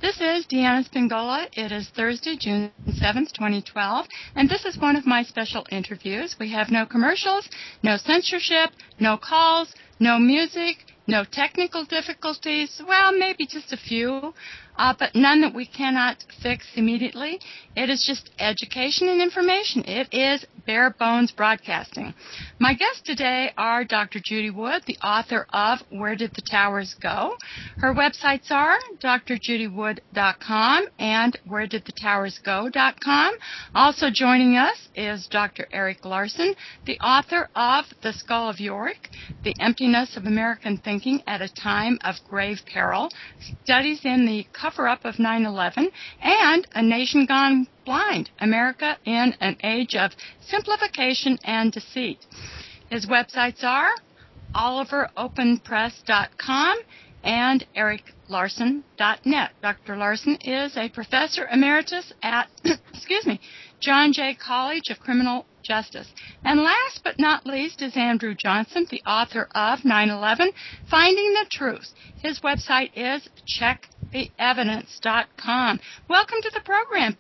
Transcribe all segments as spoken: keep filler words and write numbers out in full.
This is Deanna Spingola. It is Thursday, June seventh, twenty twelve, and this is one of my special interviews. We have no commercials, no censorship, no calls, no music, no technical difficulties, well, maybe just a few, uh, but none that we cannot fix immediately. It is just education and information. It is bare bones broadcasting. My guests today are Doctor Judy Wood, the author of Where Did the Towers Go? Her websites are d r judy wood dot com and where did the towers go dot com. Also joining us is Doctor Erik Larson, the author of The Skull of Yorick, The Emptiness of American Thinking at a Time of Grave Peril, Studies in the Cover-Up of nine eleven, and A Nation Gone Blind, America in an Age of Simplification and Deceit. His websites are oliver open press dot com and eric larson dot net. Doctor Larson is a professor emeritus at, excuse me, John Jay College of Criminal Justice. And last but not least is Andrew Johnson, the author of nine eleven, Finding the Truth. His website is check the evidence dot com. Welcome to the program.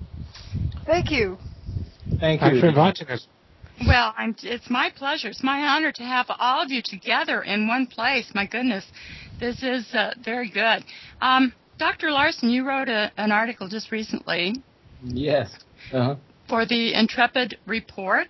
Thank you. Thank you. Thanks for inviting us. Well, I'm, it's my pleasure. It's my honor to have all of you together in one place. My goodness, this is uh, very good. Um, Doctor Larson, you wrote a, an article just recently. Yes. Uh-huh. For the Intrepid Report,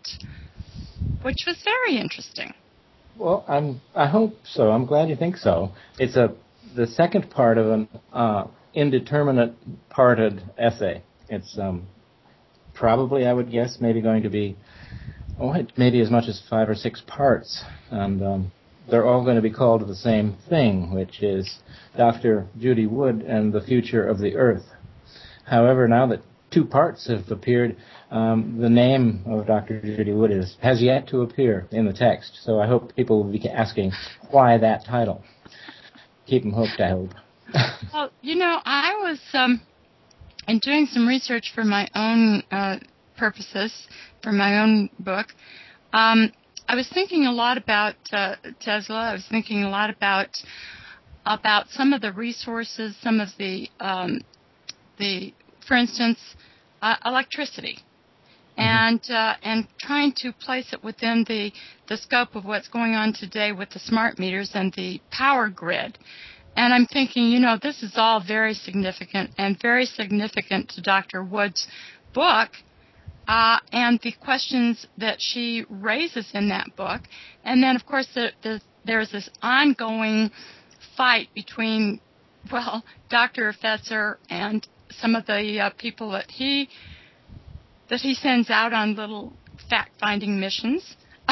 which was very interesting. Well, I'm. I hope so. I'm glad you think so. It's a the second part of an uh, indeterminate parted essay. It's um, probably, I would guess, maybe going to be oh, maybe as much as five or six parts, and um, they're all going to be called the same thing, which is Doctor Judy Wood and the Future of the Earth. However, now that two parts have appeared, um, the name of Doctor Judy Wood is, has yet to appear in the text, so I hope people will be asking why that title. Keep them hooked, I hope. Well, you know, I was um, in doing some research for my own uh, purposes, for my own book. Um, I was thinking a lot about uh, Tesla. I was thinking a lot about about some of the resources, some of the um, the, for instance, uh, electricity, mm-hmm. and uh, and trying to place it within the the scope of what's going on today with the smart meters and the power grid. And I'm thinking, you know, this is all very significant and very significant to Doctor Wood's book. Uh, and the questions that she raises in that book. And then, of course, the, the, there's this ongoing fight between, well, Doctor Fetzer and some of the uh, people that he that he sends out on little fact-finding missions.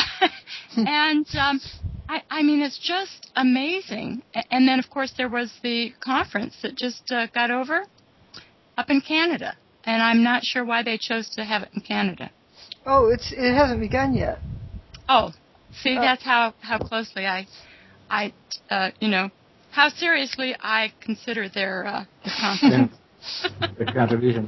and, um, I, I mean, it's just amazing. And then, of course, there was the conference that just uh, got over up in Canada. And I'm not sure why they chose to have it in Canada. Oh, it's it hasn't begun yet. Oh, see, uh, that's how, how closely I, I, uh, you know, how seriously I consider their uh, the conference. The contribution.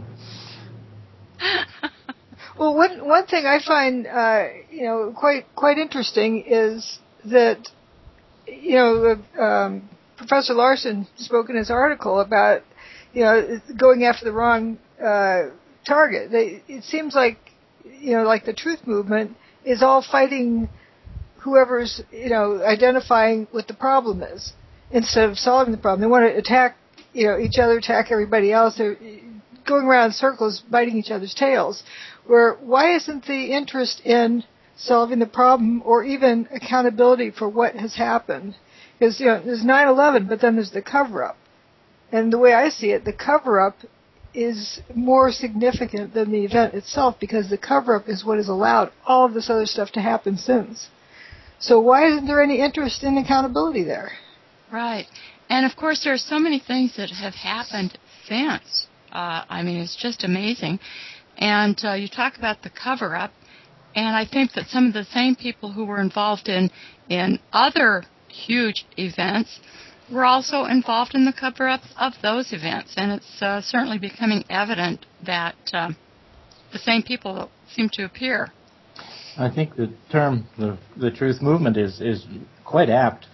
Well, one one thing I find, uh, you know, quite quite interesting is that, you know, um, Professor Larson spoke in his article about, you know, going after the wrong uh, target. They, it seems like, you know, like the truth movement is all fighting whoever's, you know, identifying what the problem is instead of solving the problem. They want to attack, you know, each other, attack everybody else. They're going around in circles, biting each other's tails. Where why isn't the interest in solving the problem or even accountability for what has happened? Because, you know, there's nine eleven, but then there's the cover-up. And the way I see it, the cover-up is more significant than the event itself because the cover-up is what has allowed all of this other stuff to happen since. So why isn't there any interest in accountability there? Right. And, of course, there are so many things that have happened since. Uh, I mean, it's just amazing. And uh, you talk about the cover-up, and I think that some of the same people who were involved in, in other huge events were also involved in the cover-up of those events. And it's uh, certainly becoming evident that uh, the same people seem to appear. I think the term, the, the truth movement, is, is quite apt.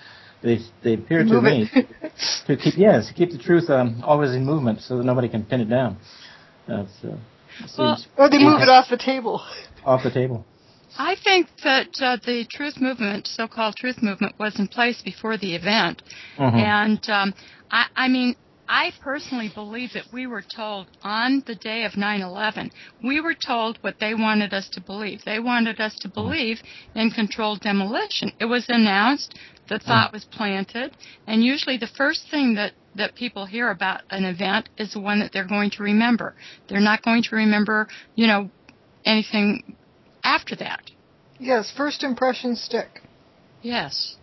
They they appear Move to me it. to keep yes to keep the truth um, always in movement so that nobody can pin it down. That's uh, Well, seems Or they move it off the table. off the table. I think that uh, the truth movement, so-called truth movement, was in place before the event. Mm-hmm. And, um, I, I mean, I personally believe that we were told on the day of nine eleven, we were told what they wanted us to believe. They wanted us to believe in controlled demolition. It was announced, the thought was planted, and usually the first thing that, that people hear about an event is the one that they're going to remember. They're not going to remember, you know, anything after that. Yes, first impressions stick. Yes.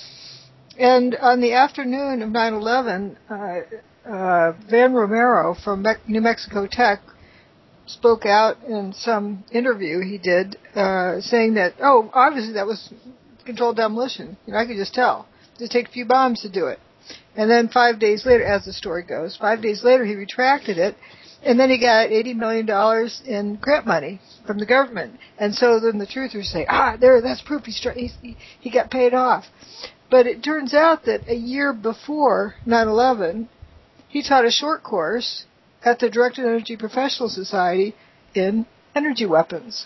And on the afternoon of nine eleven, uh, uh, Van Romero from Me- New Mexico Tech spoke out in some interview he did, uh, saying that, oh, obviously that was controlled demolition. You know, I could just tell. Just take a few bombs to do it. And then five days later, as the story goes, five days later he retracted it, and then he got eighty million dollars in grant money from the government. And so then the truthers say, ah, there, that's proof he, stri- he, he got paid off. But it turns out that a year before nine eleven, he taught a short course at the Directed Energy Professional Society in energy weapons.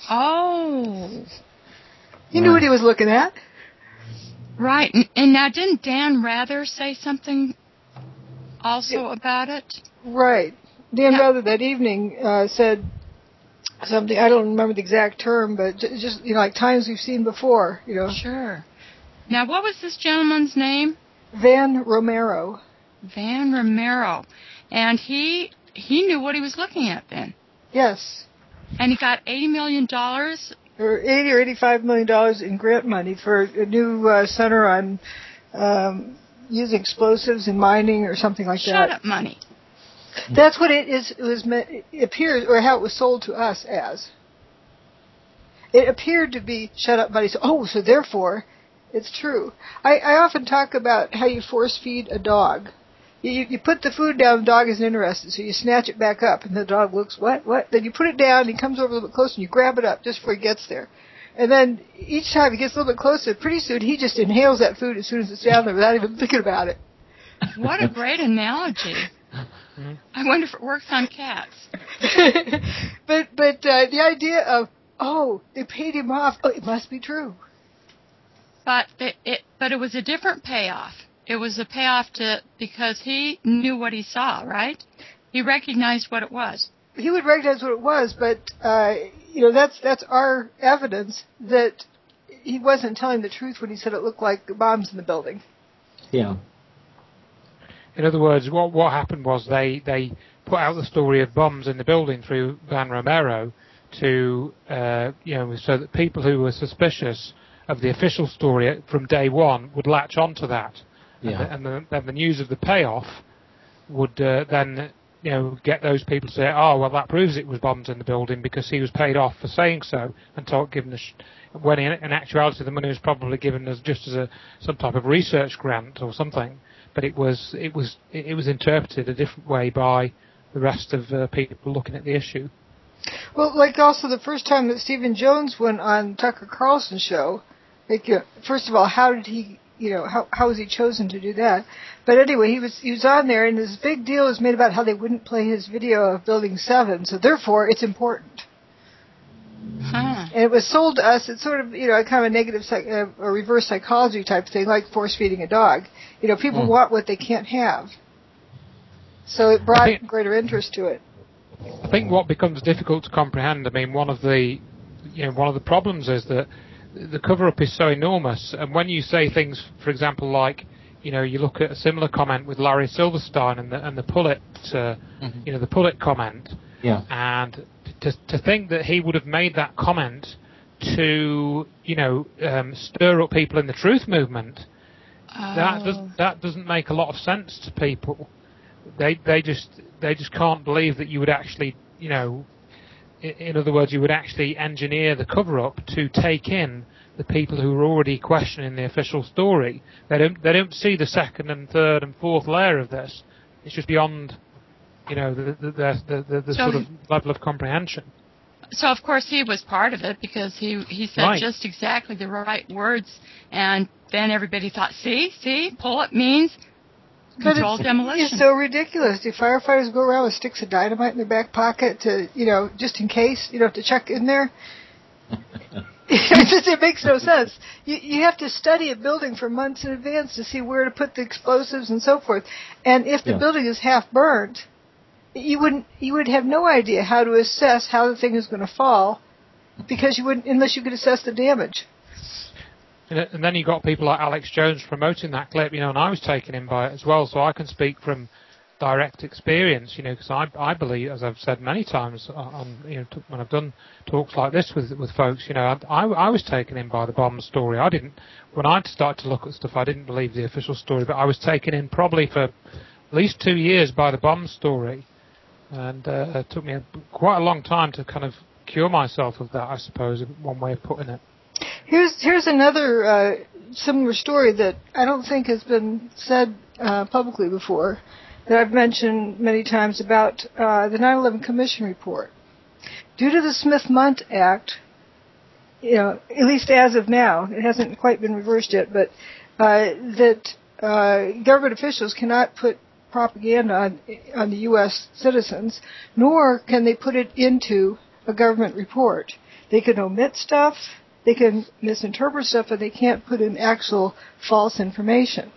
Oh. He knew what he was looking at. Right. And, and now, didn't Dan Rather say something also Yeah. about it? Right. Dan Yeah. Rather that evening uh, said something, I don't remember the exact term, but j- just, you know, like times we've seen before, you know. Sure. Now, what was this gentleman's name? Van Romero. Van Romero. And he he knew what he was looking at then. Yes. And he got eighty million dollars. Or eighty or eighty-five million dollars in grant money for a new uh, center on um, using explosives in mining or something like Shut that. up money. That's what it is. It was meant, it appears, or how it was sold to us as. It appeared to be shut up money. So, oh, so therefore, it's true. I, I often talk about how you force feed a dog. You, you put the food down, the dog isn't interested, so you snatch it back up, and the dog looks, what, what? Then you put it down, he comes over a little bit closer, and you grab it up just before he gets there. And then each time he gets a little bit closer, pretty soon he just inhales that food as soon as it's down there without even thinking about it. What a great analogy. I wonder if it works on cats. but but uh, the idea of, oh, they paid him off, oh, it must be true. But it, it but it was a different payoff. It was a payoff to because he knew what he saw, right? He recognized what it was. He would recognize what it was, but uh, you know that's that's our evidence that he wasn't telling the truth when he said it looked like bombs in the building. Yeah. In other words, what what happened was they, they put out the story of bombs in the building through Van Romero to uh, you know so that people who were suspicious of the official story from day one would latch onto that. Yeah. And, the, and the, then the news of the payoff would uh, then, you know, get those people to say, oh, well, that proves it was bombs in the building because he was paid off for saying so and told, given a sh- when in, in actuality the money was probably given as just as a some type of research grant or something. But it was it was it was interpreted a different way by the rest of uh, people looking at the issue. Well, like also the first time that Stephen Jones went on Tucker Carlson's show, like uh, first of all, how did he? You know, how how was he chosen to do that? But anyway, he was he was on there, and this big deal was made about how they wouldn't play his video of Building seven, so therefore it's important. Huh. And it was sold to us. It's sort of, you know, kind of a negative, psych, uh, a reverse psychology type thing, like force feeding a dog. You know, people mm. want what they can't have. So it brought think, greater interest to it. I think what becomes difficult to comprehend. I mean, one of the, you know, one of the problems is that the cover-up is so enormous, and when you say things, for example, like, you know, you look at a similar comment with Larry Silverstein and the and the Pullet, uh, mm-hmm. you know, the Pullet comment, yeah, and to to think that he would have made that comment to, you know, um, stir up people in the truth movement, oh. that does that doesn't make a lot of sense to people. They they just they just can't believe that you would actually, you know. In other words, you would actually engineer the cover-up to take in the people who are already questioning the official story. They don't they don't see the second and third and fourth layer of this. It's just beyond, you know, the the the, the, the so sort of level of comprehension. So, of course, he was part of it because he, he said Right. just exactly the right words. And then everybody thought, see, see, pull up means controlled but it's, demolition. It's so ridiculous. Do firefighters go around with sticks of dynamite in their back pocket to, you know, just in case, you know, to check in there? It just it makes no sense. You you have to study a building for months in advance to see where to put the explosives and so forth. And if the Yeah. building is half burned, you wouldn't you would have no idea how to assess how the thing is going to fall, because you wouldn't unless you could assess the damage. And and then you got people like Alex Jones promoting that clip, you know, and I was taken in by it as well, so I can speak from direct experience, you know, because I, I believe, as I've said many times on, you know, t- when I've done talks like this with with folks, you know, I, I was taken in by the bomb story. I didn't, when I started to look at stuff, I didn't believe the official story, but I was taken in probably for at least two years by the bomb story, and uh, it took me a, quite a long time to kind of cure myself of that, I suppose, one way of putting it. Here's here's another uh, similar story that I don't think has been said uh, publicly before, that I've mentioned many times about uh, the nine eleven Commission report. Due to the Smith-Mundt Act, you know, at least as of now, it hasn't quite been reversed yet, but uh, that uh, government officials cannot put propaganda on, on the U S citizens, nor can they put it into a government report. They can omit stuff, they can misinterpret stuff, but they can't put in actual false information.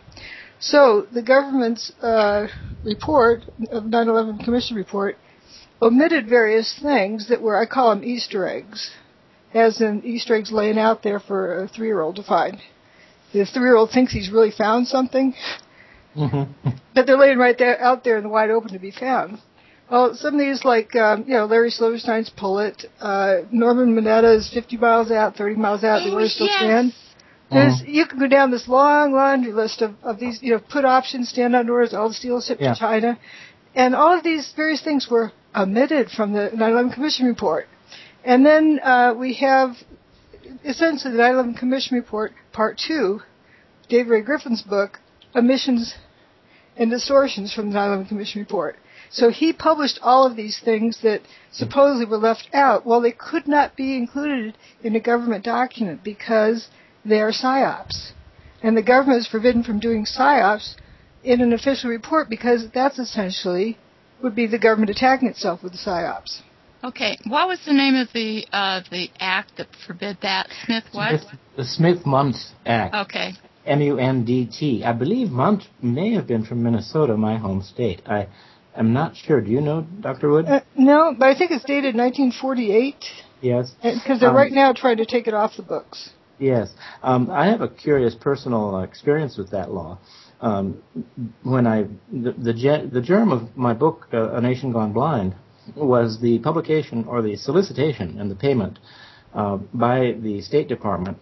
So the government's uh, report, of nine eleven Commission report, omitted various things that were, I call them Easter eggs, as in Easter eggs laying out there for a three-year-old to find. The three-year-old thinks he's really found something, Mm-hmm. but they're laying right there, out there in the wide open to be found. Well, some of these, like, um, you know, Larry Silverstein's Pullet, uh, Norman Mineta's fifty miles out, thirty miles out, the Oh, order still yes. stand. There's, you can go down this long laundry list of, of these, you know, put options, stand on orders, all the steel shipped Yeah. to China. And all of these various things were omitted from the nine eleven Commission report. And then uh, we have essentially the nine eleven Commission report, part two, David Ray Griffin's book, Omissions and Distortions from the nine eleven Commission report. So he published all of these things that supposedly were left out. Well, they could not be included in a government document because they are psyops. And the government is forbidden from doing psyops in an official report because that's essentially would be the government attacking itself with the psyops. Okay, what was the name of the uh, the act that forbid that? Smith what? Smith, the Smith-Mundt Act. Okay. M U N D T. I believe Mundt may have been from Minnesota, my home state. I am not sure. Do you know, Doctor Wood? Uh, no, but I think it's dated nineteen forty-eight. Yes. Because they're Um, right now trying to take it off the books. Yes. Um, I have a curious personal uh, experience with that law. Um, when I the the, ge- the germ of my book, uh, A Nation Gone Blind, was the publication or the solicitation and the payment uh, by the State Department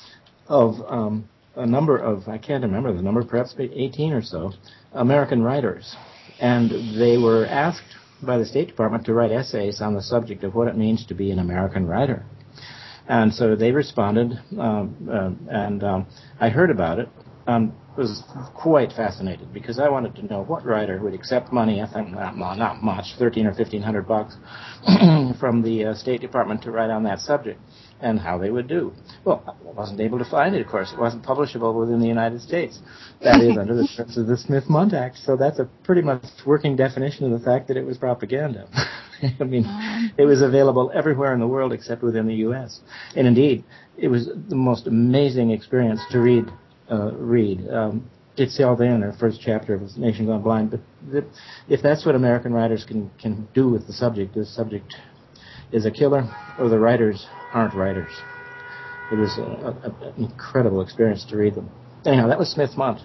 of um, a number of, I can't remember the number, perhaps eighteen or so, American writers. And they were asked by the State Department to write essays on the subject of what it means to be an American writer. And so they responded, um, uh, and um, I heard about it. Um, was quite fascinated because I wanted to know what writer would accept money. I think not, not much, thirteen or fifteen hundred bucks, from the uh, State Department to write on that subject, and how they would do. Well, I wasn't able to find it. Of course, it wasn't publishable within the United States. That is under the terms of the Smith-Mundt Act. So that's a pretty much working definition of the fact that it was propaganda. I mean, it was available everywhere in the world except within the U S And indeed, it was the most amazing experience to read. Uh, read. Um, it's all there in the first chapter of Nation Gone Blind. But the, if that's what American writers can, can do with the subject, this subject is a killer, or the writers aren't writers. It was a, a, an incredible experience to read them. Anyhow, that was Smith-Mundt.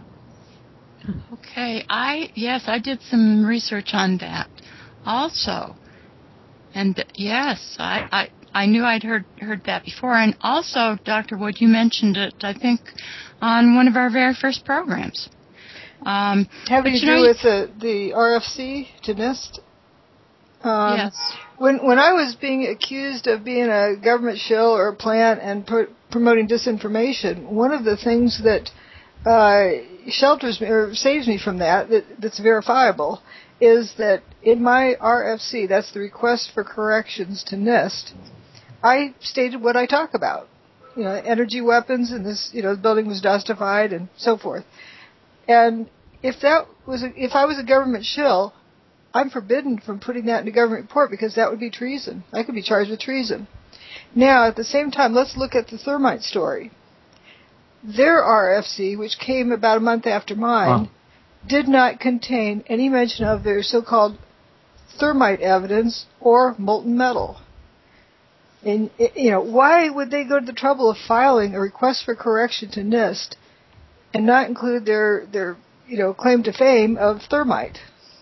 Okay, I yes, I did some research on that also, and th- yes, I, I I knew I'd heard heard that before, and also, Doctor Wood, you mentioned it, I think, on one of our very first programs. Um, Having but, to you do know, with the, the R F C, to NIST. Um, yes. When when I was being accused of being a government shill or a plant and pr- promoting disinformation, one of the things that uh, shelters me or saves me from that, that that's verifiable is that in my R F C, that's the request for corrections to NIST, I stated what I talk about. You know, energy weapons, and this, you know, the building was justified and so forth. And if that was, a, if I was a government shill, I'm forbidden from putting that in a government report because that would be treason. I could be charged with treason. Now, at the same time, let's look at the thermite story. Their R F C, which came about a month after mine, huh. did not contain any mention of their so-called thermite evidence or molten metal. And, you know, why would they go to the trouble of filing a request for correction to NIST and not include their, their you know, claim to fame of thermite?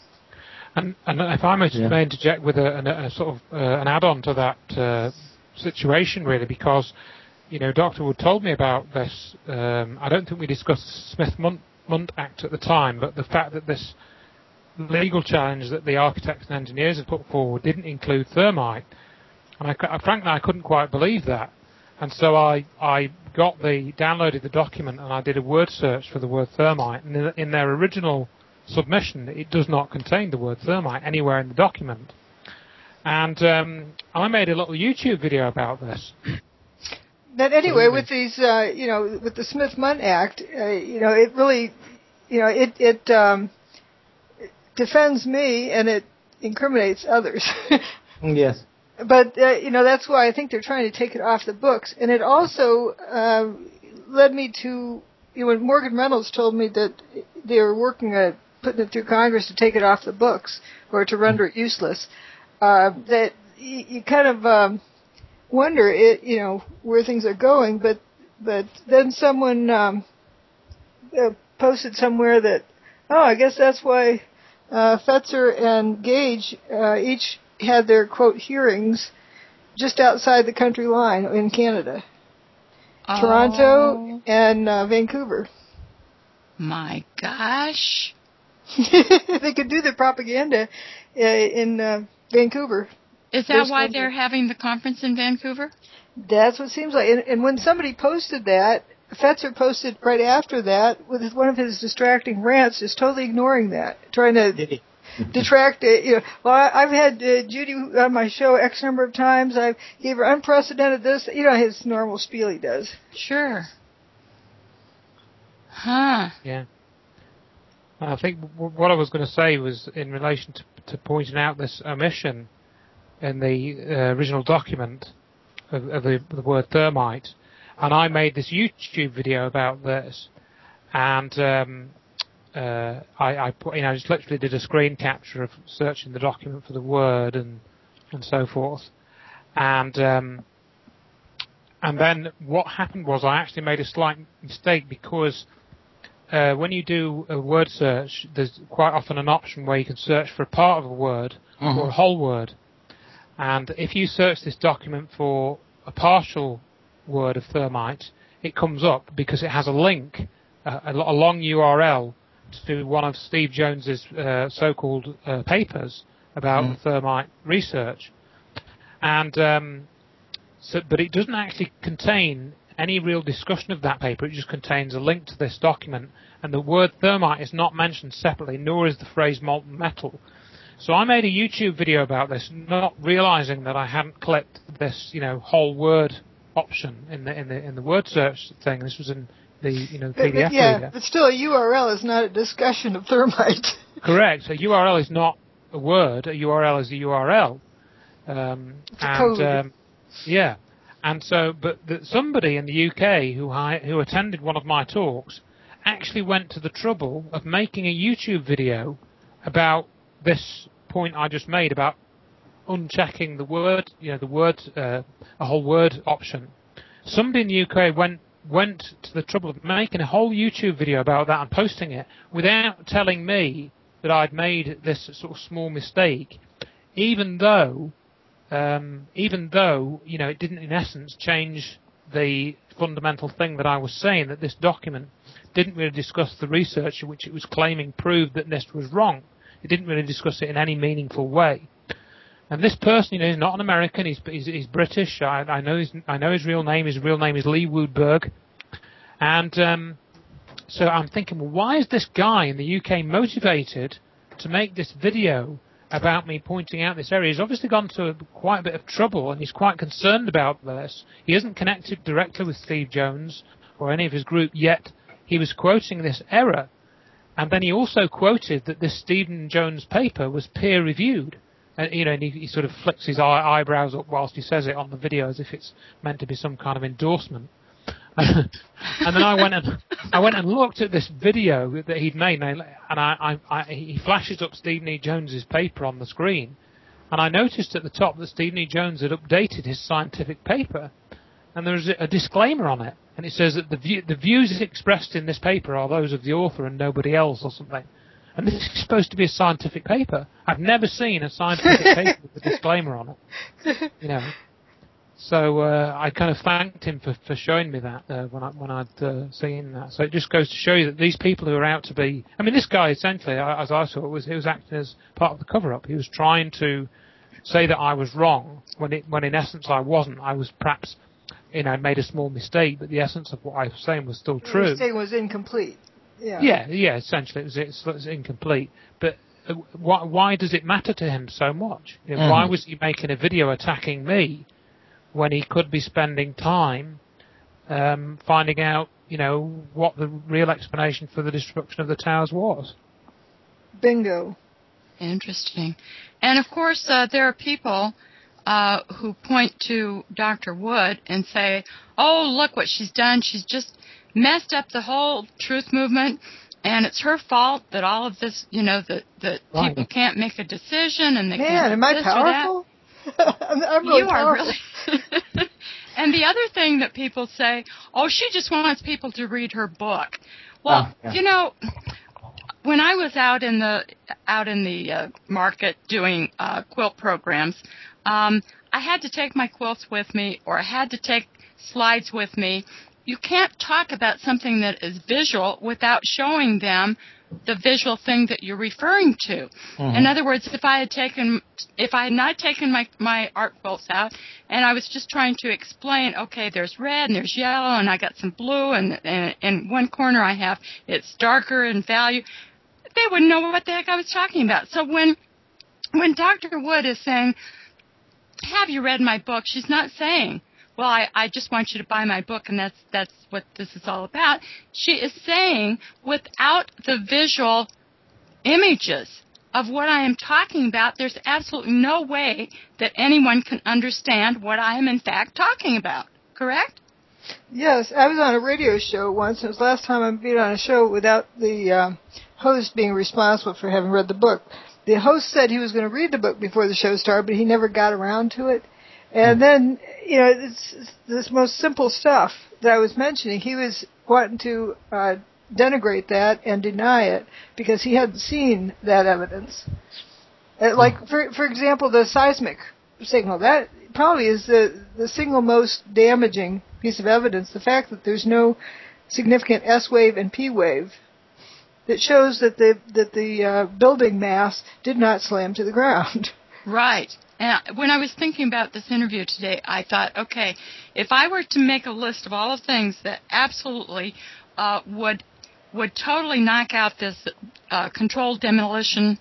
And, and if I may just yeah. interject with a, a, a sort of uh, an add-on to that uh, situation, really, because, you know, Doctor Wood told me about this. Um, I don't think we discussed the Smith-Mundt Act at the time, but the fact that this legal challenge that the architects and engineers had put forward didn't include thermite. And I, I, frankly, I couldn't quite believe that. And so I, I got the, downloaded the document and I did a word search for the word thermite. And in, in their original submission, it does not contain the word thermite anywhere in the document. And um, I made a little YouTube video about this. But anyway, with these, uh, you know, with the Smith-Mundt Act, uh, you know, it really, you know, it it um, defends me and it incriminates others. Yes. But, uh, you know, that's why I think they're trying to take it off the books. And it also uh, led me to, you know, when Morgan Reynolds told me that they were working at putting it through Congress to take it off the books or to render it useless, uh, that you, you kind of um, wonder, it, you know, where things are going. But but then someone um, uh, posted somewhere that, oh, I guess that's why uh, Fetzer and Gage uh, each had their, quote, hearings just outside the country line in Canada. Oh. Toronto and uh, Vancouver. My gosh. They could do the propaganda uh, in uh, Vancouver. Is that There's why they're having the conference in Vancouver? That's what it seems like. And, and when somebody posted that, Fetzer posted right after that with one of his distracting rants, just totally ignoring that, trying to detract it. You know, well, I, I've had uh, Judy on my show X number of times. I've gave her unprecedented this. You know, his normal spiel he does. Sure. Huh. Yeah. I think w- what I was going to say was in relation to, to pointing out this omission in the uh, original document of, of the, the word thermite, and I made this YouTube video about this, and um, uh, I, I put, you know, just literally did a screen capture of searching the document for the word and and so forth, and um, and then what happened was I actually made a slight mistake because. Uh, when you do a word search, there's quite often an option where you can search for a part of a word mm-hmm. or a whole word. And if you search this document for a partial word of thermite, it comes up because it has a link, uh, a, a long U R L to one of Steve Jones's uh, so-called uh, papers about mm. thermite research. And um, so, but it doesn't actually contain any real discussion of that paper. It just contains a link to this document, and the word thermite is not mentioned separately, nor is the phrase molten metal. So I made a YouTube video about this, not realizing that I hadn't clicked this, you know, whole word option in the in the in the word search thing. This was in the you know the P D F but, yeah, reader. But still, a U R L is not a discussion of thermite. Correct. A U R L is not a word. A U R L is a U R L. Um, it's a and, code. Um, yeah. And so, but the, somebody in the U K who I, who attended one of my talks actually went to the trouble of making a YouTube video about this point I just made about unchecking the word, you know, the word, uh, a whole word option. Somebody in the U K went went to the trouble of making a whole YouTube video about that and posting it without telling me that I'd made this sort of small mistake, even though. Um, even though, you know, it didn't in essence change the fundamental thing that I was saying, that this document didn't really discuss the research which it was claiming proved that NIST was wrong. It didn't really discuss it in any meaningful way. And this person, you know, is not an American, he's, he's, he's British, I, I know his, I know his real name, his real name is Lee Woodberg. And um, so I'm thinking, well, why is this guy in the U K motivated to make this video about me pointing out this area. He's obviously gone to quite a bit of trouble, and he's quite concerned about this. He isn't connected directly with Steve Jones or any of his group, yet he was quoting this error. And then he also quoted that this Stephen Jones paper was peer-reviewed. And, you know, and he, he sort of flicks his eye, eyebrows up whilst he says it on the video as if it's meant to be some kind of endorsement. And then I went and I went and looked at this video that he'd made, and, I, and I, I, I, he flashes up Stephen E. Jones's paper on the screen, and I noticed at the top that Stephen E. Jones had updated his scientific paper, and there was a, a disclaimer on it, and it says that the, view, the views expressed in this paper are those of the author and nobody else, or something. And this is supposed to be a scientific paper. I've never seen a scientific paper with a disclaimer on it. You know. So uh, I kind of thanked him for, for showing me that uh, when I when I'd uh, seen that. So it just goes to show you that these people who are out to be, I mean, this guy essentially, as I saw it, was he was acting as part of the cover-up. He was trying to say that I was wrong when it when in essence I wasn't. I was perhaps, you know, made a small mistake, but the essence of what I was saying was still true. The mistake was incomplete. Yeah. Yeah, yeah. Essentially, it was, it was incomplete. But uh, why why does it matter to him so much? You know, mm-hmm. Why was he making a video attacking me when he could be spending time um, finding out, you know, what the real explanation for the destruction of the towers was? Bingo. Interesting. And, of course, uh, there are people uh, who point to Doctor Wood and say, oh, look what she's done. She's just messed up the whole truth movement, and it's her fault that all of this, you know, that, that right. people can't make a decision and they Man, can't am I this powerful? I'm, I'm really you powerful. are really. And the other thing that people say, oh, she just wants people to read her book. Well, oh, yeah. you know, when I was out in the out in the uh, market doing uh, quilt programs, um, I had to take my quilts with me, or I had to take slides with me. You can't talk about something that is visual without showing them the visual thing that you're referring to. Mm-hmm. In other words, if I had taken, if I had not taken my my art quilts out, and I was just trying to explain, okay, there's red and there's yellow, and I got some blue, and, and in one corner I have it's darker in value, they wouldn't know what the heck I was talking about. So when when Doctor Wood is saying, "Have you read my book?" she's not saying, well, I, I just want you to buy my book, and that's that's what this is all about. She is saying, without the visual images of what I am talking about, there's absolutely no way that anyone can understand what I am in fact talking about. Correct? Yes, I was on a radio show once. It was the last time I've been on a show without the uh, host being responsible for having read the book. The host said he was going to read the book before the show started, but he never got around to it. And then, you know, it's, it's this most simple stuff that I was mentioning. He was wanting to uh, denigrate that and deny it because he hadn't seen that evidence. Uh, like, for for example, the seismic signal. That probably is the, the single most damaging piece of evidence, the fact that there's no significant S wave and P wave that shows that the, that the uh, building mass did not slam to the ground. Right. And when I was thinking about this interview today, I thought, okay, if I were to make a list of all the things that absolutely uh, would would totally knock out this uh, controlled demolition,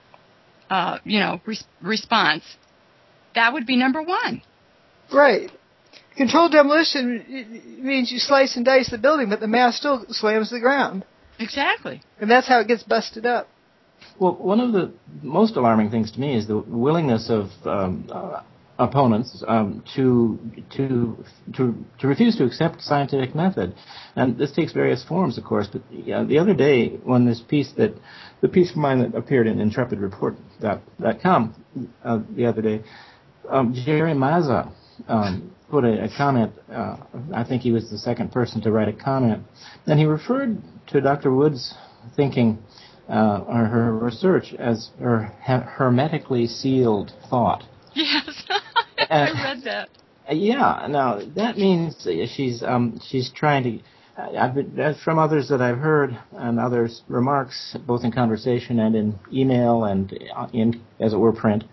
uh, you know, res- response, that would be number one. Right. Controlled demolition means you slice and dice the building, but the mass still slams to the ground. Exactly. And that's how it gets busted up. Well, one of the most alarming things to me is the willingness of um, uh, opponents um, to to to to refuse to accept scientific method, and this takes various forms, of course. But yeah, the other day, when this piece that the piece of mine that appeared in intrepid report dot com uh, the other day, um, Jerry Mazza um, put a, a comment. Uh, I think he was the second person to write a comment, and he referred to Doctor Wood's thinking. Uh, or her research as her hermetically sealed thought. Yes, I uh, read that. Yeah, now that means she's um, she's trying to. I've been, from others that I've heard and others' remarks, both in conversation and in email and in, as it were, print.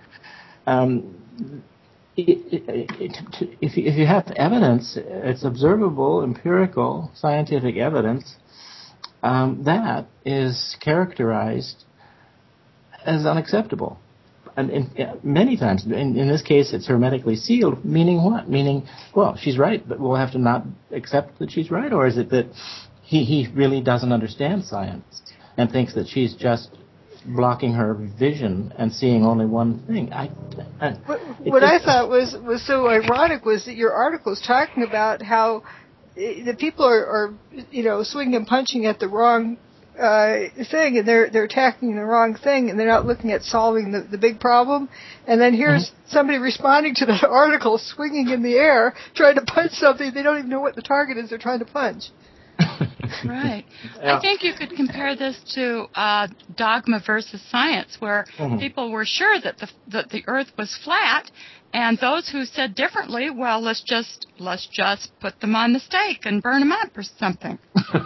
Um, it, it, it, if if you have evidence, it's observable, empirical, scientific evidence. Um, that is characterized as unacceptable. And in, many times, in, in this case, it's hermetically sealed, meaning what? Meaning, well, she's right, but we'll have to not accept that she's right? Or is it that he, he really doesn't understand science and thinks that she's just blocking her vision and seeing only one thing? I, I, what what I thought was, was so ironic was that your article is talking about how the people are, are you know, swinging and punching at the wrong Uh, thing, and they're they're attacking the wrong thing, and they're not looking at solving the, the big problem. And then here's mm-hmm. somebody responding to that article, swinging in the air, trying to punch something. They don't even know what the target is they're trying to punch. Right. Yeah. I think you could compare this to uh, dogma versus science, where mm-hmm. people were sure that the that the Earth was flat, and those who said differently, well, let's just let's just put them on the stake and burn them up or something.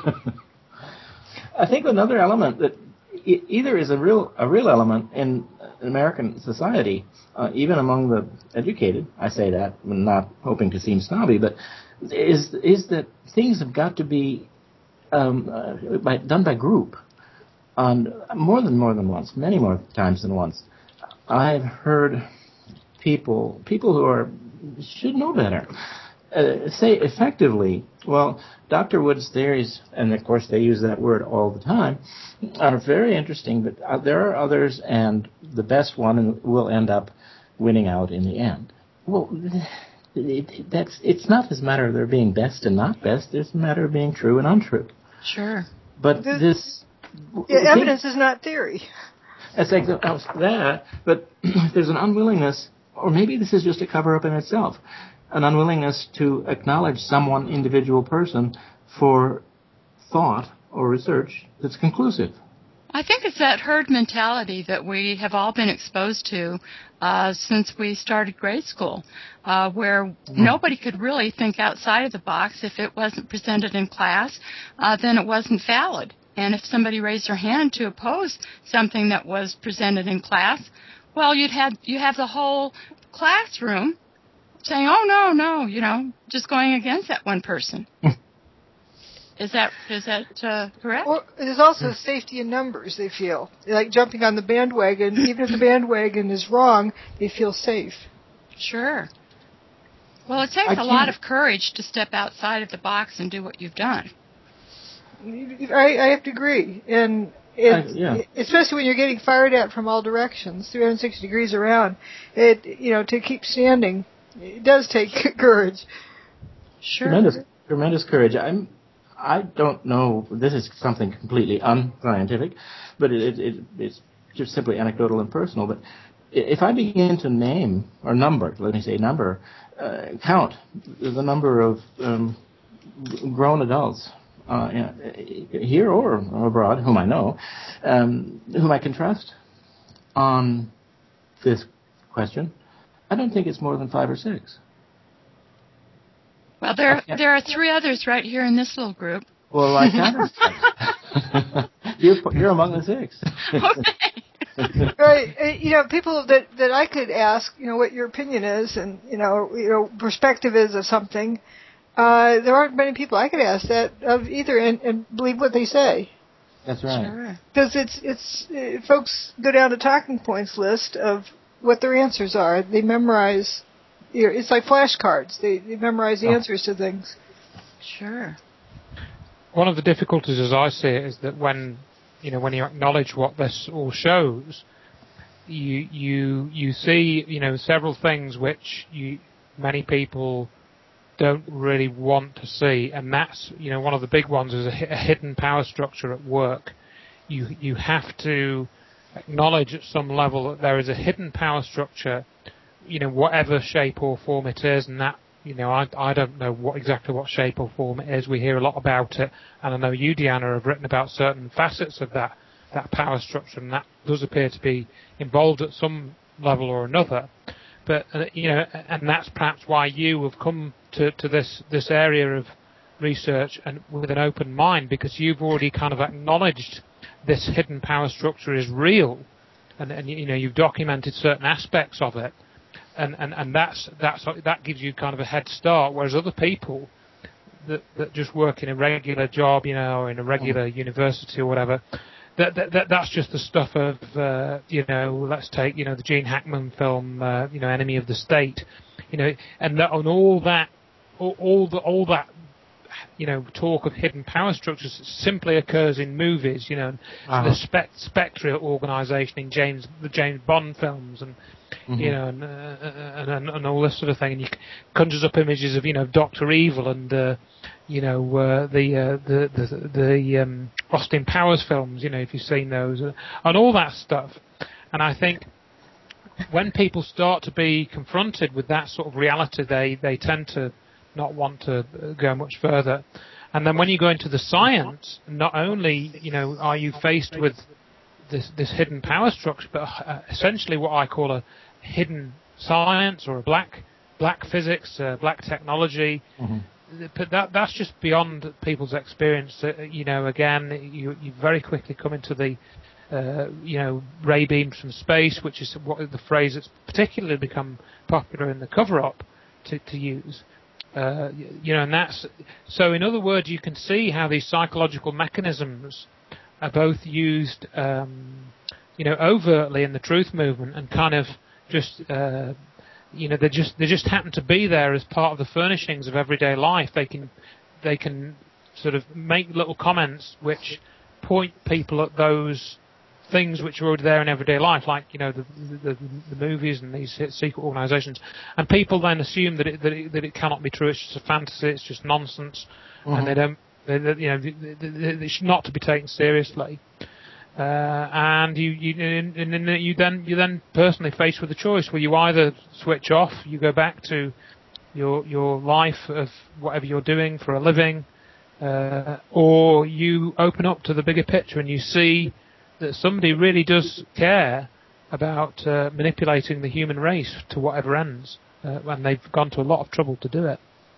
I think another element that either is a real a real element in American society, uh, even among the educated, I say that, I'm not hoping to seem snobby, but is is that things have got to be um, uh, by, done by group, on more than more than once, many more times than once. I've heard people people who are should know better. Uh, say effectively, well, Doctor Wood's theories, and of course they use that word all the time, are very interesting, but uh, there are others, and the best one will end up winning out in the end. Well, it, that's it's not as a matter of there being best and not best, it's a matter of being true and untrue. Sure. But the, this... Yeah, evidence is not theory. It's like that, but there's an unwillingness, or maybe this is just a cover-up in itself, an unwillingness to acknowledge some one individual person for thought or research that's conclusive. I think it's that herd mentality that we have all been exposed to uh, since we started grade school, uh, where mm-hmm. nobody could really think outside of the box. If it wasn't presented in class, uh, then it wasn't valid. And if somebody raised their hand to oppose something that was presented in class, well, you'd have you have the whole classroom saying, oh, no, no, you know, just going against that one person. Is that is that uh, correct? Well, there's also safety in numbers, they feel. They're like jumping on the bandwagon. Even if the bandwagon is wrong, they feel safe. Sure. Well, it takes a lot of courage to step outside of the box and do what you've done. I, I have to agree. And It, uh, yeah. especially when you're getting fired at from all directions, three hundred sixty degrees around, it, you know, to keep standing, it does take courage. Sure. Tremendous, tremendous courage. I'm, I don't know, this is something completely unscientific, but it, it, it, it's just simply anecdotal and personal, but if I begin to name, or number, let me say number, uh, count the number of um, grown adults Uh, here or abroad, whom I know, um, whom I can trust on this question, I don't think it's more than five or six. Well, there there are three others right here in this little group. Well, I counted. you're, you're among the six. Okay. Right. You know, people that, that I could ask, you know, what your opinion is and, you know, you know, perspective is of something. Uh, there aren't many people I could ask that of either and, and believe what they say. That's right. Because it's, it's, uh, folks go down a talking points list of what their answers are. They memorize, you know, it's like flashcards. They, they memorize the oh. answers to things. Sure. One of the difficulties as I see it is that when, you know, when you acknowledge what this all shows, you, you, you see, you know, several things which you, many people don't really want to see, and that's, you know, one of the big ones is a, a hidden power structure at work. You you have to acknowledge at some level that there is a hidden power structure, you know, whatever shape or form it is, and that, you know, I I don't know what exactly what shape or form it is. We hear a lot about it, and I know you, Deanna, have written about certain facets of that that power structure, and that does appear to be involved at some level or another. But uh, you know, and that's perhaps why you have come to, to this this area of research and with an open mind, because you've already kind of acknowledged this hidden power structure is real, and, and you know you've documented certain aspects of it, and, and, and that's that's that gives you kind of a head start. Whereas other people that that just work in a regular job, you know, or in a regular university or whatever, that, that, that that's just the stuff of uh, you know. Let's take you know the Gene Hackman film, uh, you know, Enemy of the State, you know, and that, and all that, all, all the all that. You know, talk of hidden power structures simply occurs in movies. You know, uh-huh. the Spe- Spectre organisation in James the James Bond films, and mm-hmm. you know, and, uh, and, and and all this sort of thing. And you conjures up images of you know Doctor Evil and uh, you know uh, the, uh, the the the um, Austin Powers films. You know, if you've seen those, uh, and all that stuff. And I think when people start to be confronted with that sort of reality, they they tend to not want to go much further. And then when you go into the science, not only, you know, are you faced with this, this hidden power structure, but uh, essentially what I call a hidden science or a black black physics, uh, black technology. Mm-hmm. But that that's just beyond people's experience. Uh, you know, again, you you very quickly come into the uh, you know ray beams from space, which is what the phrase that's particularly become popular in the cover-up to, to use. Uh, you know, and that's so. In other words, you can see how these psychological mechanisms are both used, um, you know, overtly in the truth movement, and kind of just, uh, you know, they just they just happen to be there as part of the furnishings of everyday life. They can they can sort of make little comments which point people at those things which are already there in everyday life, like you know the the, the movies and these secret organisations, and people then assume that it, that it that it cannot be true. It's just a fantasy. It's just nonsense, mm-hmm. and they don't. They, they, you know, it's not to be taken seriously. Uh, and you you and, and you then you then personally faced with a choice where you either switch off, you go back to your your life of whatever you're doing for a living, uh, or you open up to the bigger picture and you see that somebody really does care about uh, manipulating the human race to whatever ends, uh, and they've gone to a lot of trouble to do it.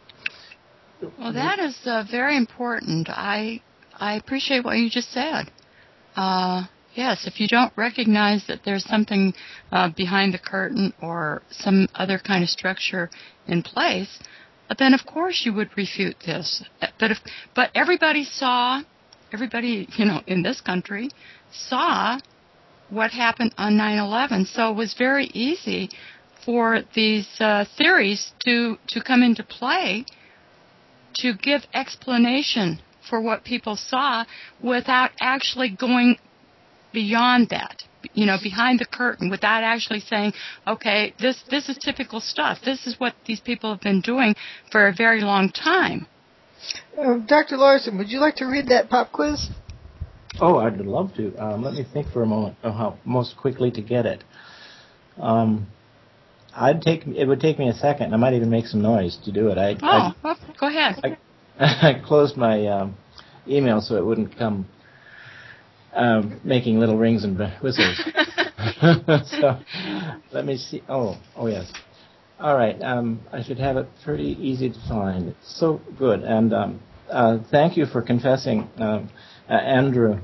Well, that is uh, very important. I I appreciate what you just said. Uh, yes, if you don't recognize that there's something uh, behind the curtain or some other kind of structure in place, then of course you would refute this. But if but everybody saw, everybody you know in this country saw what happened on nine eleven, so it was very easy for these uh, theories to, to come into play to give explanation for what people saw without actually going beyond that, you know, behind the curtain, without actually saying, okay, this, this is typical stuff. This is what these people have been doing for a very long time. Uh, Doctor Larson, would you like to read that pop quiz? Oh, I'd love to. Um, let me think for a moment of how most quickly to get it. Um, I'd take it would take me a second. I might even make some noise to do it. I, oh, I, well, go ahead. I, I closed my um, email so it wouldn't come um, making little rings and whistles. So let me see. Oh, oh yes. All right. Um, I should have it pretty easy to find. It's so good. And um, uh, thank you for confessing. Um, Uh, Andrew,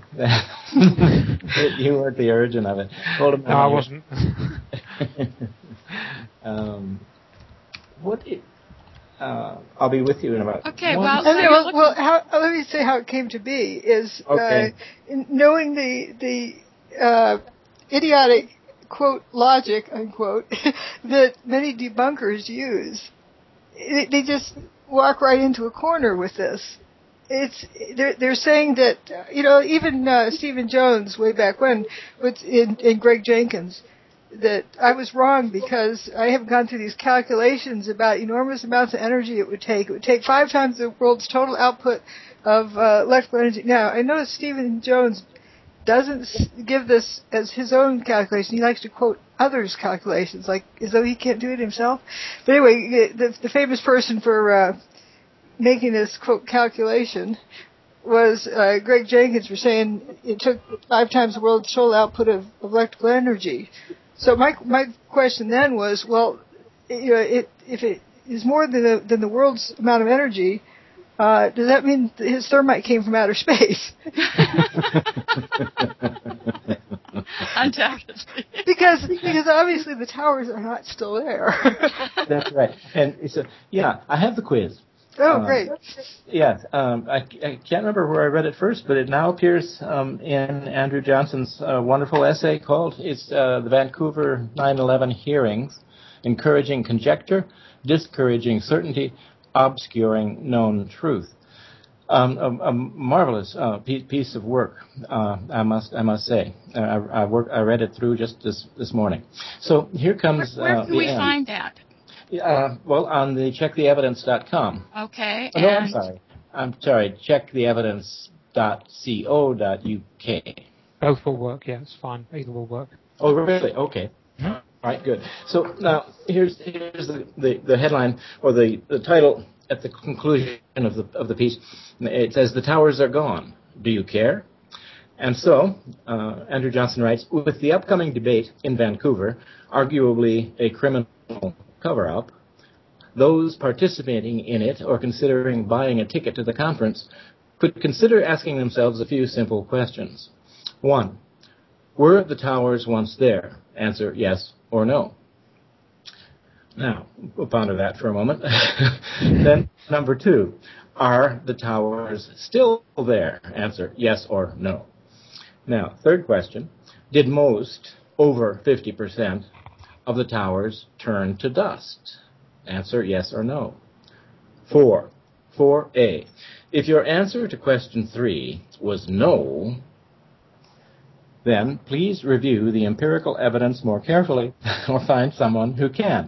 you weren't the origin of it. Hold on. No, I wasn't. um, what? It, uh, I'll be with you in about. Okay. One. Well, so well, well how, let me say how it came to be. Is okay. uh, knowing the the uh, idiotic quote logic unquote that many debunkers use, they, they just walk right into a corner with this. It's they're they're saying that uh, you know even uh, Stephen Jones way back when with in, in Greg Jenkins that I was wrong because I have gone through these calculations about enormous amounts of energy it would take. It would take five times the world's total output of uh, electrical energy. Now I know Stephen Jones doesn't give this as his own calculation. He likes to quote others' calculations, like as though he can't do it himself. But anyway, the, the famous person for uh, making this quote calculation was uh, Greg Jenkins for saying it took five times the world's total output of, of electrical energy. So my my question then was, well, you know, it, if it is more than the, than the world's amount of energy, uh, does that mean his thermite came from outer space? Undoubtedly. because because obviously the towers are not still there. That's right. And so yeah, I have the quiz. Oh, um, great. Yeah, um, I, I can't remember where I read it first, but it now appears um, in Andrew Johnson's uh, wonderful essay called it's uh, the Vancouver nine eleven Hearings, Encouraging Conjecture, Discouraging Certainty, Obscuring Known Truth. Um, a, a marvelous uh, piece of work, uh, I must I must say. Uh, I, I, work, I read it through just this this morning. So here comes Where, where uh, can the we end. find that? Uh, well, on the check the evidence dot com. Okay. Oh, no, I'm and sorry. I'm sorry. check the evidence dot co dot u k. Both will work. Yeah, it's fine. Either will work. Oh, really? Okay. Mm-hmm. All right, good. So now here's here's the, the, the headline or the, the title at the conclusion of the of the piece. It says the towers are gone. Do you care? And so uh, Andrew Johnson writes, with the upcoming debate in Vancouver, arguably a criminal cover-up, those participating in it or considering buying a ticket to the conference could consider asking themselves a few simple questions. One, were the towers once there? Answer yes or no. Now, we'll ponder that for a moment. Then, number two, are the towers still there? Answer yes or no. Now, third question, did most, over fifty percent, of the towers turn to dust? Answer yes or no. Four, four A, if your answer to question three was no, then please review the empirical evidence more carefully or find someone who can.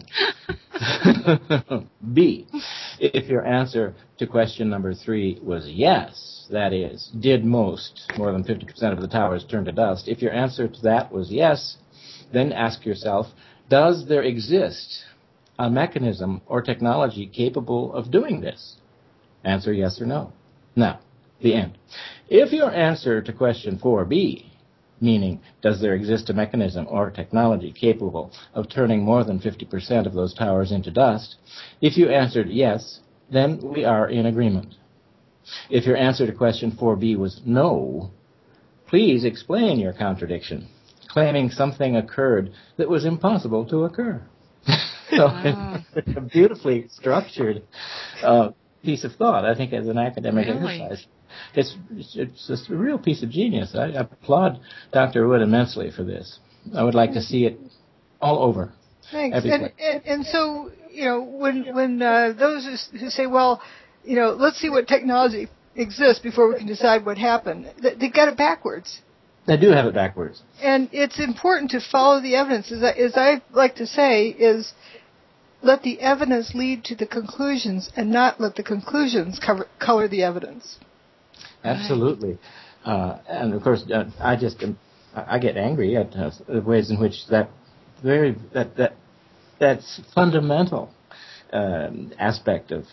B, if your answer to question number three was yes, that is, did most, more than fifty percent of the towers turn to dust, if your answer to that was yes, then ask yourself, does there exist a mechanism or technology capable of doing this? Answer yes or no. Now, the end. If your answer to question four B, meaning does there exist a mechanism or technology capable of turning more than fifty percent of those towers into dust, if you answered yes, then we are in agreement. If your answer to question four B was no, please explain your contradiction, claiming something occurred that was impossible to occur. So wow. it's a beautifully structured uh, piece of thought, I think, as an academic Really? exercise. It's, it's it's just a real piece of genius. I applaud Doctor Wood immensely for this. I would like to see it all over. Thanks. Every And, place. and and so you know when when uh, those who say, well, you know, let's see what technology exists before we can decide what happened, they, they got it backwards. They do have it backwards. And it's important to follow the evidence. As I, as I like to say, is let the evidence lead to the conclusions and not let the conclusions cover, color the evidence. Absolutely. Uh, and, of course, uh, I just um, I get angry at uh, the ways in which that very that that that's fundamental um, aspect of,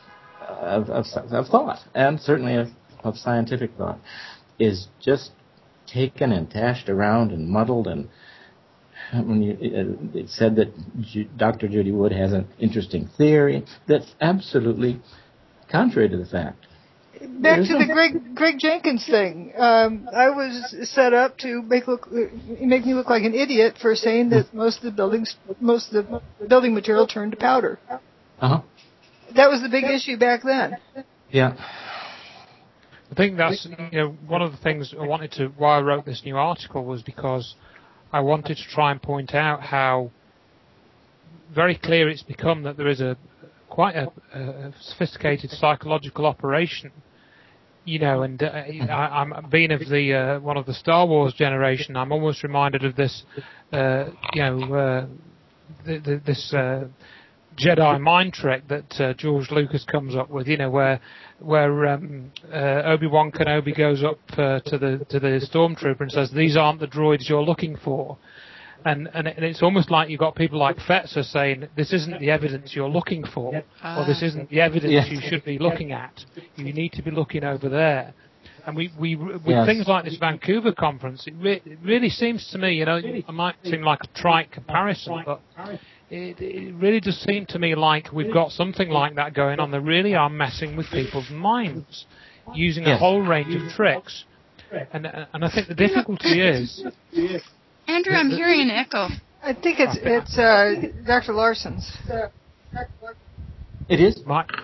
of of of thought, and certainly of, of scientific thought, is just taken and tashed around and muddled. And when you, it, it said that Ju- Doctor Judy Wood has an interesting theory that's absolutely contrary to the fact. Back to the Greg Greg Jenkins thing. Um, I was set up to make look make me look like an idiot for saying that most of the buildings, most of the building material turned to powder. Uh huh. That was the big issue back then. Yeah. I think that's, you know, one of the things I wanted to, why I wrote this new article was because I wanted to try and point out how very clear it's become that there is a quite a, a sophisticated psychological operation, you know, and uh, I, I'm being of the uh, one of the Star Wars generation, I'm almost reminded of this, uh, you know, uh, the, the, this uh, Jedi mind trick that uh, George Lucas comes up with, you know, where where um, uh, Obi-Wan Kenobi goes up uh, to the to the stormtrooper and says, "These aren't the droids you're looking for." And, and and it's almost like you've got people like Fetzer saying, this isn't the evidence you're looking for, Uh, or this isn't the evidence yes. you should be looking at. You need to be looking over there. And we, we with Yes. things like this Vancouver conference, it, re- it really seems to me, you know, it might seem like a trite comparison, but it, it really does seem to me like we've got something like that going on. They really are messing with people's minds, using Yes. a whole range of tricks. And and I think the difficulty is... Andrew, I'm hearing an echo. I think it's it's uh, Doctor Larson's. It is? Mike?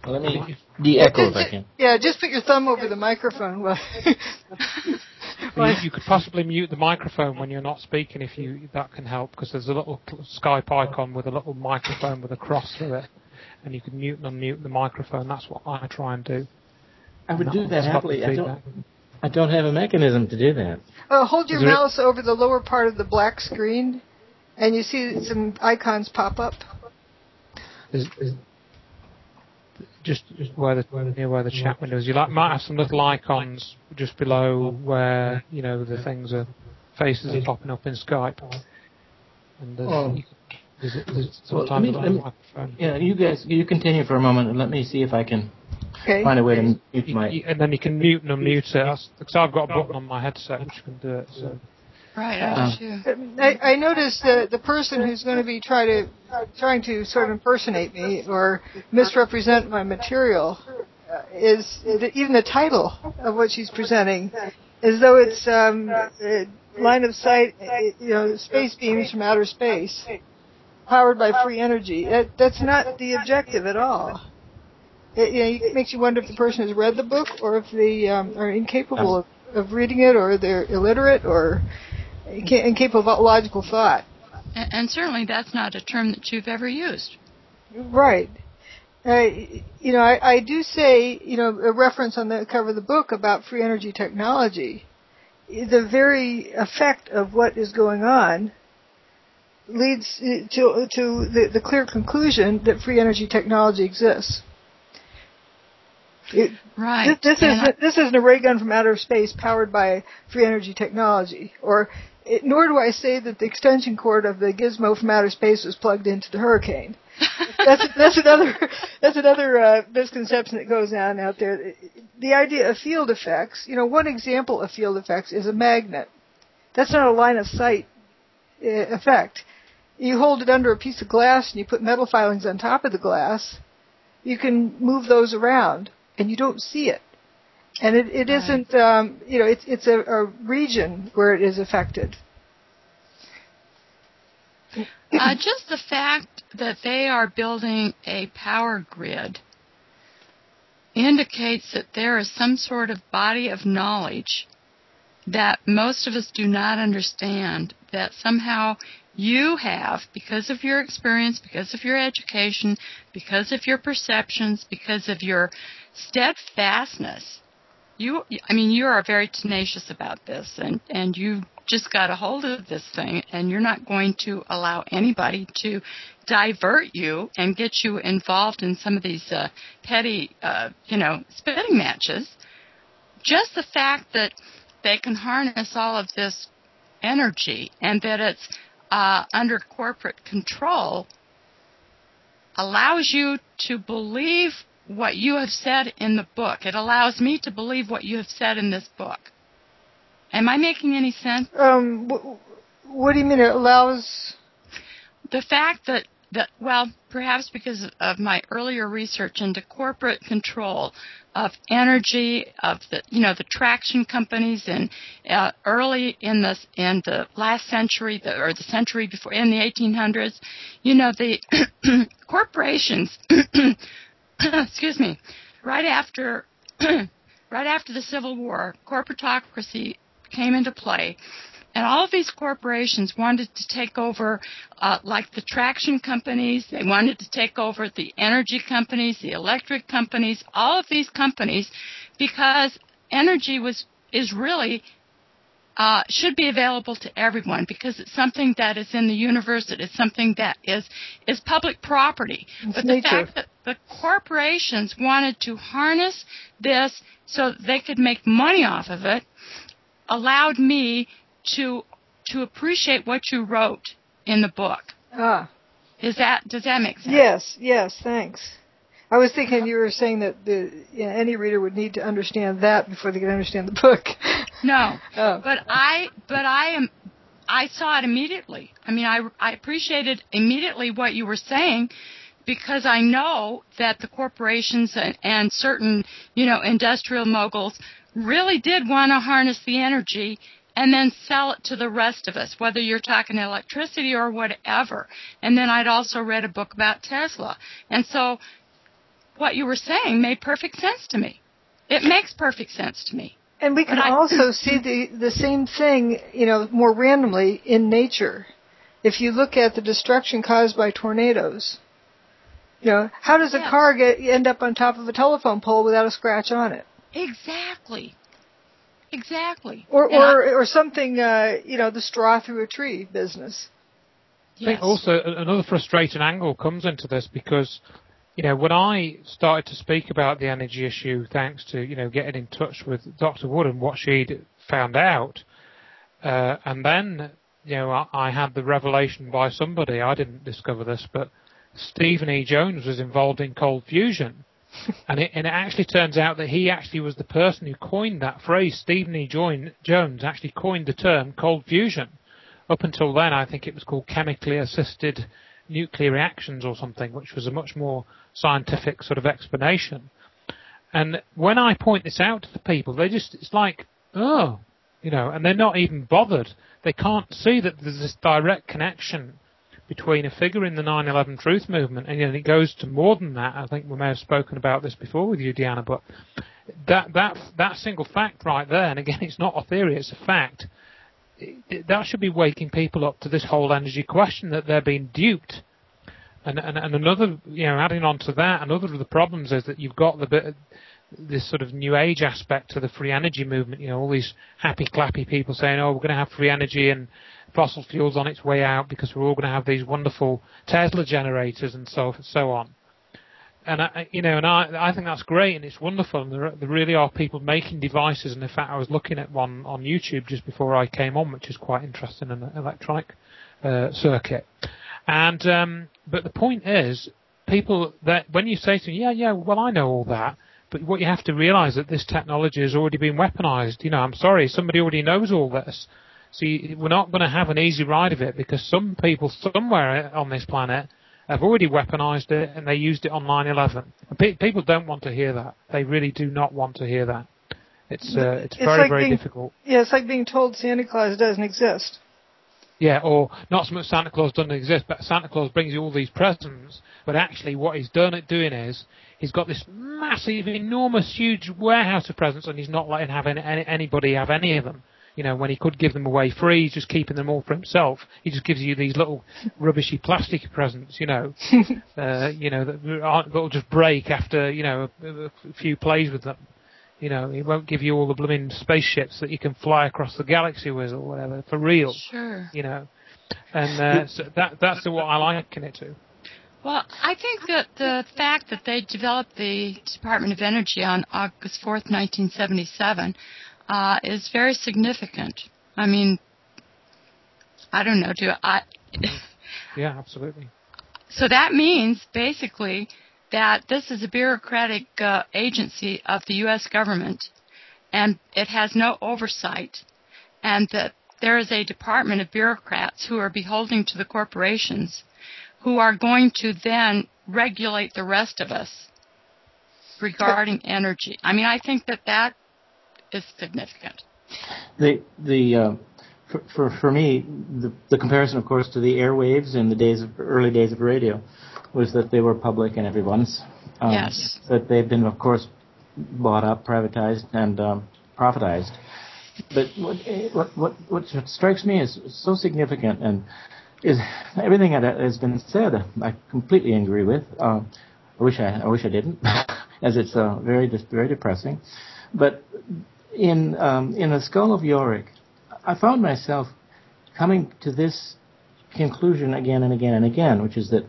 Let me de-echo if I can. Yeah, just put your thumb over the microphone. Well, you, you could possibly mute the microphone when you're not speaking if you that can help, because there's a little Skype icon with a little microphone with a cross through it, and you can mute and unmute the microphone. That's what I try and do. I would that do that happily. I don't, feedback. I don't have a mechanism to do that. Uh, hold your Is there- mouse over the lower part of the black screen, and you see some icons pop up. Is, is just, just where the near where the chat window is. You like, might have some little icons just below where you know the things are faces are popping up in Skype. And there's, Oh. you, there's, there's Well, sometimes let me- a let me- microphone. Yeah, you guys, you continue for a moment and let me see if I can Okay. find a way to mute You, my. you, and then you can mute and unmute it. Because I've got a button on my headset which can do it. So. Right, Uh, I do too. I, I noticed that the person who's going to be try to, trying to sort of impersonate me or misrepresent my material uh, is the, even the title of what she's presenting, as though it's um, uh, line of sight, uh, you know, space beams from outer space, powered by free energy. That, that's not the objective at all. It, you know, it makes you wonder if the person has read the book or if they um, are incapable of, of reading it, or they're illiterate, or incapable of logical thought. And, and certainly that's not a term that you've ever used. Right. Uh, you know, I, I do say, you know, a reference on the cover of the book about free energy technology. The very effect of what is going on leads to to the, the clear conclusion that free energy technology exists. It, Right. This, this is I, this isn't a ray gun from outer space powered by free energy technology, or it, nor do I say that the extension cord of the gizmo from outer space was plugged into the Hurricane. that's that's another that's another uh, misconception that goes on out there. The idea of field effects, you know, one example of field effects is a magnet. That's not a line of sight uh, effect. You hold it under a piece of glass and you put metal filings on top of the glass. You can move those around, and you don't see it. And it, it right. isn't, um, you know, it's it's a, a region where it is affected. Uh, just the fact that they are building a power grid indicates that there is some sort of body of knowledge that most of us do not understand, that somehow you have, because of your experience, because of your education, because of your perceptions, because of your steadfastness. You, I mean, you are very tenacious about this, and, and you just got a hold of this thing, and you're not going to allow anybody to divert you and get you involved in some of these uh, petty, uh, you know, spitting matches. Just the fact that they can harness all of this energy and that it's uh, under corporate control allows you to believe what you have said in the book. It allows me to believe what you have said in this book. Am I making any sense? Um, wh- what do you mean it allows? The fact that, that, well, perhaps because of my earlier research into corporate control of energy, of the, you know, the traction companies, and uh, early in the in the last century, the, or the century before, in the eighteen hundreds, you know, the corporations. excuse me, right after right after the Civil War, corporatocracy came into play, and all of these corporations wanted to take over, uh, like the traction companies, they wanted to take over the energy companies, the electric companies, all of these companies, because energy was is really Uh, should be available to everyone, because it's something that is in the universe. It is something that is is public property. It's but the nature. fact that the corporations wanted to harness this so that they could make money off of it allowed me to to appreciate what you wrote in the book. Ah. Is that does that make sense? Yes. Yes. Thanks. I was thinking you were saying that the, you know, any reader would need to understand that before they could understand the book. No, oh. but I, but I am, I saw it immediately. I mean, I, I appreciated immediately what you were saying, because I know that the corporations and, and certain, you know, industrial moguls really did want to harness the energy and then sell it to the rest of us, whether you're talking electricity or whatever. And then I'd also read a book about Tesla, and so what you were saying made perfect sense to me. It makes perfect sense to me. And we can I, also see the, the same thing, you know, more randomly in nature. If you look at the destruction caused by tornadoes, you know, how does a yes. car get end up on top of a telephone pole without a scratch on it? Exactly. Exactly. Or and or, I, or something, uh, you know, the straw through a tree business. yes. I think also another frustrating angle comes into this because, you know, when I started to speak about the energy issue, thanks to, you know, getting in touch with Doctor Wood and what she'd found out, uh, and then, you know, I, I had the revelation by somebody, I didn't discover this, but Stephen E. Jones was involved in cold fusion. and, it, and it actually turns out that he actually was the person who coined that phrase. Stephen E. Jones actually coined the term cold fusion. Up until then, I think it was called chemically assisted nuclear reactions or something, which was a much more scientific sort of explanation. And when I point this out to the people, they just, it's like, oh, you know, and they're not even bothered. They can't see that there's this direct connection between a figure in the nine eleven Truth Movement, and you know, it goes to more than that. I think we may have spoken about this before with you, Deanna, but that, that, that single fact right there, and again, it's not a theory, it's a fact, that should be waking people up to this whole energy question, that they're being duped. And, and, and another, you know, adding on to that, another of the problems is that you've got the bit, this sort of new age aspect to the free energy movement. You know, all these happy clappy people saying, "Oh, we're going to have free energy and fossil fuels on its way out because we're all going to have these wonderful Tesla generators and so so on." And I, you know, and I, I think that's great and it's wonderful, and there, there really are people making devices. And in fact, I was looking at one on YouTube just before I came on, which is quite interesting, an electronic uh, circuit. And um, but the point is, people that when you say to them, "Yeah, yeah, well, I know all that," but what you have to realise that this technology has already been weaponised. You know, I'm sorry, somebody already knows all this. So you, we're not going to have an easy ride of it because some people somewhere on this planet have already weaponised it, and they used it on nine eleven. Pe- people don't want to hear that. They really do not want to hear that. It's uh, it's, it's very, like very being, difficult. Yeah, it's like being told Santa Claus doesn't exist. Yeah, or not so much Santa Claus doesn't exist, but Santa Claus brings you all these presents, but actually what he's done at doing is, he's got this massive, enormous, huge warehouse of presents, and he's not letting have any, any, anybody have any of them. You know, when he could give them away free, he's just keeping them all for himself. He just gives you these little rubbishy plastic presents, you know, uh, you know, that aren't, that'll just break after, you know, a, a few plays with them. You know, he won't give you all the blooming spaceships that you can fly across the galaxy with or whatever, for real. Sure. You know, and uh, so that that's what I liken it to. Well, I think that the fact that they developed the Department of Energy on August fourth, nineteen seventy-seven, uh, is very significant. I mean, I don't know, do I... Yeah, absolutely. So that means, basically, that this is a bureaucratic uh, agency of the U S government, and it has no oversight, and that there is a department of bureaucrats who are beholden to the corporations, who are going to then regulate the rest of us regarding energy. I mean, I think that that is significant. The the uh, for, for for me, the, the comparison, of course, to the airwaves in the days of early days of radio, was that they were public and everyone's. Um, yes. That they've been, of course, bought up, privatized, and um, profitized. But what, what what what strikes me as so significant and is everything that has been said. I completely agree with. Uh, I wish I I wish I didn't, as it's uh, very very depressing. But in um, in the Skull of Yorick, I found myself coming to this conclusion again and again and again, which is that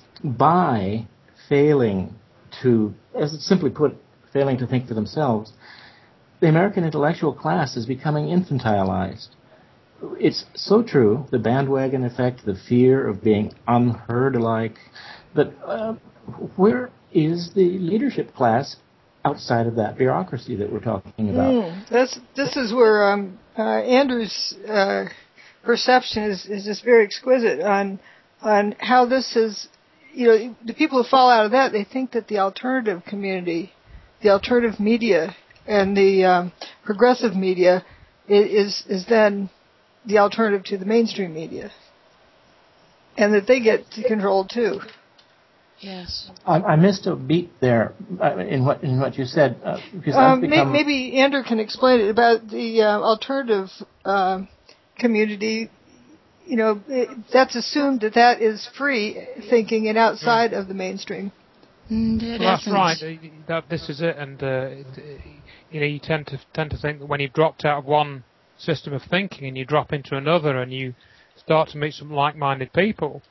by failing to, as it's simply put, failing to think for themselves, the American intellectual class is becoming infantilized. It's so true, the bandwagon effect, the fear of being unheard alike, but uh, where is the leadership class outside of that bureaucracy that we're talking about? Mm, that's, this is where um, uh, Andrew's uh, perception is, is just very exquisite on on how this is, you know, the people who fall out of that, they think that the alternative community, the alternative media, and the um, progressive media is is then the alternative to the mainstream media, and that they get controlled too. Yes. I, I missed a beat there uh, in what in what you said uh, because um, I've become... maybe Andrew can explain it about the uh, alternative uh, community. You know, it, that's assumed that that is free thinking and outside mm. of the mainstream. Mm, it well, that's isn't. right. That this is it, and uh, it, you know, you tend to tend to think that when you've dropped out of one system of thinking and you drop into another, and you start to meet some like-minded people,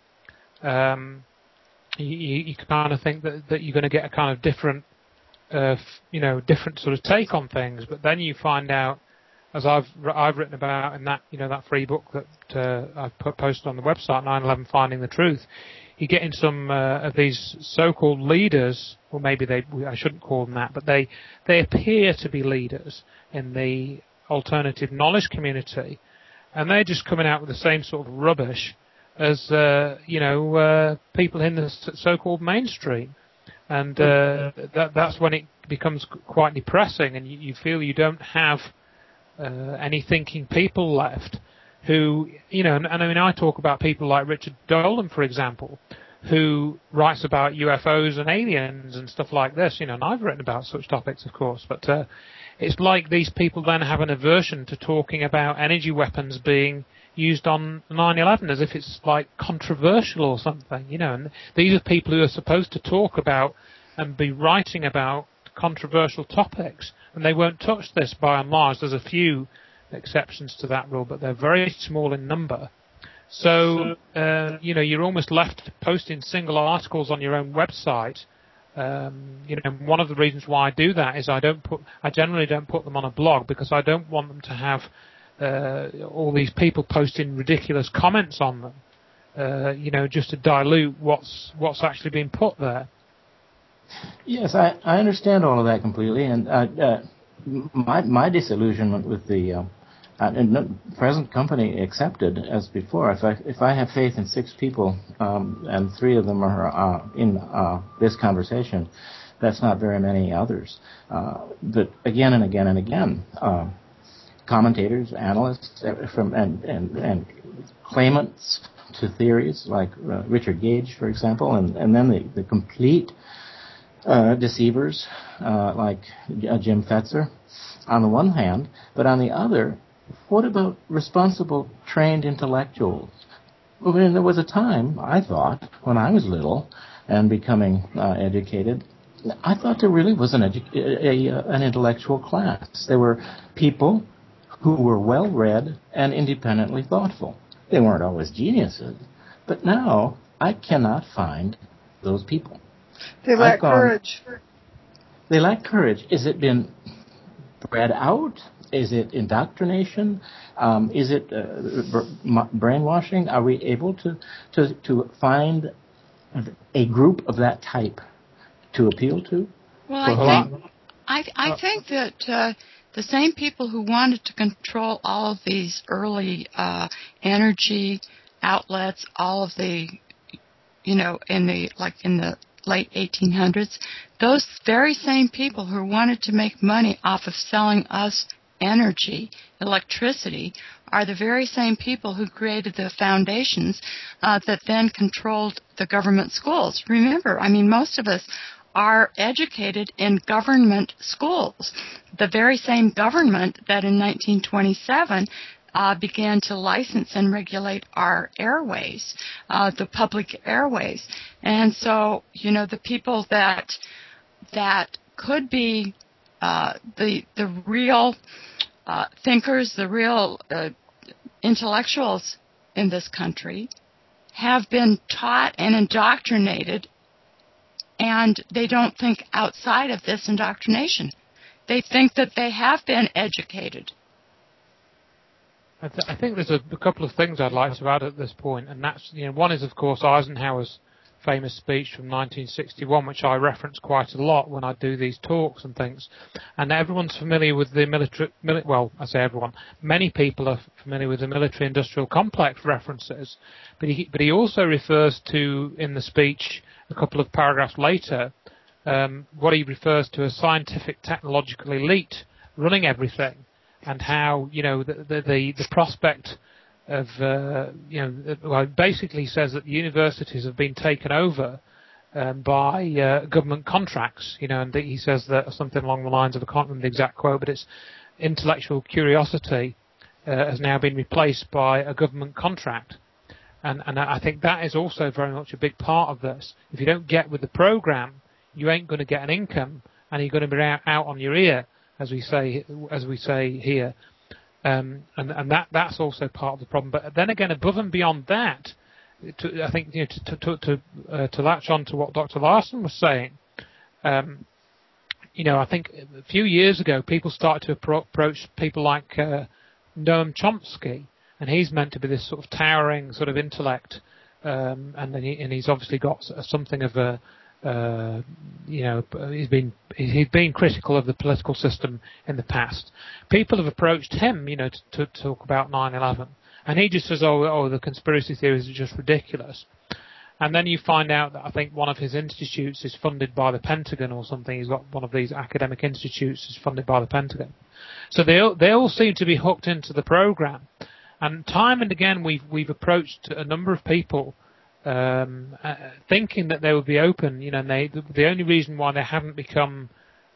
um, you, you kind of think that that you're going to get a kind of different, uh, you know, different sort of take on things. But then you find out, as I've I've written about in that you know that free book that uh, I've put, posted on the website, nine eleven Finding the Truth. You get in some uh, of these so-called leaders, or maybe they I shouldn't call them that, but they they appear to be leaders in the alternative knowledge community, and they're just coming out with the same sort of rubbish as uh, you know uh, people in the so-called mainstream, and uh, that that's when it becomes quite depressing, and you, you feel you don't have uh, any thinking people left. Who, you know, and, and I mean, I talk about people like Richard Dolan, for example, who writes about U F Os and aliens and stuff like this, you know, and I've written about such topics, of course, but uh, it's like these people then have an aversion to talking about energy weapons being used on nine eleven as if it's like controversial or something, you know, and these are people who are supposed to talk about and be writing about controversial topics, and they won't touch this by and large. There's a few exceptions to that rule, but they're very small in number. So, uh, you know, you're almost left posting single articles on your own website. Um, you know, one of the reasons why I do that is I don't put, I generally don't put them on a blog because I don't want them to have uh, all these people posting ridiculous comments on them. Uh, you know, just to dilute what's what's actually being put there. Yes, I, I understand all of that completely, and uh, uh, my my disillusionment with the uh, uh, present company accepted as before. If I if I have faith in six people um, and three of them are uh, in uh, this conversation, that's not very many others. Uh, but again and again and again, uh, commentators, analysts, from and and and claimants to theories like uh, Richard Gage, for example, and and then the the complete Uh, deceivers uh, like uh, Jim Fetzer on the one hand, but on the other, what about responsible, trained intellectuals? I mean, there was a time, I thought, when I was little and becoming uh, educated, I thought there really was an, edu- a, a, an intellectual class. There were people who were well-read and independently thoughtful. They weren't always geniuses, but now I cannot find those people. They lack gone, courage. They lack courage. Is it been bred out? Is it indoctrination? Um, is it uh, brainwashing? Are we able to, to, to find a group of that type to appeal to? Well, I think, I, I think that uh, the same people who wanted to control all of these early uh, energy outlets, all of the, you know, in the like in the late eighteen hundreds, those very same people who wanted to make money off of selling us energy, electricity, are the very same people who created the foundations uh, that then controlled the government schools. Remember, I mean, most of us are educated in government schools. The very same government that in nineteen twenty-seven Uh, began to license and regulate our airways, uh, the public airways. And so, you know, the people that that could be uh, the the real uh, thinkers, the real uh, intellectuals in this country have been taught and indoctrinated, and they don't think outside of this indoctrination. They think that they have been educated. I, th- I think there's a, a couple of things I'd like to add at this point, and that's, you know, one is, of course, Eisenhower's famous speech from nineteen sixty-one, which I reference quite a lot when I do these talks and things. And everyone's familiar with the military, mili- well, I say everyone, many people are familiar with the military-industrial complex references, but he, but he also refers to, in the speech, a couple of paragraphs later, um, what he refers to as scientific technological elite running everything. And how, you know, the the, the, the prospect of, uh, you know, well, it basically says that the universities have been taken over um, by uh, government contracts, you know, and he says that something along the lines of, I can't remember the exact quote, but it's intellectual curiosity uh, has now been replaced by a government contract. And, and I think that is also very much a big part of this. If you don't get with the program, you ain't going to get an income, and you're going to be out, out on your ear, as we say, as we say here. Um, and, and that that's also part of the problem. But then again, above and beyond that, to, I think you know, to to to, uh, to latch on to what Doctor Larson was saying, um, you know, I think a few years ago people started to appro- approach people like uh, Noam Chomsky, and he's meant to be this sort of towering sort of intellect, um, and then he, and he's obviously got something of a Uh, you know, he's been he's been critical of the political system in the past. People have approached him, you know, to, to talk about nine eleven, and he just says, "Oh, oh, the conspiracy theories are just ridiculous." And then you find out that I think one of his institutes is funded by the Pentagon or something. He's got one of these academic institutes is funded by the Pentagon. So they all, they all seem to be hooked into the program. And time and again, we've we've approached a number of people. Um, uh, thinking that they would be open, you know, and they, the, the only reason why they haven't become,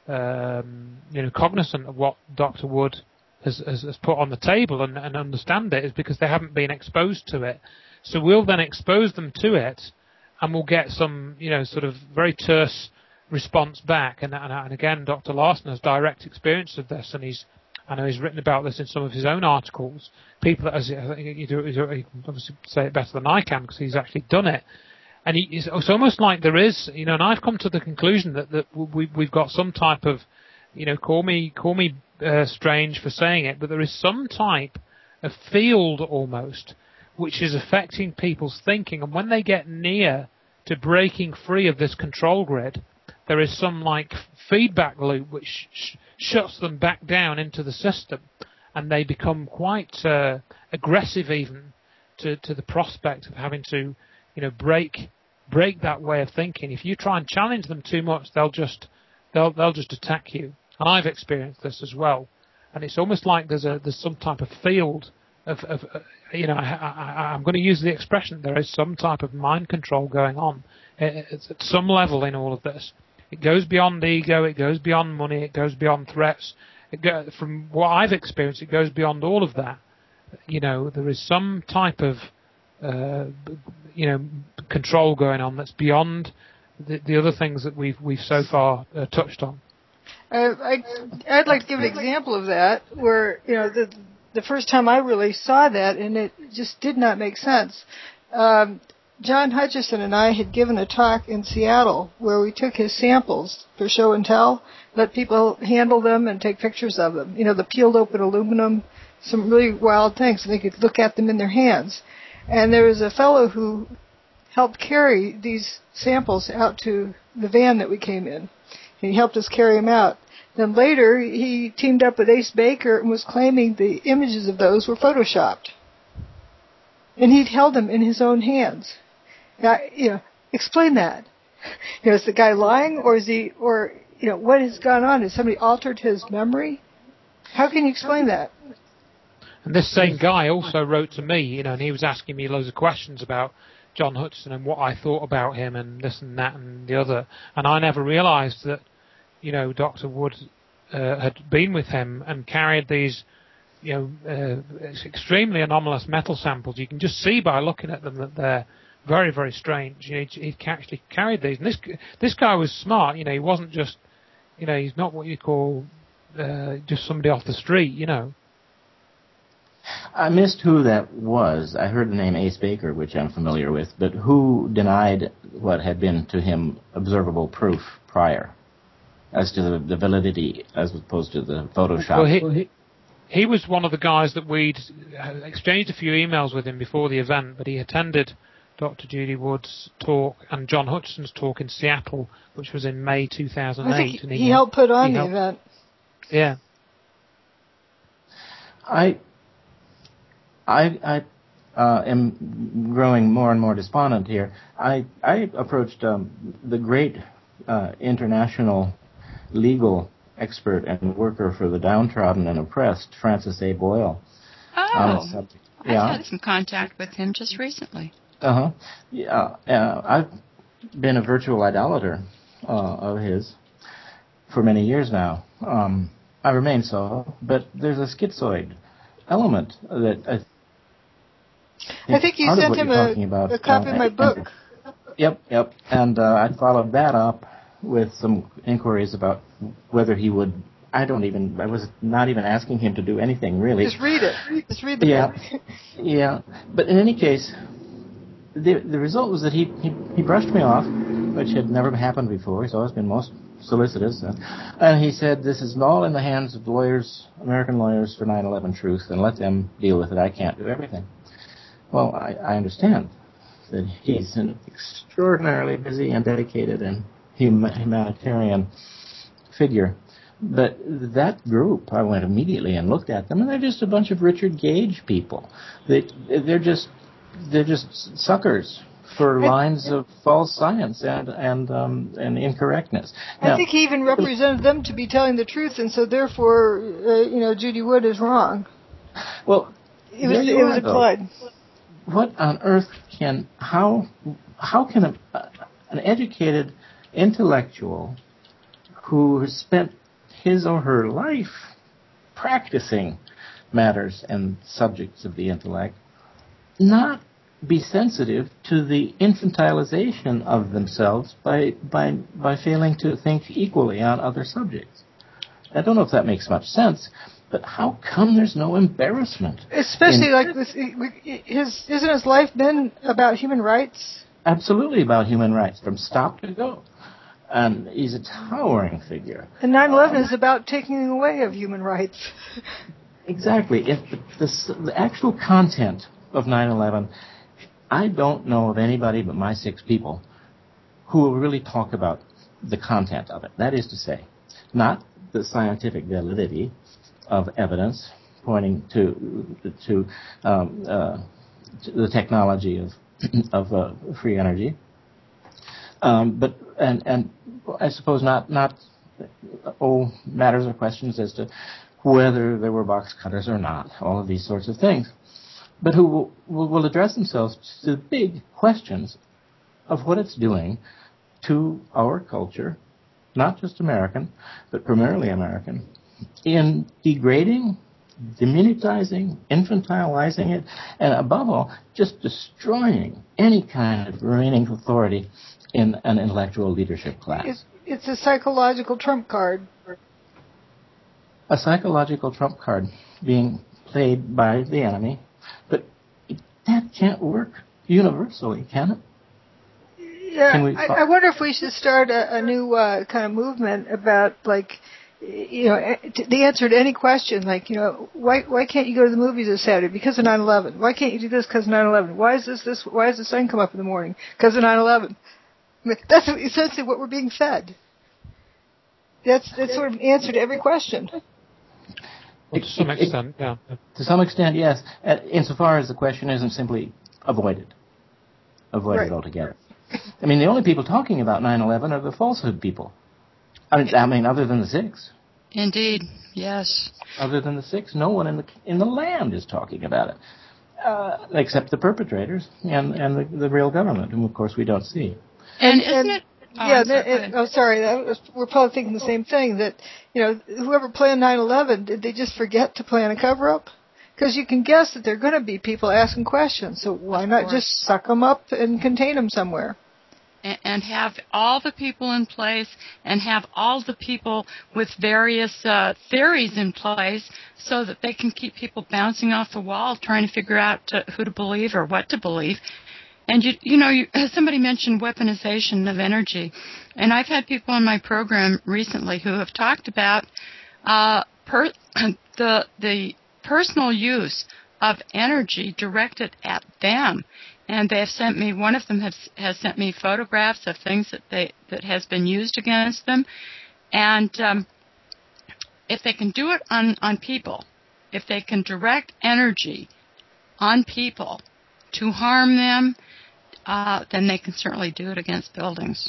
um, you know, cognizant of what Doctor Wood has, has, has put on the table and, and understand it is because they haven't been exposed to it. So we'll then expose them to it, and we'll get some, you know, sort of very terse response back. And, and, and again, Doctor Larson has direct experience of this, and he's, I know he's written about this in some of his own articles. People, as I think you do, he can obviously say it better than I can because he's actually done it. And he, it's, it's almost like there is, you know, and I've come to the conclusion that, that we, we've got some type of, you know, call me, call me uh, strange for saying it, but there is some type of field almost which is affecting people's thinking. And when they get near to breaking free of this control grid, there is some like feedback loop which sh- shuts them back down into the system, and they become quite uh, aggressive even to, to the prospect of having to, you know, break break that way of thinking. If you try and challenge them too much, they'll just they'll they'll just attack you. And I've experienced this as well. And it's almost like there's a there's some type of field of, of uh, you know, I, I, I'm going to use the expression, there is some type of mind control going on. It's at some level in all of this. It goes beyond ego, it goes beyond money, it goes beyond threats. It go, from what I've experienced, it goes beyond all of that. You know, there is some type of, uh, you know, control going on that's beyond the, the other things that we've we've so far uh, touched on. Uh, I, I'd like to give an example of that, where you know the the first time I really saw that, and it just did not make sense. Um, John Hutchison and I had given a talk in Seattle where we took his samples for show and tell, let people handle them and take pictures of them. You know, the peeled open aluminum, some really wild things. They could look at them in their hands. And there was a fellow who helped carry these samples out to the van that we came in. He helped us carry them out. Then later, he teamed up with Ace Baker and was claiming the images of those were photoshopped. And he'd held them in his own hands. Now, you know, explain that. You know, is the guy lying, or is he, or, you know, what has gone on? Has somebody altered his memory? How can you explain that? And this same guy also wrote to me, you know, and he was asking me loads of questions about John Hutchison and what I thought about him and this and that and the other. And I never realized that, you know, Doctor Wood uh, had been with him and carried these, you know, uh, extremely anomalous metal samples. You can just see by looking at them that they're very, very strange. You know, he actually carried these. And this this guy was smart. You know, he wasn't just, you know, he's not what you call uh, just somebody off the street, you know. I missed who that was. I heard the name Ace Baker, which I'm familiar with, but who denied what had been to him observable proof prior as to the, the validity as opposed to the Photoshop? Well, he, he was one of the guys that we'd exchanged a few emails with him before the event, but he attended Doctor Judy Wood's talk and John Hutchison's talk in Seattle, which was in May two thousand eight. I think and he, he helped put on he the helped, event. Yeah. I I, I uh, am growing more and more despondent here. I, I approached um, the great uh, international legal expert and worker for the downtrodden and oppressed, Francis A. Boyle. Oh, subject. I've Yeah. had some contact with him just recently. Uh-huh. Yeah, uh, I've been a virtual idolater uh, of his for many years now. Um, I remain so, but there's a schizoid element that I think, I think you sent him a, about, a copy uh, of my book. And, yep, yep. And uh, I followed that up with some inquiries about whether he would. I don't even. I was not even asking him to do anything really. Just read it. Just read the yeah, book. yeah. But in any case, the the result was that he, he he brushed me off, which had never happened before. He's always been most solicitous, uh, and he said, "This is all in the hands of lawyers, American lawyers for nine eleven Truth, and let them deal with it. I can't do everything." Well, I, I understand that he's an extraordinarily busy and dedicated and hum- humanitarian figure. But that group, I went immediately and looked at them, and they're just a bunch of Richard Gage people. They, they're just they're just suckers for lines of false science and and um, and incorrectness. Now, I think he even represented them to be telling the truth, and so therefore, uh, you know, Judy Wood is wrong. Well, it was it was implied. What on earth can how how can a, an educated intellectual who has spent his or her life practicing matters and subjects of the intellect not be sensitive to the infantilization of themselves by by by failing to think equally on other subjects? I don't know if that makes much sense, but how come there's no embarrassment? Especially in, like this, his isn't his life been about human rights? Absolutely about human rights, from stop to go. And he's a towering figure. And nine eleven um, is about taking away of human rights. Exactly. If the, the, the actual content of nine eleven, I don't know of anybody but my six people who will really talk about the content of it. That is to say, not the scientific validity of evidence pointing to to, um, uh, to the technology of of uh, free energy, um, but and and I suppose not not oh matters or questions as to whether there were box cutters or not, all of these sorts of things, but who will, will, will address themselves to the big questions of what it's doing to our culture, not just American, but primarily American, in degrading, demonetizing, infantilizing it, and above all, just destroying any kind of remaining authority in an intellectual leadership class. It's, it's a psychological trump card. A psychological trump card being played by the enemy, but that can't work universally, can it? Yeah, I, I wonder if we should start a, a new uh, kind of movement about, like, you know, the answer to any question, like, you know, why why can't you go to the movies this Saturday? Because of nine eleven. Why can't you do this because of nine eleven? Why is this this? Why does the sun come up in the morning? Because of nine eleven. I mean, that's essentially what we're being fed. That's that's sort of an answer to every question. Well, to some extent, yeah. To some extent, yes. Insofar as the question isn't simply avoided, avoided right. altogether. I mean, the only people talking about nine eleven are the falsehood people. I mean, I mean, other than the six. Indeed, yes. Other than the six, no one in the in the land is talking about it, uh, except the perpetrators and and the, the real government, whom of course we don't see. And, and isn't and, it? Oh, yeah, I'm sorry. it, oh, sorry. That was, we're probably thinking the same thing. That, you know, whoever planned nine eleven, did they just forget to plan a cover-up? Because you can guess that there are going to be people asking questions. So why not just suck them up and contain them somewhere? And have all the people in place and have all the people with various uh, theories in place so that they can keep people bouncing off the wall trying to figure out to, who to believe or what to believe. And, you, you know, you, somebody mentioned weaponization of energy. And I've had people on my program recently who have talked about uh, per, the the personal use of energy directed at them. And they have sent me, one of them has, has sent me photographs of things that they that has been used against them. And um, if they can do it on, on people, if they can direct energy on people to harm them, uh, then they can certainly do it against buildings.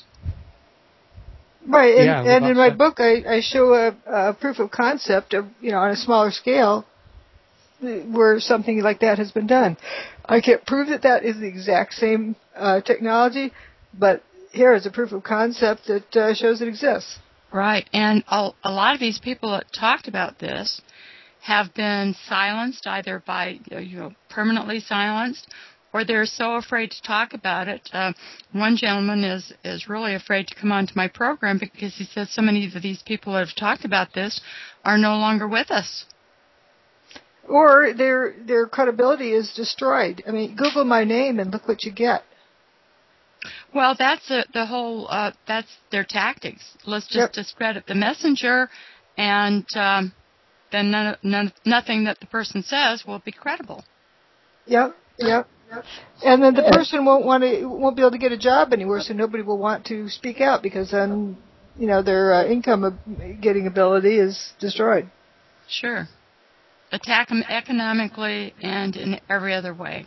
Right, and, yeah, and in my book I, I show a, a proof of concept of, you know, on a smaller scale where something like that has been done. I can't prove that that is the exact same uh, technology, but here as a proof of concept that uh, shows it exists. Right, and a, a lot of these people that talked about this have been silenced, either by, you know, permanently silenced, or they're so afraid to talk about it. Uh, one gentleman is, is really afraid to come onto my program because he says so many of these people that have talked about this are no longer with us. Or their their credibility is destroyed. I mean, Google my name and look what you get. Well, that's a, the whole, uh, that's their tactics. Let's just yep. discredit the messenger, and um, then none, none, nothing that the person says will be credible. Yep, yep. And then the person won't want to, won't be able to get a job anywhere, so nobody will want to speak out because then, you know, their uh, income getting ability is destroyed. Sure. Attack them economically and in every other way.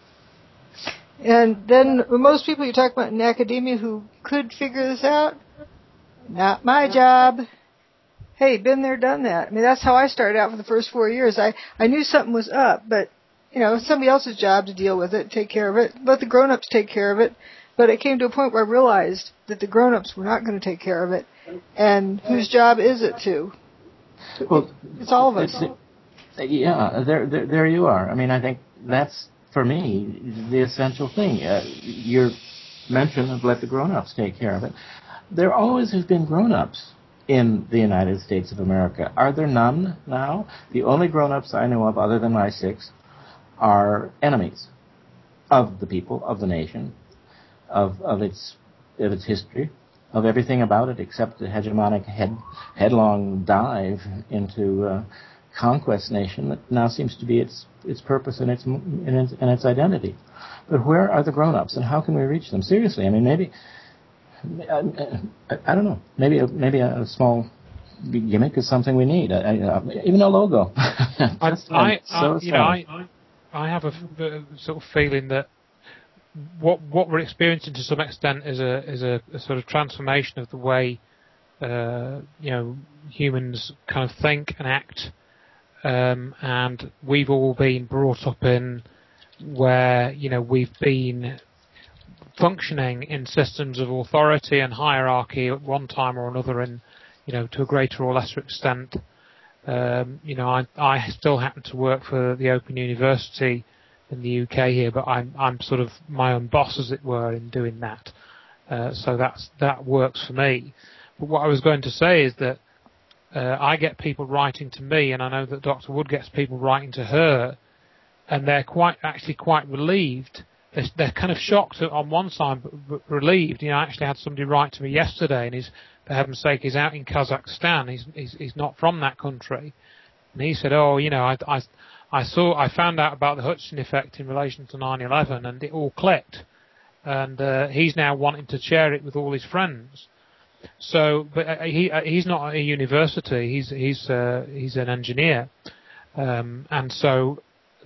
And then most people you talk about in academia who could figure this out, not my job. Hey, been there, done that. I mean, that's how I started out for the first four years. I, I knew something was up, but, you know, it's somebody else's job to deal with it, take care of it. Let the grown-ups take care of it. But it came to a point where I realized that the grown-ups were not going to take care of it. And whose job is it to? Well, it's all of us. Yeah, there, there, there you are. I mean, I think that's, for me, the essential thing. Uh, your mention of let the grown-ups take care of it. There always have been grown-ups in the United States of America. Are there none now? The only grown-ups I know of, other than my six, are enemies of the people, of the nation, of, of its of its history, of everything about it except the hegemonic head, headlong dive into uh, conquest nation that now seems to be its its purpose and its, and its and its identity. But where are the grown-ups, and how can we reach them? Seriously, I mean, maybe I, I, I don't know. Maybe a, maybe a small gimmick is something we need. I, I, even a logo. Just, I, I, so you know, I, I have a, a sort of feeling that what what we're experiencing to some extent is a is a, a sort of transformation of the way uh, you know humans kind of think and act. Um, and we've all been brought up in where, you know, we've been functioning in systems of authority and hierarchy at one time or another, and, you know, to a greater or lesser extent. Um, you know, I, I still happen to work for the Open University in the U K here, but I'm, I'm sort of my own boss, as it were, in doing that. Uh, so that's, that works for me. But what I was going to say is that Uh, I get people writing to me, and I know that Doctor Wood gets people writing to her, and they're quite actually quite relieved. They're, they're kind of shocked on one side, but, but relieved. You know, I actually had somebody write to me yesterday, and he's, for heaven's sake, he's out in Kazakhstan. He's he's, he's not from that country, and he said, "Oh, you know, I, I I saw I found out about the Hutchinson effect in relation to nine eleven, and it all clicked, and uh, he's now wanting to share it with all his friends." So, but uh, he uh, he's not at a university. He's he's uh, he's an engineer, um, and so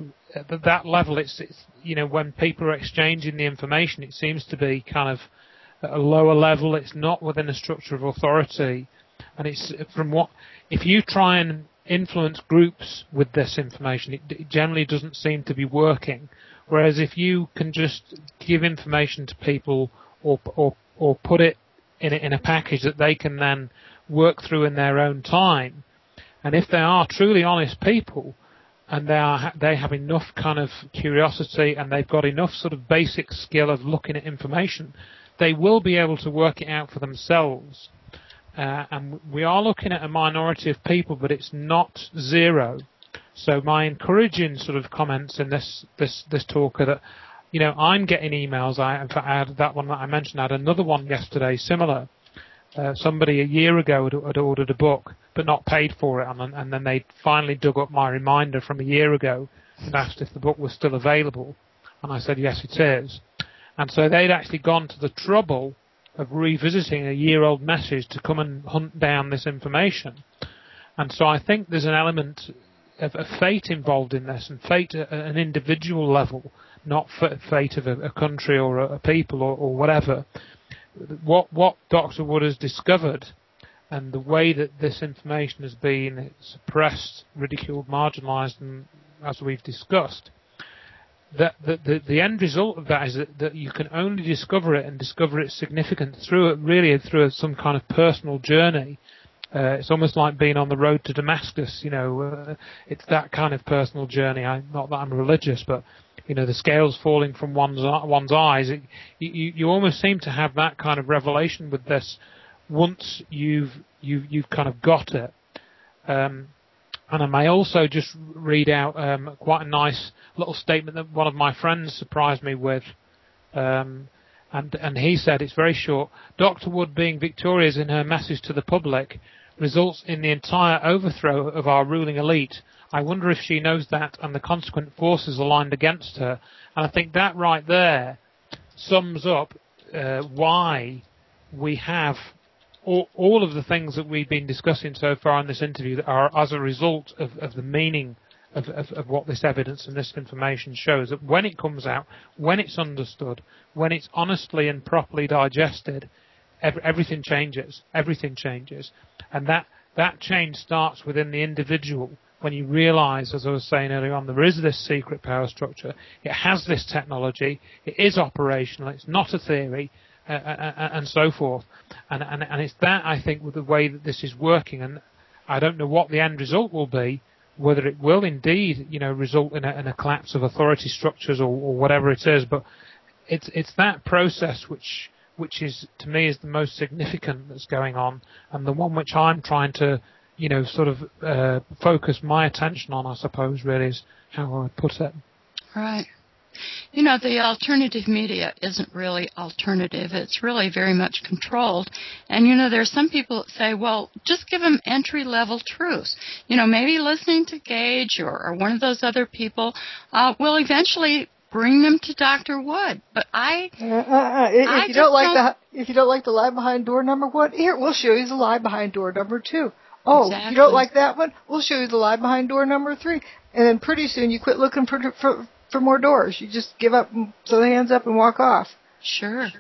at that level, it's, it's you know when people are exchanging the information, it seems to be kind of at a lower level. It's not within a structure of authority, and it's from what if you try and influence groups with this information, it, it generally doesn't seem to be working. Whereas if you can just give information to people or or or put it in a, in a package that they can then work through in their own time, and if they are truly honest people, and they are they have enough kind of curiosity and they've got enough sort of basic skill of looking at information, they will be able to work it out for themselves. Uh, and we are looking at a minority of people, but it's not zero. So my encouraging sort of comments in this this this talk are that, you know, I'm getting emails. I, in fact, I had that one that I mentioned. I had another one yesterday, similar. Uh, somebody a year ago had, had ordered a book, but not paid for it, and, and then they finally dug up my reminder from a year ago and asked if the book was still available. And I said, yes, it is. And so they'd actually gone to the trouble of revisiting a year-old message to come and hunt down this information. And so I think there's an element of, of fate involved in this, and fate at an individual level, not fate of a, a country or a, a people or, or whatever. What what Doctor Wood has discovered, and the way that this information has been suppressed, ridiculed, marginalised, and as we've discussed, that the, the the end result of that is that, that you can only discover it and discover its significance through it, really through some kind of personal journey. Uh, it's almost like being on the road to Damascus. You know, uh, it's that kind of personal journey. I, not that I'm religious, but you know, the scales falling from one's one's eyes. It, you you almost seem to have that kind of revelation with this once you've you've you've kind of got it. Um, And I may also just read out um, quite a nice little statement that one of my friends surprised me with. Um, and, and he said, it's very short, Doctor Wood being victorious in her message to the public results in the entire overthrow of our ruling elite. I wonder if she knows that and the consequent forces aligned against her. And I think that right there sums up uh, why we have All, all of the things that we've been discussing so far in this interview that are as a result of, of the meaning of, of, of what this evidence and this information shows, that when it comes out, when it's understood, when it's honestly and properly digested, every, everything changes. Everything changes. And that, that change starts within the individual when you realise, as I was saying earlier on, there is this secret power structure. It has this technology. It is operational. It's not a theory. Uh, uh, and so forth, and, and and it's that, I think, with the way that this is working, and I don't know what the end result will be, whether it will indeed, you know, result in a, in a collapse of authority structures or, or whatever it is, but it's it's that process which which is, to me, is the most significant that's going on, and the one which I'm trying to, you know, sort of uh, focus my attention on, I suppose, really, is how I would put it. Right. You know, the alternative media isn't really alternative. It's really very much controlled. And, you know, there's some people that say, well, just give them entry-level truths. You know, maybe listening to Gage or, or one of those other people uh, will eventually bring them to Doctor Wood. But I, uh, uh, if I you don't like don't, the if you don't like the lie behind door number one, here we'll show you the lie behind door number two. Oh, exactly. If you don't like that one, we'll show you the lie behind door number three. And then pretty soon you quit looking for for, for more doors. You just give up, throw the hands up, and walk off. Sure.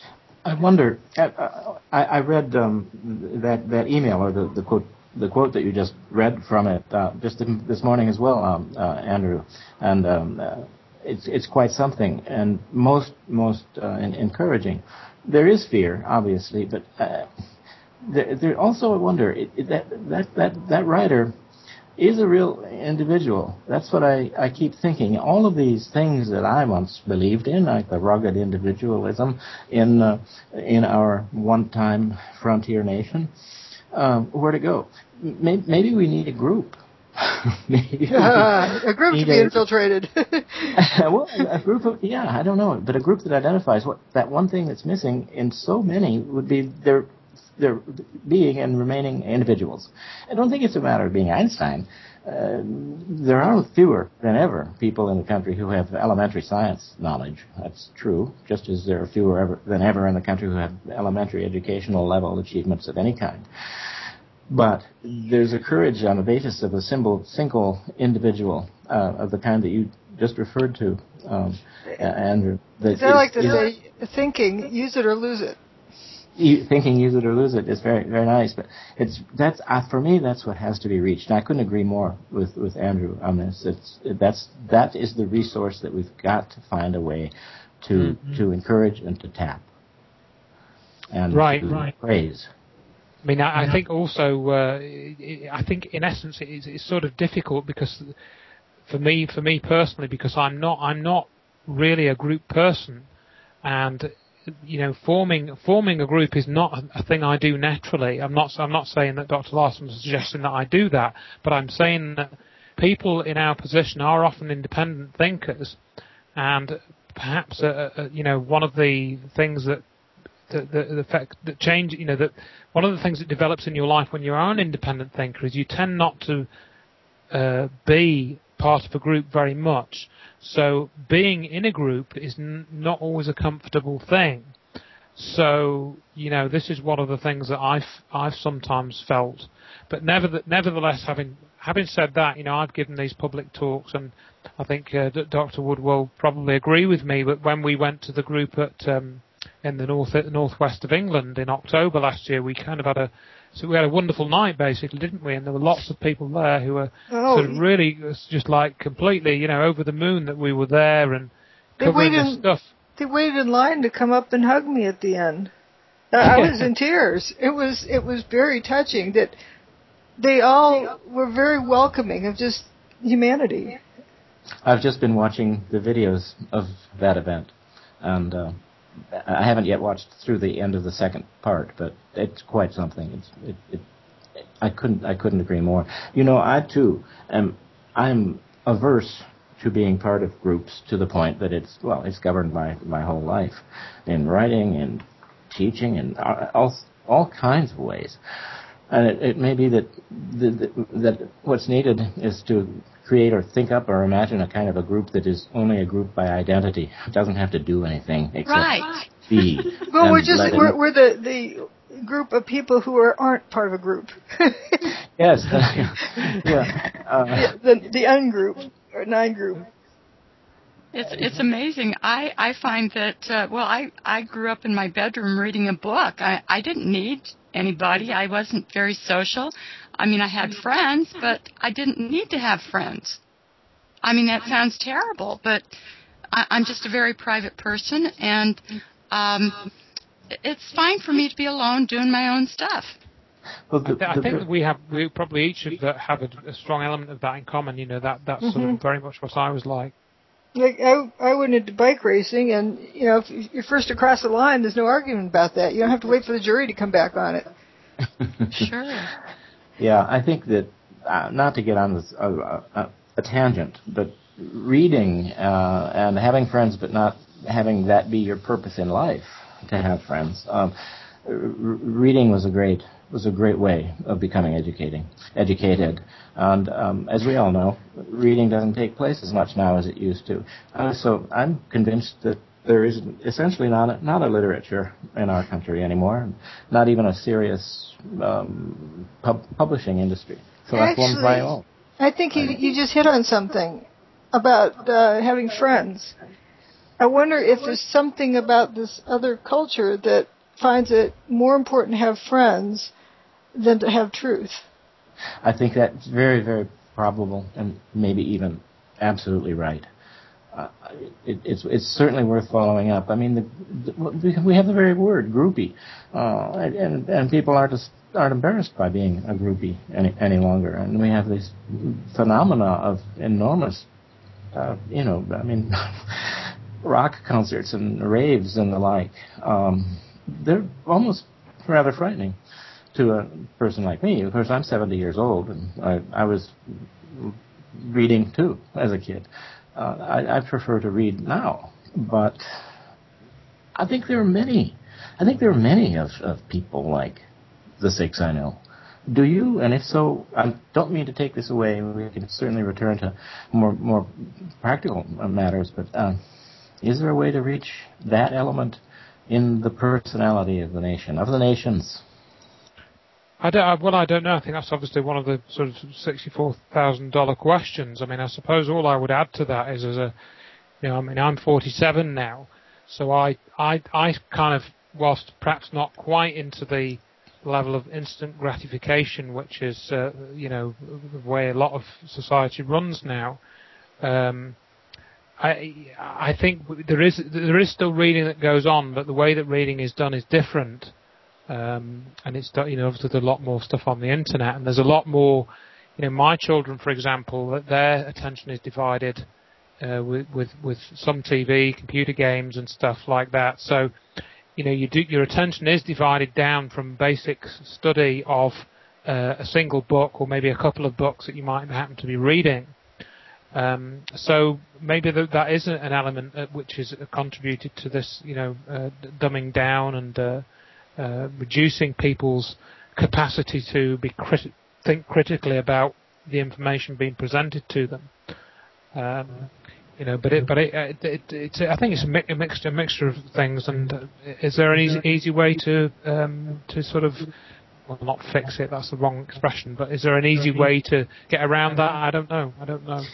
I wonder. I, I, I read um, that that email or the, the quote the quote that you just read from it uh, just this morning as well, um, uh, Andrew, and um, uh, it's it's quite something and most most uh, encouraging. There is fear, obviously, but uh, there, there also I wonder it, it, that that that that writer is a real individual. That's what I, I keep thinking. All of these things that I once believed in, like the rugged individualism in uh, in our one-time frontier nation, um, where to go? Maybe, maybe we need a group. maybe uh, a group to be a, infiltrated. well, a group of, yeah, I don't know, but a group that identifies what that one thing that's missing in so many would be their They're being and remaining individuals. I don't think it's a matter of being Einstein. Uh, there are fewer than ever people in the country who have elementary science knowledge. That's true, just as there are fewer ever, than ever in the country who have elementary educational level achievements of any kind. But there's a courage on the basis of a simple, single individual uh, of the kind that you just referred to, um, Andrew. That As I like to is, say, thinking, use it or lose it. Thinking, use it or lose it is very, very nice. But it's that's uh, for me. That's what has to be reached. And I couldn't agree more with, with Andrew on this. It's that's that is the resource that we've got to find a way to mm-hmm. to encourage and to tap and right, to right. praise. I mean, I, I think also, uh, I think in essence it's, it's sort of difficult because for me, for me personally, because I'm not, I'm not really a group person, and you know, forming forming a group is not a, a thing I do naturally. I'm not, I'm not saying that Doctor Larson is suggesting that I do that, but I'm saying that people in our position are often independent thinkers, and perhaps, uh, uh, you know, one of the things that The, the, the fact that change, you know, that one of the things that develops in your life when you are an independent thinker is you tend not to uh, be part of a group very much. So being in a group is n- not always a comfortable thing. So, you know, this is one of the things that I've I've sometimes felt. But never, nevertheless, having having said that, you know, I've given these public talks, and I think uh, Doctor Wood will probably agree with me. But when we went to the group at um, in the north northwest of England in October last year. We kind of had a so we had a wonderful night basically, didn't we? And there were lots of people there who were oh, sort of really just like completely, you know, over the moon that we were there and covering this stuff. They waited in line to come up and hug me at the end. I was in tears. It was it was very touching that they all were very welcoming of just humanity. I've just been watching the videos of that event, and uh, I haven't yet watched through the end of the second part, but it's quite something. It's it, it I couldn't I couldn't agree more. You know, I too am I'm averse to being part of groups to the point that it's well, it's governed my my whole life in writing and teaching and all all kinds of ways. And it, it may be that the, the, that what's needed is to create or think up or imagine a kind of a group that is only a group by identity. It doesn't have to do anything except right. be. Well, we're just we're, we're the the group of people who are aren't part of a group. Yes. yeah. Uh, the, the the ungroup or nine group. It's it's amazing. I, I find that, uh, well, I, I grew up in my bedroom reading a book. I, I didn't need anybody. I wasn't very social. I mean, I had friends, but I didn't need to have friends. I mean, that sounds terrible, but I, I'm just a very private person, and um, it's fine for me to be alone doing my own stuff. Well, the, I the, think that we have we probably each of that have a, a strong element of that in common. You know, that that's mm-hmm. sort of very much what I was like. Like I, I went into bike racing, and you know, if you're first across the line, there's no argument about that. You don't have to wait for the jury to come back on it. Sure. Yeah, I think that uh, not to get on this, uh, uh, a tangent, but reading uh, and having friends, but not having that be your purpose in life to have friends. Um, r- reading was a great was a great way of becoming educating, educated. And um, as we all know, reading doesn't take place as much now as it used to. Uh, so I'm convinced that there is essentially not a, not a literature in our country anymore, not even a serious um, pub- publishing industry. So that's Actually, one's my own. I think you, you just hit on something about uh, having friends. I wonder if there's something about this other culture that finds it more important to have friends than to have truth. I think that's very, very probable, and maybe even absolutely right. Uh, it, it's it's certainly worth following up. I mean, the, the, we have the very word groupie, uh, and and people aren't aren't embarrassed by being a groupie any any longer. And we have these phenomena of enormous, uh, you know, I mean, rock concerts and raves and the like. Um, they're almost rather frightening to a person like me. Of course, I'm seventy years old, and I, I was reading too as a kid. Uh, I, I prefer to read now, but I think there are many. I think there are many of, of people like the six I know. Do you? And if so, I don't mean to take this away. We can certainly return to more more practical matters. But uh, is there a way to reach that element in the personality of the nation, of the nations? I don't, well, I don't know. I think that's obviously one of the sort of sixty-four thousand dollars questions. I mean, I suppose all I would add to that is as a, you know, I mean, I'm forty-seven now, so I, I, I kind of, whilst perhaps not quite into the level of instant gratification, which is, uh, you know, the way a lot of society runs now, um, I, I think there is, there is still reading that goes on, but the way that reading is done is different. Um, and it's, you know, obviously there's a lot more stuff on the internet, and there's a lot more, you know, my children, for example, that their attention is divided uh, with, with with some T V, computer games, and stuff like that. So, you know, you do, your attention is divided down from basic study of uh, a single book or maybe a couple of books that you might happen to be reading. Um, so maybe th- that is an element uh, which has contributed to this, you know, uh, dumbing down and uh, Uh, reducing people's capacity to be criti- think critically about the information being presented to them. Um, you know, but it, but it, it, it, it's, I think it's a, mi- a mixture, a mixture of things. And uh, is there an easy, easy way to um, to sort of, well, not fix it? That's the wrong expression. But is there an easy way to get around that? I don't know. I don't know.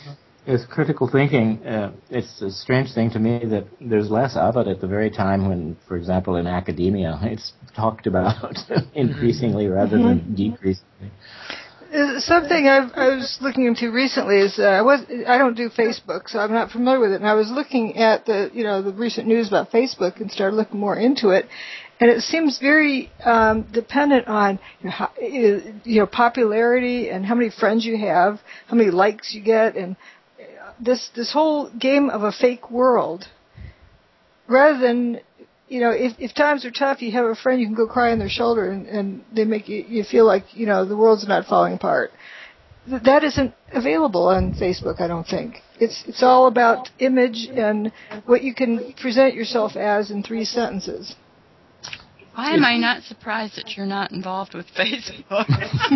Is critical thinking, uh, it's a strange thing to me that there's less of it at the very time when, for example, in academia, it's talked about increasingly rather than mm-hmm. decreasingly. Something I've, I was looking into recently is uh, I was I don't do Facebook, so I'm not familiar with it. And I was looking at the you know the recent news about Facebook and started looking more into it, and it seems very um, dependent on you know, how, you know popularity and how many friends you have, how many likes you get, and this this whole game of a fake world. Rather than you know, if, if times are tough, you have a friend you can go cry on their shoulder, and, and they make you, you feel like you know the world's not falling apart. Th- that isn't available on Facebook, I don't think. It's it's all about image and what you can present yourself as in three sentences. Why am I not surprised that you're not involved with Facebook?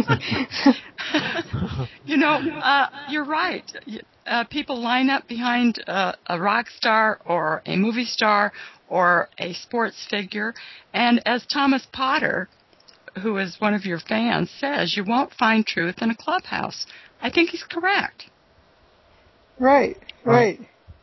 you know, uh, you're right. Uh, people line up behind uh, a rock star or a movie star or a sports figure, and as Thomas Potter, who is one of your fans, says, you won't find truth in a clubhouse. I think he's correct. Right, right.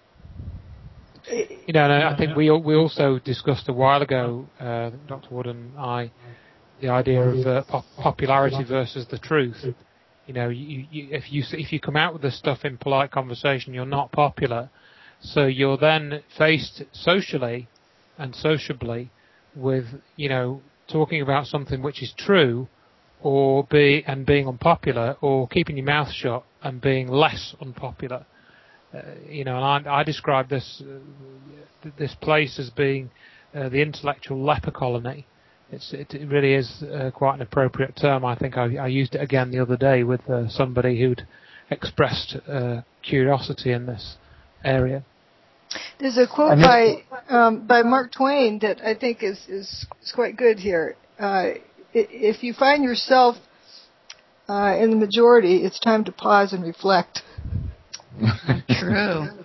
You know, and I think we we also discussed a while ago, uh, Doctor Wood and I, the idea of uh, pop- popularity versus the truth. You know, you, you, if you if you come out with this stuff in polite conversation, you're not popular, so you're then faced socially and sociably with you know talking about something which is true, or be and being unpopular, or keeping your mouth shut and being less unpopular. Uh, you know, and I, I describe this uh, this place as being uh, the intellectual leper colony. It's, it, it really is uh, quite an appropriate term. I think I, I used it again the other day with uh, somebody who'd expressed uh, curiosity in this area. There's a quote by um, by Mark Twain that I think is is, is quite good here. Uh, if you find yourself uh, in the majority, it's time to pause and reflect. True.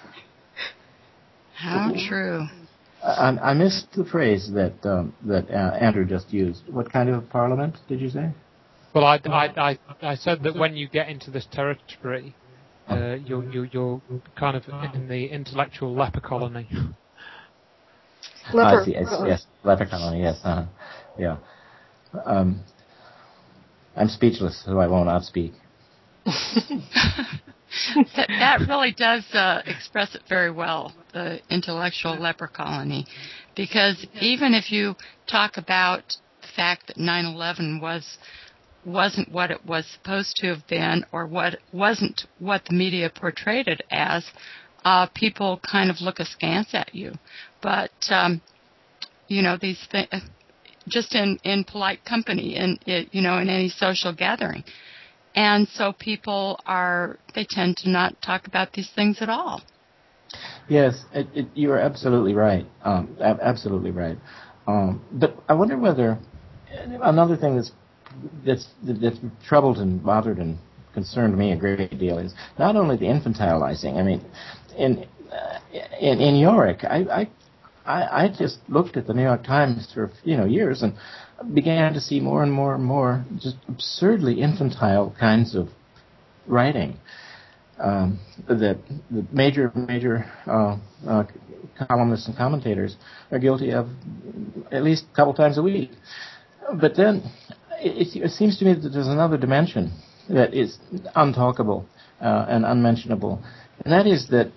How true. I, I missed the phrase that um, that uh, Andrew just used. What kind of parliament did you say? Well, I, I, I, I said that when you get into this territory, uh, you're, you're, you're kind of in the intellectual leper colony. Leper. I see. Yes, yes, leper colony. Yes. Uh-huh. Yeah. Um, I'm speechless, so I won't outspeak. that, that really does uh, express it very well, the intellectual leper colony, because even if you talk about the fact that nine eleven was wasn't what it was supposed to have been, or what wasn't what the media portrayed it as, uh, people kind of look askance at you. But um, you know, these things, just in, in polite company, in you know, in any social gathering. And so people are, they tend to not talk about these things at all. Yes, it, it, you are absolutely right. Um, absolutely right. Um, but I wonder whether, another thing that's, that's, that's troubled and bothered and concerned me a great deal is not only the infantilizing. I mean, in, uh, in, in Yorick, I, I, I, I just looked at the New York Times for, you know, years and began to see more and more and more just absurdly infantile kinds of writing. Um, that the major major uh, uh, columnists and commentators are guilty of at least a couple times a week. But then it, it seems to me that there's another dimension that is untalkable uh, and unmentionable, and that is that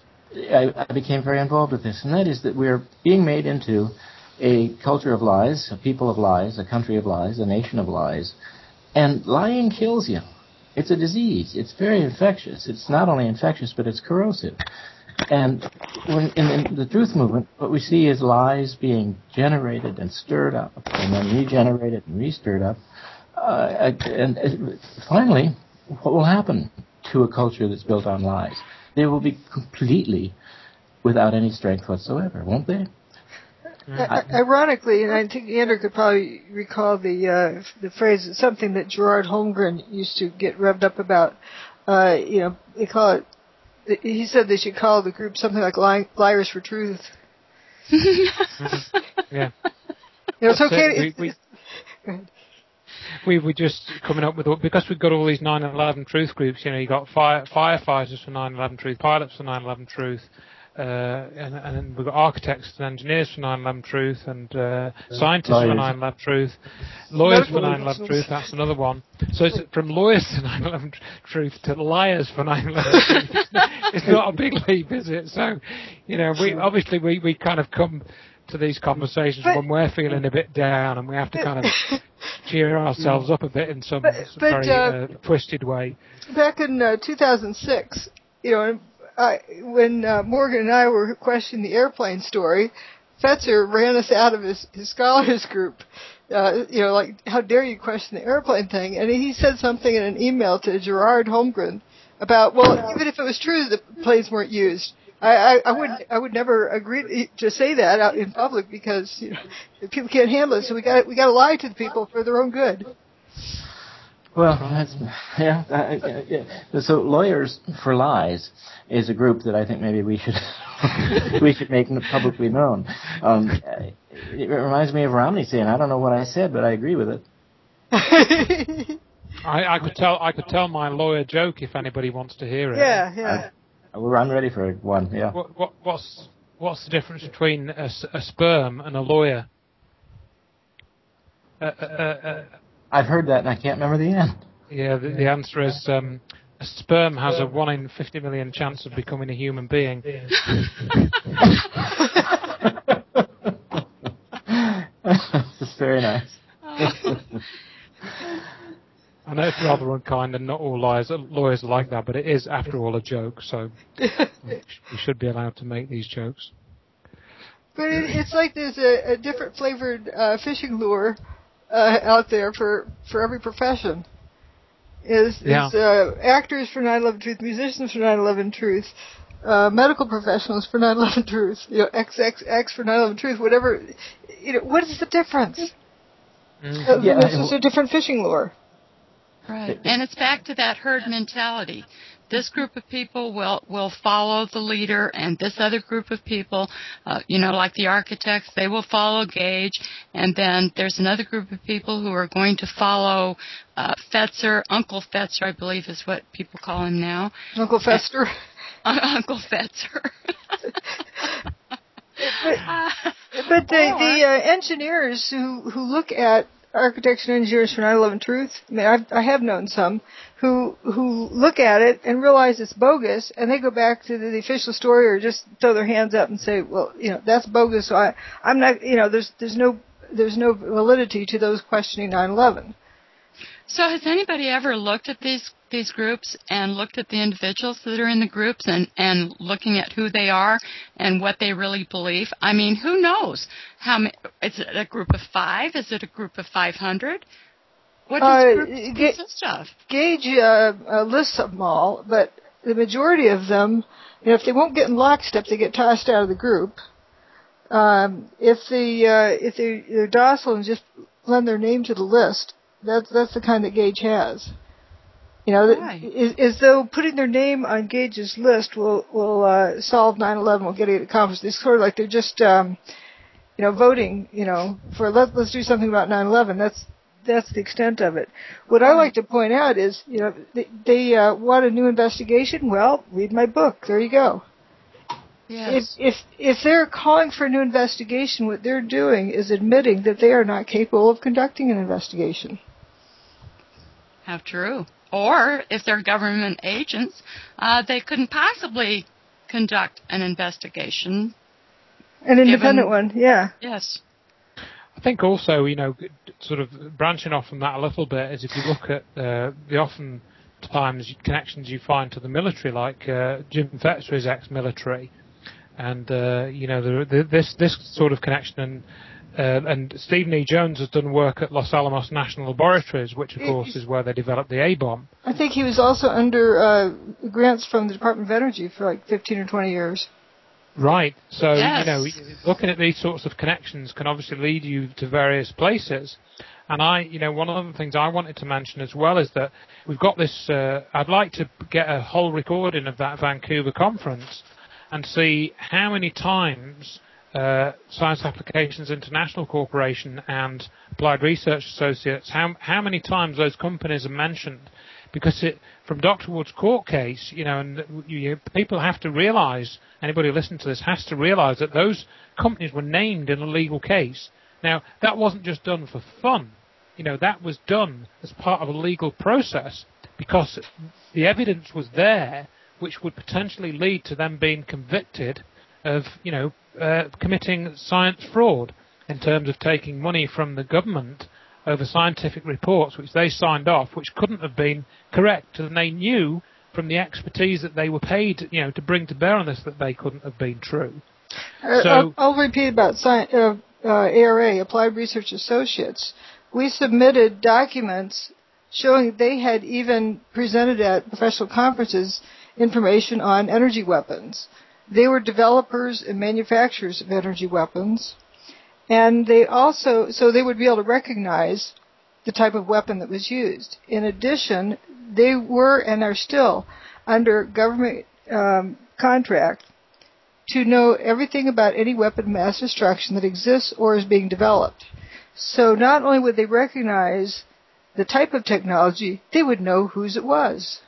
I, I became very involved with this, and that is that we're being made into a culture of lies, a people of lies, a country of lies, a nation of lies, and lying kills you. It's a disease. It's very infectious. It's not only infectious, but it's corrosive. And when in, in the truth movement, what we see is lies being generated and stirred up, and then regenerated and re-stirred up. Uh, and, and finally, what will happen to a culture that's built on lies? They will be completely without any strength whatsoever, won't they? Uh, ironically, and I think Andrew could probably recall the uh, the phrase, it's something that Gerard Holmgren used to get revved up about. Uh, you know, they call it. He said they should call the group something like li- Liars for Truth. Yeah. You know, it's okay. It. We, we, we were just coming up with, because we've got all these nine eleven Truth groups, you know, you got fire, firefighters for nine eleven Truth, pilots for nine eleven Truth, uh, and, and then we've got architects and engineers for nine eleven Truth, and uh, scientists lawyers. for nine eleven Truth, lawyers for nine eleven Truth, that's another one. So it's from lawyers to nine eleven Truth to liars for nine eleven Truth. It's not, it's not a big leap, is it? So, you know, we obviously we, we kind of come to these conversations but, when we're feeling a bit down, and we have to kind of cheer ourselves up a bit in some, but, some but, very uh, uh, twisted way. Back in uh, two thousand six, you know, I, when uh, Morgan and I were questioning the airplane story, Fetzer ran us out of his, his scholars group. Uh, you know, like, how dare you question the airplane thing? And he said something in an email to Gerard Holmgren about, well, even if it was true that the planes weren't used, I, I, I would I would never agree to say that out in public, because, you know, people can't handle it. So we got we got to lie to the people for their own good. Well, that's, yeah, uh, yeah. So Lawyers for Lies is a group that I think maybe we should we should make publicly known. Um, it reminds me of Romney saying, "I don't know what I said, but I agree with it." I, I could tell I could tell my lawyer joke if anybody wants to hear it. Yeah, yeah. I, I'm ready for one. Yeah. What, what, what's what's the difference between a, a sperm and a lawyer? Uh, uh, uh, I've heard that, and I can't remember the end. Yeah, the, the answer is um, a sperm has a one in fifty million chance of becoming a human being. That's very nice. I know it's rather unkind, and not all lawyers, lawyers are like that, but it is, after all, a joke, so we should be allowed to make these jokes. But it, it's like there's a, a different flavored uh, fishing lure uh, out there for, for every profession. Is, yeah. is uh, actors for nine eleven Truth, musicians for nine eleven Truth, uh, medical professionals for nine eleven Truth, you know, X X X for nine eleven Truth, whatever. You know, what is the difference? Mm. Uh, yeah, it's just a different fishing lure. Right, and it's back to that herd mentality. This group of people will, will follow the leader, and this other group of people, uh, you know, like the architects, they will follow Gage, and then there's another group of people who are going to follow uh, Fetzer, Uncle Fetzer, I believe is what people call him now. Uncle Fester. Uh, Uncle Fetzer. but but the, the uh, engineers who, who look at architecture and engineers for nine eleven Truth, I mean, I've, I have known some who who look at it and realize it's bogus, and they go back to the, the official story or just throw their hands up and say, well, you know, that's bogus. So I, I'm not, you know, there's there's no there's no validity to those questioning nine eleven. So has anybody ever looked at these these groups and looked at the individuals that are in the groups and, and looking at who they are and what they really believe? I mean, who knows? How many, is it a group of five? Is it a group of five hundred? What does uh, group Ga- consist of? Gage uh, uh, lists them all, but the majority of them, you know, if they won't get in lockstep, they get tossed out of the group. Um, if the uh, if they're, they're docile and just lend their name to the list, that's that's the kind that Gage has. You know, right. as, as though putting their name on Gage's list will will uh, solve nine eleven, will get it accomplished. It's sort of like they're just, um, you know, voting, you know, for let, let's do something about nine eleven. That's that's the extent of it. What I like to point out is, you know, they, they uh, want a new investigation. Well, read my book. There you go. Yes. If, if if they're calling for a new investigation, what they're doing is admitting that they are not capable of conducting an investigation. How true. Or, if they're government agents, uh, they couldn't possibly conduct an investigation. An independent given, one, yeah. Yes. I think also, you know, sort of branching off from that a little bit, is if you look at uh, the often times connections you find to the military, like uh, Jim Fetzer is ex-military, and, uh, you know, the, the, this, this sort of connection, and Uh, and Stephen E. Jones has done work at Los Alamos National Laboratories, which, of course, is where they developed the A-bomb. I think he was also under uh, grants from the Department of Energy for like fifteen or twenty years. Right. So, yes. you know, looking at these sorts of connections can obviously lead you to various places. And I, you know, one of the things I wanted to mention as well is that we've got this, uh, I'd like to get a whole recording of that Vancouver conference and see how many times uh, Science Applications International Corporation and Applied Research Associates, how how many times those companies are mentioned? Because it, from Doctor Wood's court case, you know, and you, people have to realise, anybody listening to this has to realise that those companies were named in a legal case. Now, that wasn't just done for fun. You know, that was done as part of a legal process because the evidence was there, which would potentially lead to them being convicted of, you know, uh, committing science fraud in terms of taking money from the government over scientific reports which they signed off, which couldn't have been correct, and they knew from the expertise that they were paid, you know, to bring to bear on this that they couldn't have been true. Uh, so I'll, I'll repeat about sci- uh, uh, A R A, Applied Research Associates. We submitted documents showing they had even presented at professional conferences information on energy weapons. They were developers and manufacturers of energy weapons. And they also, so they would be able to recognize the type of weapon that was used. In addition, they were and are still under government um, contract to know everything about any weapon of mass destruction that exists or is being developed. So not only would they recognize the type of technology, they would know whose it was.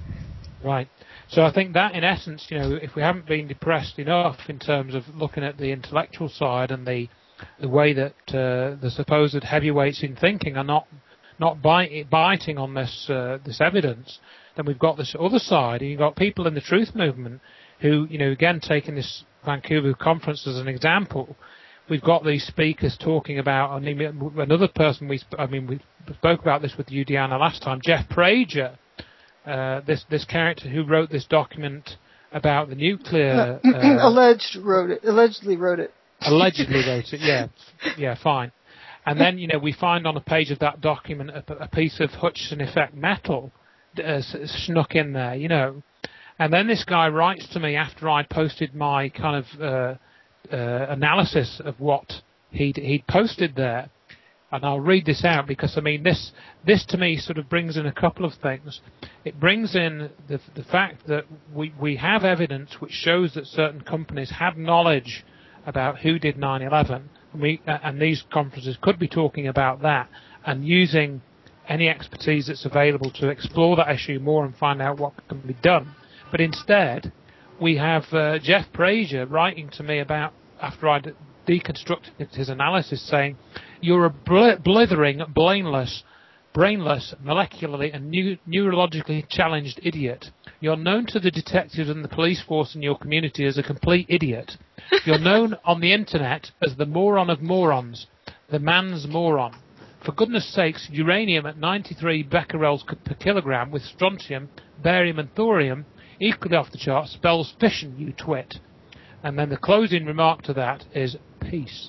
Right. So I think that, in essence, you know, if we haven't been depressed enough in terms of looking at the intellectual side and the the way that uh, the supposed heavyweights in thinking are not not bite, biting on this uh, this evidence, then we've got this other side, and you've got people in the truth movement who, you know, again, taking this Vancouver conference as an example, we've got these speakers talking about, I mean, another person, we, I mean, we spoke about this with you, Deanna, last time, Jeff Prager, uh, this this character who wrote this document about the nuclear... Uh, Alleged wrote it, allegedly wrote it. Allegedly wrote it, yeah, yeah, fine. And then, you know, we find on a page of that document a, a piece of Hutchison effect metal uh, snuck in there, you know. And then this guy writes to me after I posted my kind of uh, uh, analysis of what he'd, he'd posted there. And I'll read this out because, I mean, this this to me sort of brings in a couple of things. It brings in the, the fact that we, we have evidence which shows that certain companies had knowledge about who did nine eleven, and, we, uh, and these conferences could be talking about that and using any expertise that's available to explore that issue more and find out what can be done. But instead, we have uh, Jeff Prager writing to me about, after I'd deconstructed his analysis, saying, "You're a bl- blithering, brainless, brainless, molecularly and neu- neurologically challenged idiot. You're known to the detectives and the police force in your community as a complete idiot. You're known on the internet as the moron of morons, the man's moron. For goodness sakes, uranium at ninety-three becquerels per kilogram with strontium, barium and thorium, equally off the chart, spells fission, you twit." And then the closing remark to that is peace.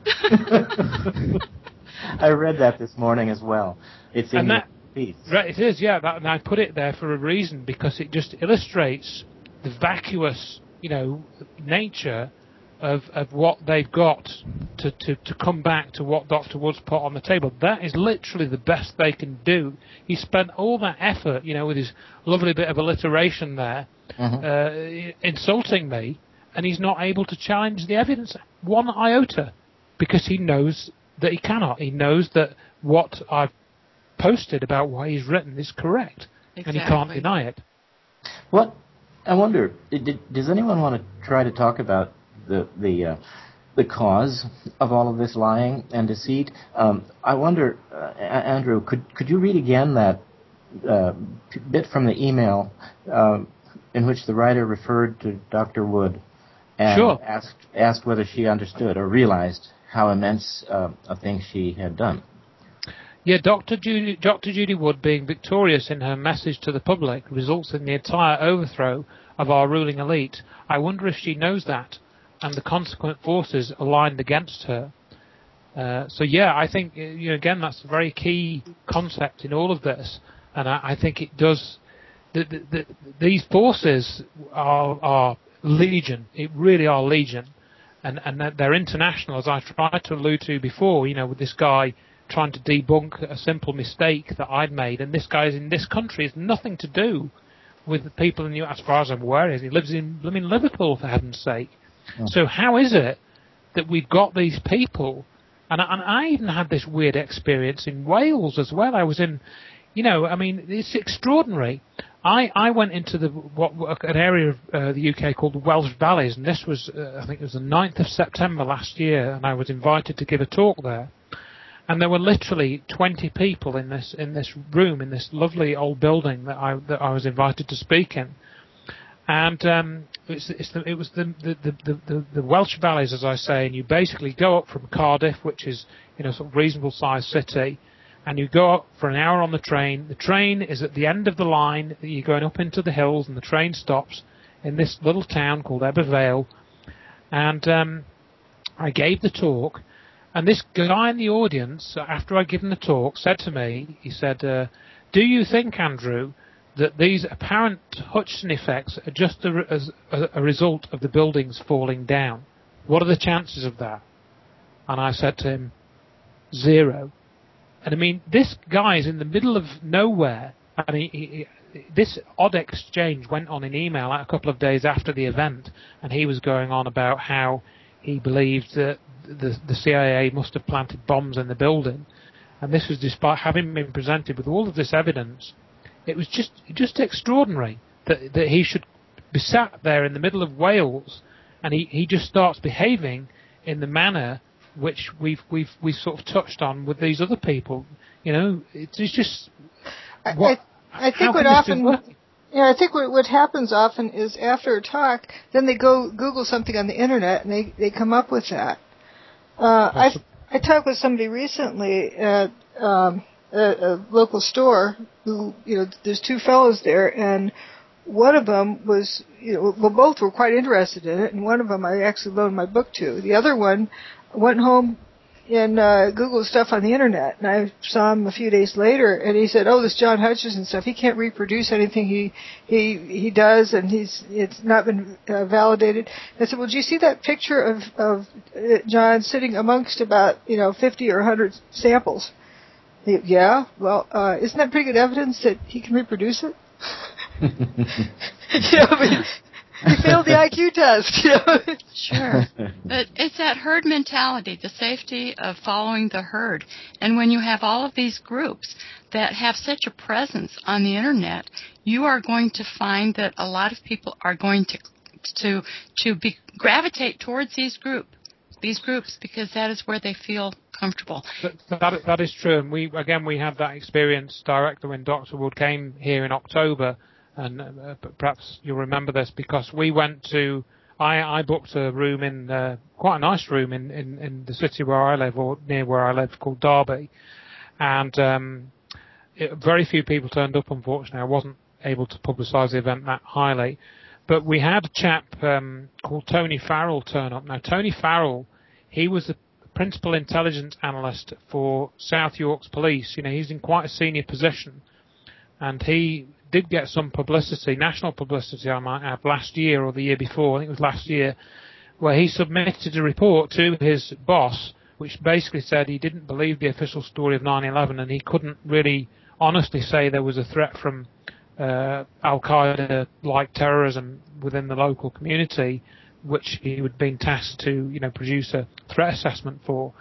I read that this morning as well. It's in and that, peace. Right, it is, yeah. That, and I put it there for a reason, because it just illustrates the vacuous, you know, nature of of what they've got to, to, to come back to what Doctor Woods put on the table. That is literally the best they can do. He spent all that effort, you know, with his lovely bit of alliteration there, mm-hmm. uh, insulting me, and he's not able to challenge the evidence one iota, because he knows that he cannot. He knows that what I've posted about what he's written is correct, exactly. And he can't deny it. What I wonder, did, does anyone want to try to talk about the the uh, the cause of all of this lying and deceit? Um, I wonder, uh, Andrew, could could you read again that uh, bit from the email uh, in which the writer referred to Doctor Wood and sure. asked asked whether she understood or realized how immense uh, a thing she had done? Yeah, Doctor Judy, Doctor Judy Wood being victorious in her message to the public results in the entire overthrow of our ruling elite. I wonder if she knows that, and the consequent forces aligned against her. Uh, so yeah, I think, you know, again, that's a very key concept in all of this, and I, I think it does. The, the, the, these forces are, are legion. It really are legion, and and they're international, as I tried to allude to before. You know, with this guy trying to debunk a simple mistake that I'd made, and this guy's in this country has nothing to do with the people in the, as far as I'm aware, he lives in, I mean, Liverpool, for heaven's sake. Oh. So how is it that we've got these people. And I, and I even had this weird experience in Wales as well. I was in, you know, I mean, it's extraordinary. I, I went into the what an area of uh, the U K called the Welsh Valleys, and this was, uh, I think it was the ninth of September last year, and I was invited to give a talk there. And there were literally twenty people in this in this room, in this lovely old building that I that I was invited to speak in. And um, it's, it's the, it was the the, the, the the Welsh Valleys, as I say, and you basically go up from Cardiff, which is, you know, sort of reasonable sized city, and you go up for an hour on the train. The train is at the end of the line. You're going up into the hills, and the train stops in this little town called Ebbw Vale. And um, I gave the talk, and this guy in the audience, after I'd given the talk, said to me, he said, uh, "Do you think, Andrew, that these apparent Hutchison effects are just a, as a, a result of the buildings falling down? What are the chances of that?" And I said to him, "Zero." And I mean, this guy is in the middle of nowhere. I mean, he, he, this odd exchange went on in email a couple of days after the event, and he was going on about how he believed that the, the C I A must have planted bombs in the building. And this was despite having been presented with all of this evidence. It was just just extraordinary that, that he should be sat there in the middle of Wales, and he, he just starts behaving in the manner which we've we've we sort of touched on with these other people. You know, it's, it's just what, I, I think what often, yeah, I think what what happens often is after a talk, then they go Google something on the internet and they they come up with that. Uh, I I talked with somebody recently at um, a, a local store who, you know, there's two fellows there, and one of them was, you know, well, both were quite interested in it, and one of them I actually loaned my book to. The other one went home and uh, Googled stuff on the internet, and I saw him a few days later, and he said, "Oh, this John Hutchison stuff, he can't reproduce anything he he he does, and he's it's not been uh, validated." I said, "Well, do you see that picture of of uh, John sitting amongst about, you know, fifty or a hundred samples?" He, yeah, well, uh, isn't that pretty good evidence that he can reproduce it? You know, I mean, he failed the I Q test, you know. Sure. But it's that herd mentality, the safety of following the herd. And when you have all of these groups that have such a presence on the internet, you are going to find that a lot of people are going to to to be gravitate towards these group these groups because that is where they feel comfortable. That, that, that is true. And we again we had that experience directly when Doctor Wood came here in October. And uh, perhaps you'll remember this because we went to, I, I booked a room in, uh, quite a nice room in, in, in the city where I live, or near where I live, called Derby. And um, it, very few people turned up, unfortunately. I wasn't able to publicise the event that highly. But we had a chap um, called Tony Farrell turn up. Now, Tony Farrell, he was the principal intelligence analyst for South York's police. You know, he's in quite a senior position. And he did get some publicity, national publicity I might add, last year or the year before, I think it was last year, where he submitted a report to his boss, which basically said he didn't believe the official story of nine eleven and he couldn't really honestly say there was a threat from uh, Al-Qaeda-like terrorism within the local community, which he had been tasked to, you know, produce a threat assessment for.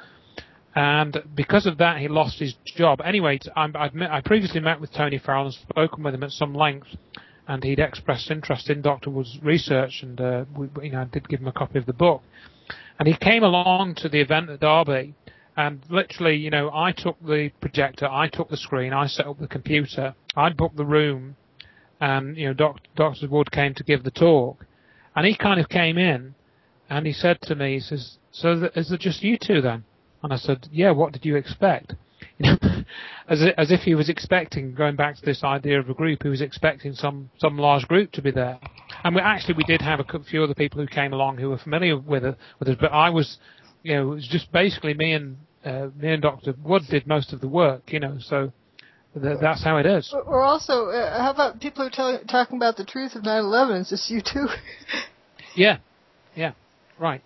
And because of that, he lost his job. Anyway, I, I'd met, I previously met with Tony Farrell and spoken with him at some length, and he'd expressed interest in Doctor Wood's research, and uh, we, you know, I did give him a copy of the book. And he came along to the event at Derby, and literally, you know, I took the projector, I took the screen, I set up the computer, I'd booked the room, and, you know, Doc, Doctor Wood came to give the talk. And he kind of came in, and he said to me, he says, "So th- is it just you two then?" And I said, "Yeah, what did you expect?" You know, as, as if he was expecting, going back to this idea of a group, he was expecting some, some large group to be there. And we actually, we did have a few other people who came along who were familiar with, it, with us, but I was, you know, it was just basically me and, uh, me and Doctor Wood did most of the work, you know, so th- that's how it is. Or also, uh, how about people who are tell- talking about the truth of nine eleven? Is this you too? Yeah, yeah, right.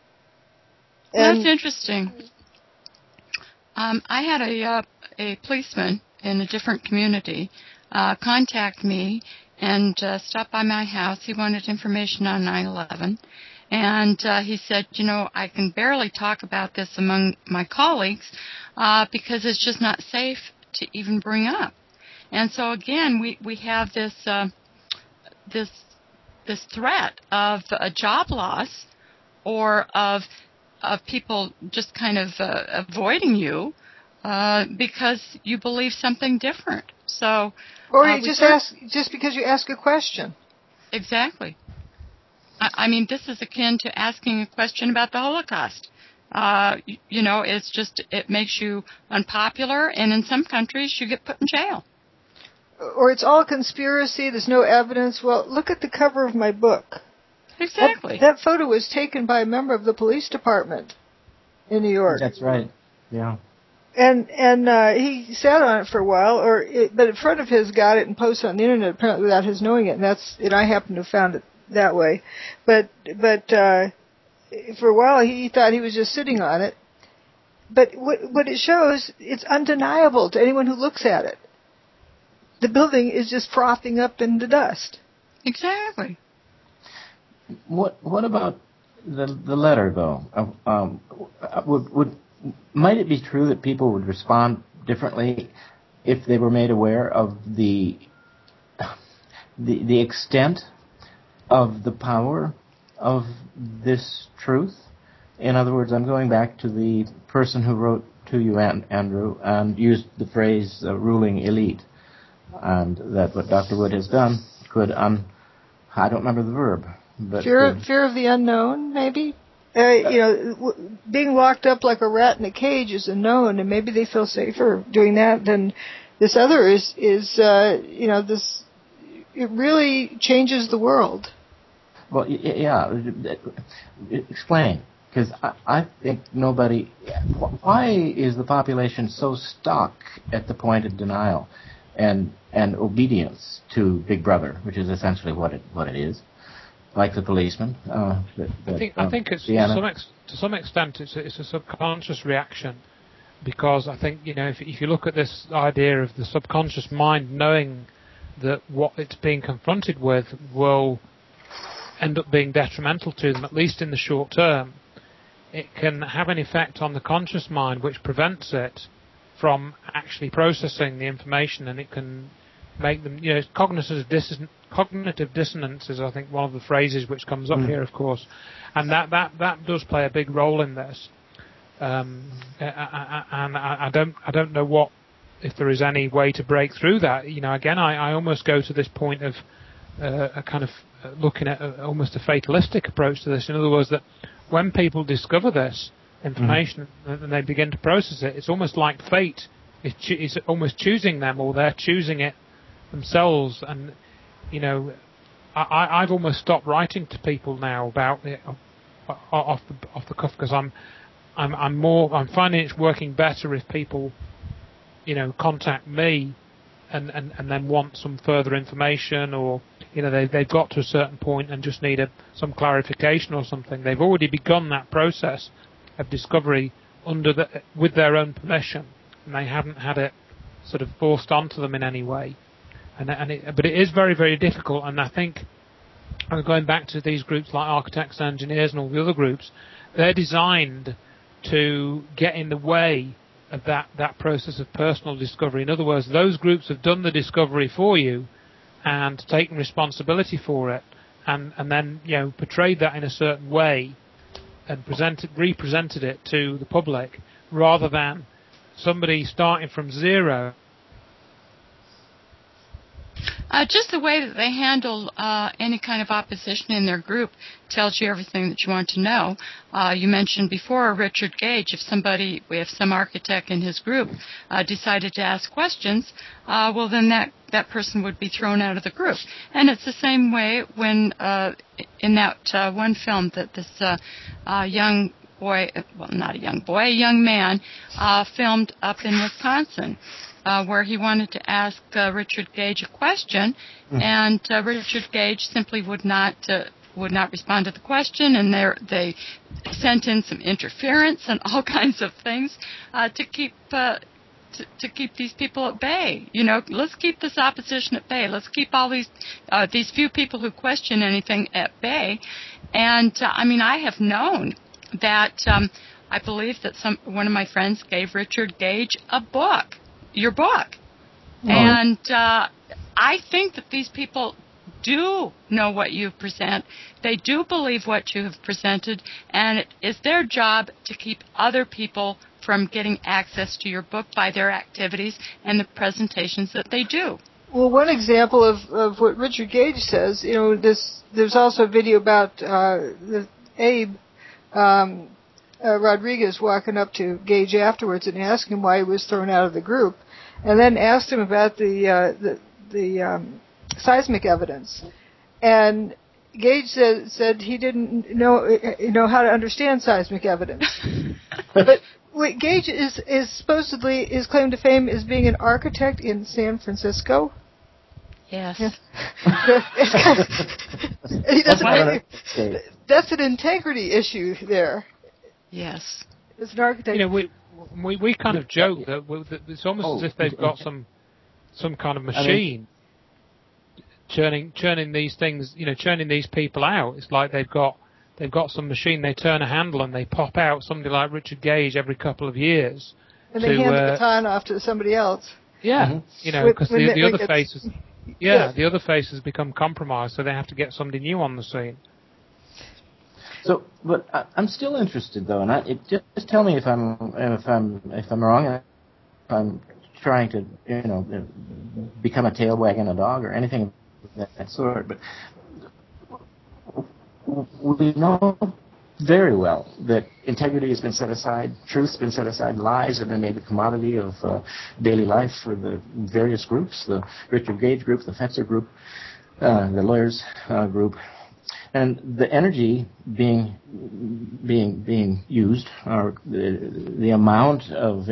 Well, that's interesting. Um, I had a uh, a policeman in a different community uh, contact me and uh, stop by my house. He wanted information on nine eleven, And uh, he said, you know, I can barely talk about this among my colleagues uh, because it's just not safe to even bring up. And so again, we we have this uh, this this threat of a job loss, or of of people just kind of uh, avoiding you uh, because you believe something different. So, or uh, you just ask just because you ask a question. Exactly. I, I mean, this is akin to asking a question about the Holocaust. Uh, you, you know, it's just it makes you unpopular, and in some countries you get put in jail. Or it's all conspiracy. There's no evidence. Well, look at the cover of my book. Exactly. That, that photo was taken by a member of the police department in New York. That's right. Yeah. And and uh, he sat on it for a while, or it, but a friend of his got it and posted it on the internet apparently without his knowing it. And that's and I happen to have found it that way. But but uh, for a while he thought he was just sitting on it. But what what it shows, it's undeniable to anyone who looks at it. The building is just frothing up into dust. Exactly. What what about the the letter though? Um, would would might it be true that people would respond differently if they were made aware of the the the extent of the power of this truth? In other words, I'm going back to the person who wrote to you, Andrew, and used the phrase uh, "ruling elite." And that what Doctor Wood has done could un... I don't remember the verb. But fear, uh, fear of the unknown, maybe? Uh, you know, w- being locked up like a rat in a cage is a known, and maybe they feel safer doing that than this other is, is uh, you know, this... It really changes the world. Well, yeah. Explain. Because I, I think nobody... Why is the population so stuck at the point of denial and and obedience to Big Brother, which is essentially what it what it is, like the policeman? Uh, that, that, I think um, I think it's Deanna. to some ex- to some extent it's a, it's a subconscious reaction, because I think, you know, if if you look at this idea of the subconscious mind knowing that what it's being confronted with will end up being detrimental to them, at least in the short term, it can have an effect on the conscious mind which prevents it from actually processing the information, and it can make them, you know, cognitive dissonance, cognitive dissonance is, I think, one of the phrases which comes up mm. here, of course, and that, that, that does play a big role in this. Um, and I, I don't I don't know what if there is any way to break through that. You know, again, I, I almost go to this point of uh, a kind of looking at a, almost a fatalistic approach to this. In other words, that when people discover this information mm. and they begin to process it, it's almost like fate is, cho- is almost choosing them, or they're choosing it themselves. And, you know, I, I've almost stopped writing to people now about it off the off the cuff, because I'm I'm I'm more I'm finding it's working better if people, you know, contact me and, and, and then want some further information, or, you know, they they've got to a certain point and just need a, some clarification or something. They've already begun that process of discovery under the, with their own permission, and they haven't had it sort of forced onto them in any way. And and it, but it is very, very difficult. And I think, going back to these groups like architects, engineers, and all the other groups, they're designed to get in the way of that, that process of personal discovery. In other words, those groups have done the discovery for you and taken responsibility for it, and, and then, you know, portrayed that in a certain way and presented, represented it to the public, rather than somebody starting from zero. Uh, just the way that they handle uh, any kind of opposition in their group tells you everything that you want to know. Uh, you mentioned before Richard Gage. If somebody, if some architect in his group uh, decided to ask questions, uh, well, then that, that person would be thrown out of the group. And it's the same way when uh, in that uh, one film that this uh, uh, young boy, well, not a young boy, a young man, uh, filmed up in Wisconsin. Uh, where he wanted to ask uh, Richard Gage a question, mm. and uh, Richard Gage simply would not uh, would not respond to the question, and they sent in some interference and all kinds of things uh, to keep uh, to, to keep these people at bay. You know, let's keep this opposition at bay. Let's keep all these uh, these few people who question anything at bay. And, uh, I mean, I have known that um, I believe that some one of my friends gave Richard Gage a book, your book. Oh. And uh, I think that these people do know what you present. They do believe what you have presented, and it is their job to keep other people from getting access to your book by their activities and the presentations that they do. Well, one example of, of what Richard Gage says, you know, this there's also a video about uh, the, Abe um, uh, Rodriguez walking up to Gage afterwards and asking him why he was thrown out of the group, and then asked him about the uh, the, the um, seismic evidence. And Gage said, said he didn't know you know how to understand seismic evidence. But wait, Gage is, is supposedly, his claim to fame is being an architect in San Francisco. Yes. Yeah. It's kind of, he doesn't really, that's an integrity issue there. Yes. As an architect. You know, we we, we kind of joke that, we, that it's almost oh, as if they've got some some kind of machine I mean, churning churning these things, you know, churning these people out. It's like they've got they've got some machine. They turn a handle and they pop out somebody like Richard Gage every couple of years. And they to, hand uh, the baton off to somebody else. Yeah, mm-hmm. you know, because the, the other faces. Yeah, yes. The other face has become compromised, so they have to get somebody new on the scene. So, but I, I'm still interested, though, and I, it, just, just tell me if I'm if I'm if I'm wrong, if I'm trying to you know become a tail wagging a dog or anything of that sort. But we know very well that integrity has been set aside, truth's been set aside, lies have been made the commodity of uh, daily life for the various groups, the Richard Gage group, the Fetzer group, uh, the lawyers uh, group, and the energy being being being used, or the, the amount of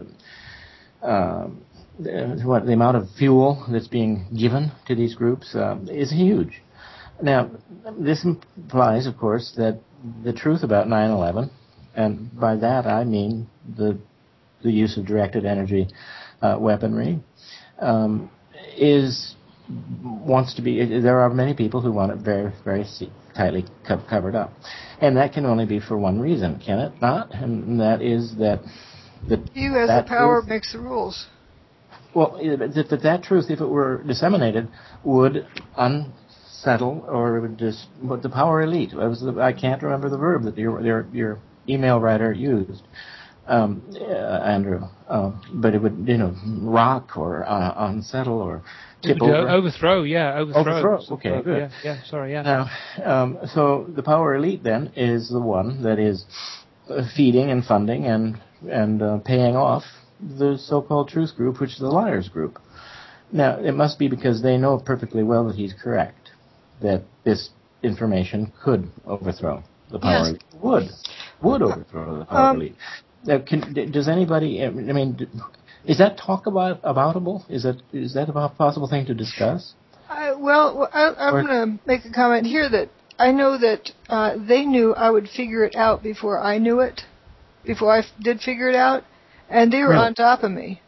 uh, uh, what the amount of fuel that's being given to these groups uh, is huge. Now, this implies, of course, that the truth about nine eleven, and by that I mean the the use of directed energy uh, weaponry, um, is wants to be. There are many people who want it very, very tightly co- covered up, and that can only be for one reason, can it not? And that is that the you as that the power truth, makes the rules. Well, that, that that truth, if it were disseminated, would un settle, or it would just, but the power elite, I, was the, I can't remember the verb that your your, your email writer used, um, uh, Andrew, uh, but it would, you know, rock or uh, unsettle or tip would, uh, over. Overthrow, yeah, overthrow. Overthrow, okay, overthrow, good. Yeah, yeah, sorry, yeah. Now, um, so the power elite then is the one that is feeding and funding and, and uh, paying off the so-called truth group, which is the liars group. Now, it must be because they know perfectly well that he's correct, that this information could overthrow the power yes. elite. Would. Would overthrow the power um, elite. Uh, can, does anybody, I mean, is that talk about aboutable? Is that is that a possible thing to discuss? I, well, I, I'm going to make a comment here that I know that uh, they knew I would figure it out before I knew it, before I f- did figure it out, and they were really? on top of me.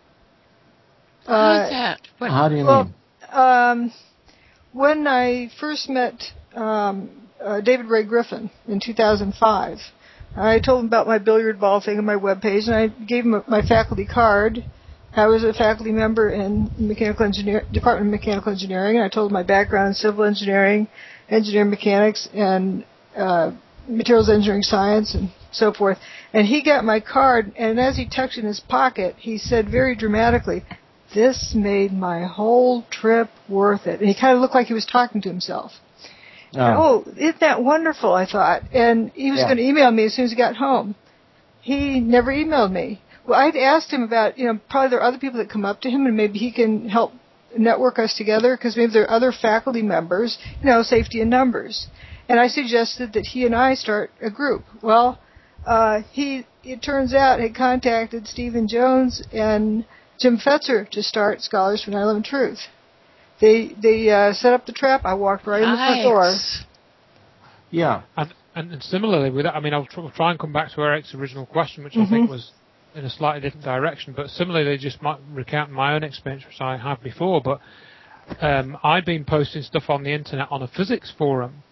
How's uh, that? What? How do you well, mean? Um, when I first met um, uh, David Ray Griffin in two thousand five, I told him about my billiard ball thing on my webpage, and I gave him my faculty card. I was a faculty member in mechanical engineer, Department of Mechanical Engineering, and I told him my background in civil engineering, engineering mechanics, and uh, materials engineering science, and so forth. And he got my card, and as he tucked it in his pocket, he said very dramatically, "This made my whole trip worth it." And he kind of looked like he was talking to himself. Oh, and, oh isn't that wonderful, I thought. And he was yeah. going to email me as soon as he got home. He never emailed me. Well, I'd asked him about, you know, probably there are other people that come up to him and maybe he can help network us together because maybe there are other faculty members, you know, safety in numbers. And I suggested that he and I start a group. Well, uh, he, it turns out, had contacted Stephen Jones and Jim Fetzer to start Scholars for nine eleven Truth. They they uh, set up the trap. I walked right in the front door. Yeah. And, and, and similarly with that, I mean, I'll try, try and come back to Eric's original question, which mm-hmm. I think was in a slightly different direction, but similarly just might recount my own experience, which I have before, but um, I'd been posting stuff on the internet on a physics forum,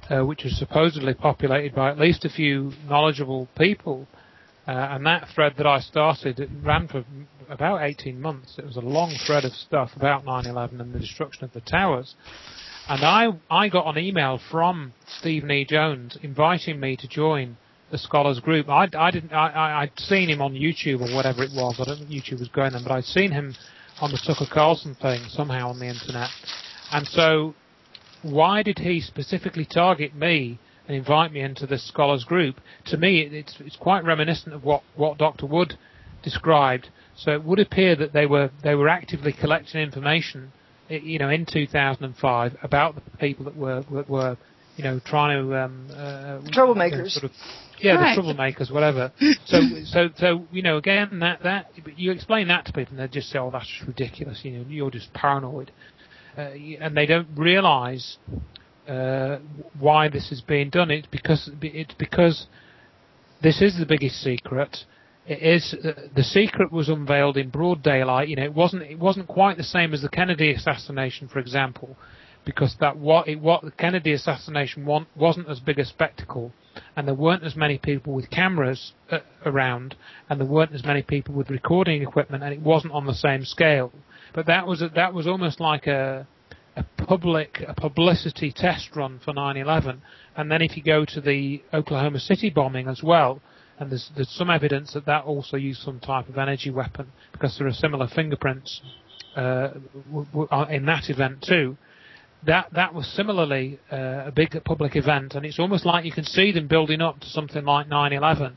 uh, which was supposedly populated by at least a few knowledgeable people. Uh, and that thread that I started, it ran for about eighteen months. It was a long thread of stuff about nine eleven and the destruction of the towers. And I I got an email from Stephen E. Jones inviting me to join the Scholars Group. I, I didn't I, I I'd seen him on YouTube or whatever it was. I don't think YouTube was going then, but I'd seen him on the Tucker Carlson thing somehow on the internet. And so, why did he specifically target me and invite me into this Scholars Group? To me, it, it's it's quite reminiscent of what, what Doctor Wood described. So it would appear that they were they were actively collecting information, you know, in two thousand five about the people that were that were, you know, trying to um, uh, troublemakers. You know, sort of, yeah, right. the troublemakers, whatever. so so so you know, again, that that you explain that to people, and they just say, "Oh, that's just ridiculous." You know, you're just paranoid, uh, and they don't realise uh, why this is being done. It's because it's because this is the biggest secret. It is uh, the secret was unveiled in broad daylight. You know, it wasn't it wasn't quite the same as the Kennedy assassination, for example, because that what it what the Kennedy assassination want, wasn't as big a spectacle, and there weren't as many people with cameras uh, around, and there weren't as many people with recording equipment, and it wasn't on the same scale. But that was a, that was almost like a a public a publicity test run for nine eleven. And then if you go to the Oklahoma City bombing as well. And there's, there's some evidence that that also used some type of energy weapon, because there are similar fingerprints uh, w- w- in that event too. That that was similarly uh, a big public event, and it's almost like you can see them building up to something like nine eleven.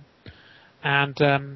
And um,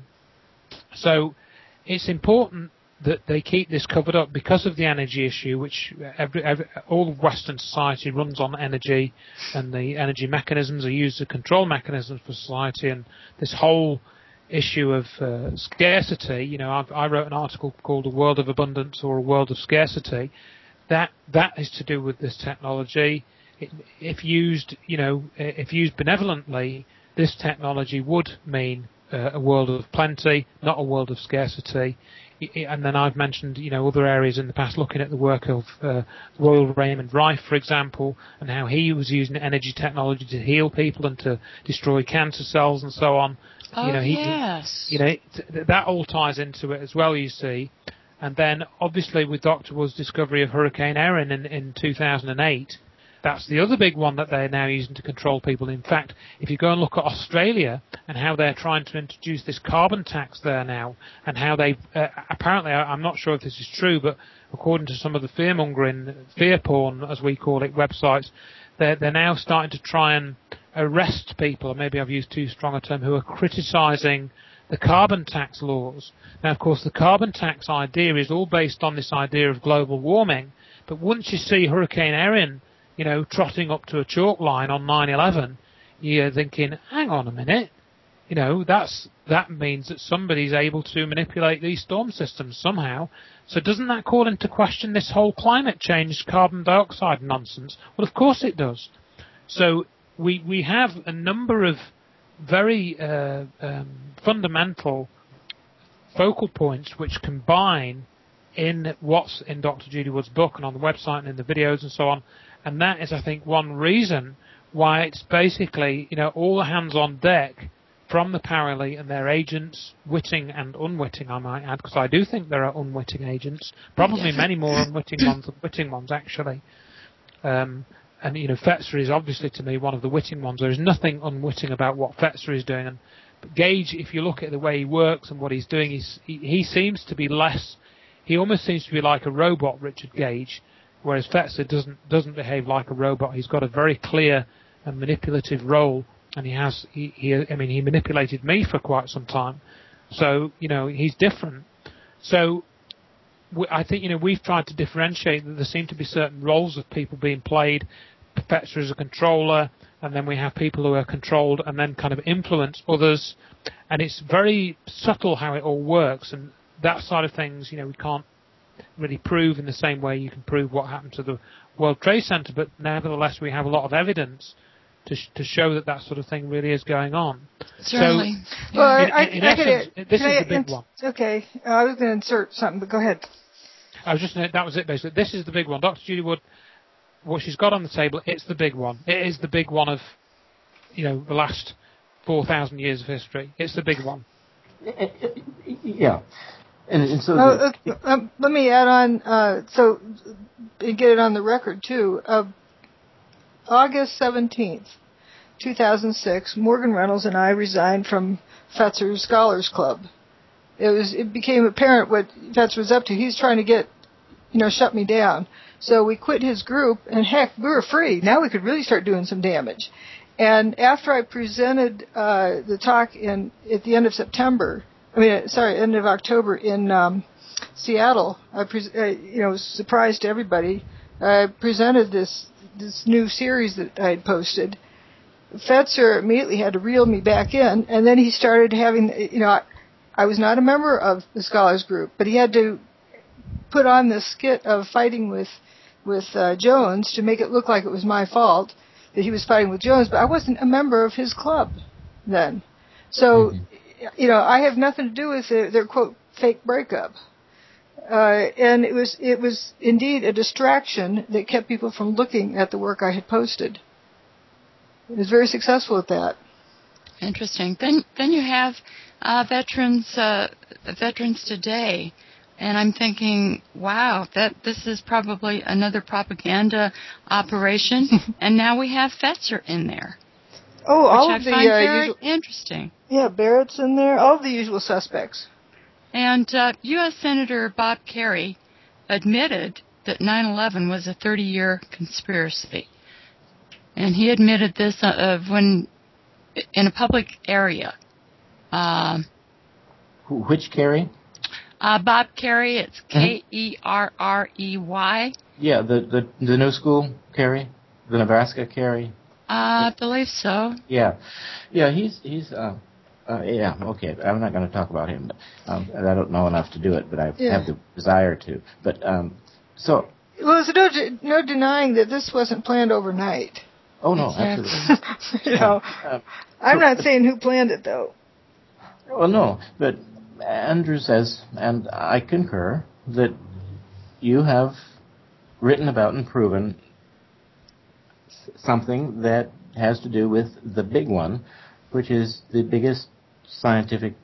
so it's important that they keep this covered up because of the energy issue, which every, every, all of Western society runs on energy, and the energy mechanisms are used as control mechanisms for society, and this whole issue of uh, scarcity, you know, I, I wrote an article called A World of Abundance or A World of Scarcity. That that is to do with this technology. It, if used, you know, if used benevolently, this technology would mean uh, a world of plenty, not a world of scarcity. And then I've mentioned, you know, other areas in the past, looking at the work of uh, Royal Raymond Rife, for example, and how he was using energy technology to heal people and to destroy cancer cells and so on. Oh, you know, he, yes. You know, that all ties into it as well, you see. And then, obviously, with Doctor Wood's discovery of Hurricane Erin in, in two thousand eight, that's the other big one that they're now using to control people. In fact, if you go and look at Australia and how they're trying to introduce this carbon tax there now, and how they uh, apparently, I'm not sure if this is true, but according to some of the fear-mongering, fear porn, as we call it, websites, they're, they're now starting to try and arrest people, or maybe I've used too strong a term, who are criticising the carbon tax laws. Now, of course, the carbon tax idea is all based on this idea of global warming, but once you see Hurricane Erin, you know, trotting up to a chalk line on nine eleven, you're thinking, hang on a minute, you know, that's that means that somebody's able to manipulate these storm systems somehow. So doesn't that call into question this whole climate change, carbon dioxide nonsense? Well, of course it does. So we we have a number of very uh, um, fundamental focal points which combine in what's in Doctor Judy Wood's book and on the website and in the videos and so on. And that is, I think, one reason why it's basically, you know, all hands on deck from the Paralee and their agents, witting and unwitting, I might add, because I do think there are unwitting agents, probably Yeah. many more unwitting ones than witting ones, actually. Um, and, you know, Fetzer is obviously, to me, one of the witting ones. There is nothing unwitting about what Fetzer is doing. And but Gage, if you look at the way he works and what he's doing, he's, he, he seems to be less, he almost seems to be like a robot, Richard Gage, whereas Fetzer doesn't doesn't behave like a robot. He's got a very clear and manipulative role, and he has. He, he I mean, he manipulated me for quite some time, so you know he's different. So we, I think you know we've tried to differentiate that there seem to be certain roles of people being played. Fetzer is a controller, and then we have people who are controlled and then kind of influence others, and it's very subtle how it all works. And that side of things, you know, we can't really prove in the same way you can prove what happened to the World Trade Center, but nevertheless we have a lot of evidence to sh- to show that that sort of thing really is going on. Certainly. So, well, in, I, in, in I, essence, I this is I, the big one. Okay, uh, I was going to insert something, but go ahead. I was just that was it basically. This is the big one. Doctor Judy Wood what she's got on the table, it's the big one. It is the big one of, you know, the last four thousand years of history. It's the big one. Yeah. And, and so uh, uh, um, let me add on, uh, so and get it on the record too. Uh, August seventeenth, two thousand six, Morgan Reynolds and I resigned from Fetzer Scholars Club. It was it became apparent what Fetzer was up to. He's trying to get, you know, shut me down. So we quit his group, and heck, we were free. Now we could really start doing some damage. And after I presented uh, the talk in at the end of September, I mean, sorry, end of October in um, Seattle, I pre- uh, you know, was surprised to everybody. I presented this this new series that I had posted. Fetzer immediately had to reel me back in, and then he started having, you know, I, I was not a member of the Scholars Group, but he had to put on this skit of fighting with with uh, Jones to make it look like it was my fault that he was fighting with Jones, but I wasn't a member of his club then. So, mm-hmm. you know, I have nothing to do with their, their quote, fake breakup. Uh, and it was it was indeed a distraction that kept people from looking at the work I had posted. It was very successful at that. Interesting. Then then you have uh, veterans uh, veterans today, and I'm thinking, wow, that this is probably another propaganda operation, and now we have Fetzer in there. Oh, all which of I the find uh, very usual, interesting. Yeah, Barrett's in there. All of the usual suspects. And uh, U S Senator Bob Kerrey admitted that nine eleven was a thirty-year conspiracy. And he admitted this uh, when in a public area. Um, Which Kerry? Uh, Bob Kerrey. It's K E R R E Y. Yeah, the, the, the new school Kerry? The Nebraska Kerry? Uh, I believe so. Yeah. Yeah, he's... he's uh, Uh, yeah, okay. I'm not going to talk about him. But, um, I don't know enough to do it, but I yeah. have the desire to. But um, so. Well, there's no no denying that this wasn't planned overnight. Oh no, exactly. absolutely. you know, uh, I'm so, not saying who planned it though. Well, no, but Andrew says, and I concur, that you have written about and proven something that has to do with the big one, which is the biggest scientific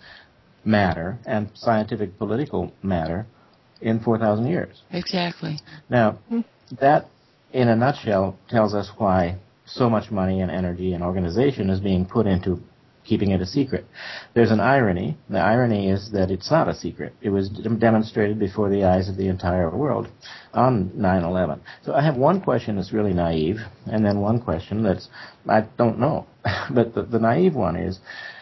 matter and scientific political matter in four thousand years. Exactly. Now, that, in a nutshell, tells us why so much money and energy and organization is being put into keeping it a secret. There's an irony. The irony is that it's not a secret. It was d- demonstrated before the eyes of the entire world on nine eleven. So I have one question that's really naive, and then one question that's, I don't know. But the, the naive one is,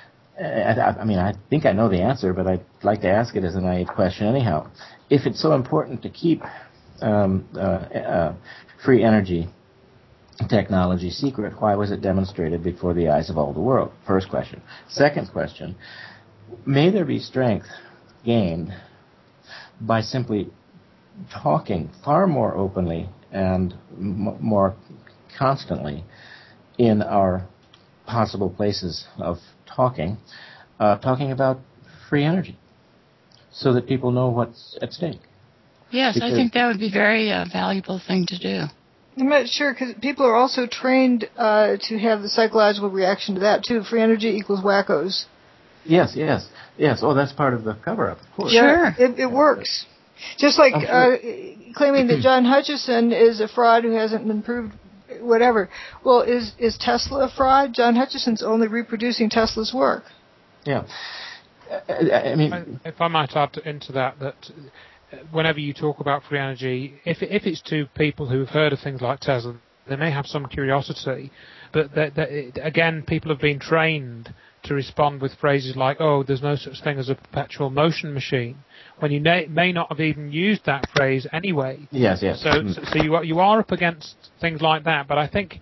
I, I mean, I think I know the answer, but I'd like to ask it as a naive question anyhow. If it's so important to keep um, uh, uh, free energy technology secret, why was it demonstrated before the eyes of all the world? First question. Second question, may there be strength gained by simply talking far more openly and m- more constantly in our possible places of talking, uh, talking about free energy, so that people know what's at stake? Yes, because I think that would be a very uh, valuable thing to do. I'm not sure, because people are also trained uh, to have the psychological reaction to that, too. Free energy equals wackos. Yes, yes, yes. Oh, that's part of the cover-up, of course. Yeah, it, it works. Just like sure. uh, claiming that John Hutchison is a fraud who hasn't been proved, whatever. Well, is is Tesla a fraud? John Hutchison's only reproducing Tesla's work. Yeah. I, I mean, if I might add into that, that whenever you talk about free energy, if if it's to people who've heard of things like Tesla, they may have some curiosity, but that, that it, again, people have been trained to respond with phrases like, "Oh, there's no such thing as a perpetual motion machine," when you may, may not have even used that phrase anyway. Yes, yes. So, mm. so, so you are you are up against things like that. But I think,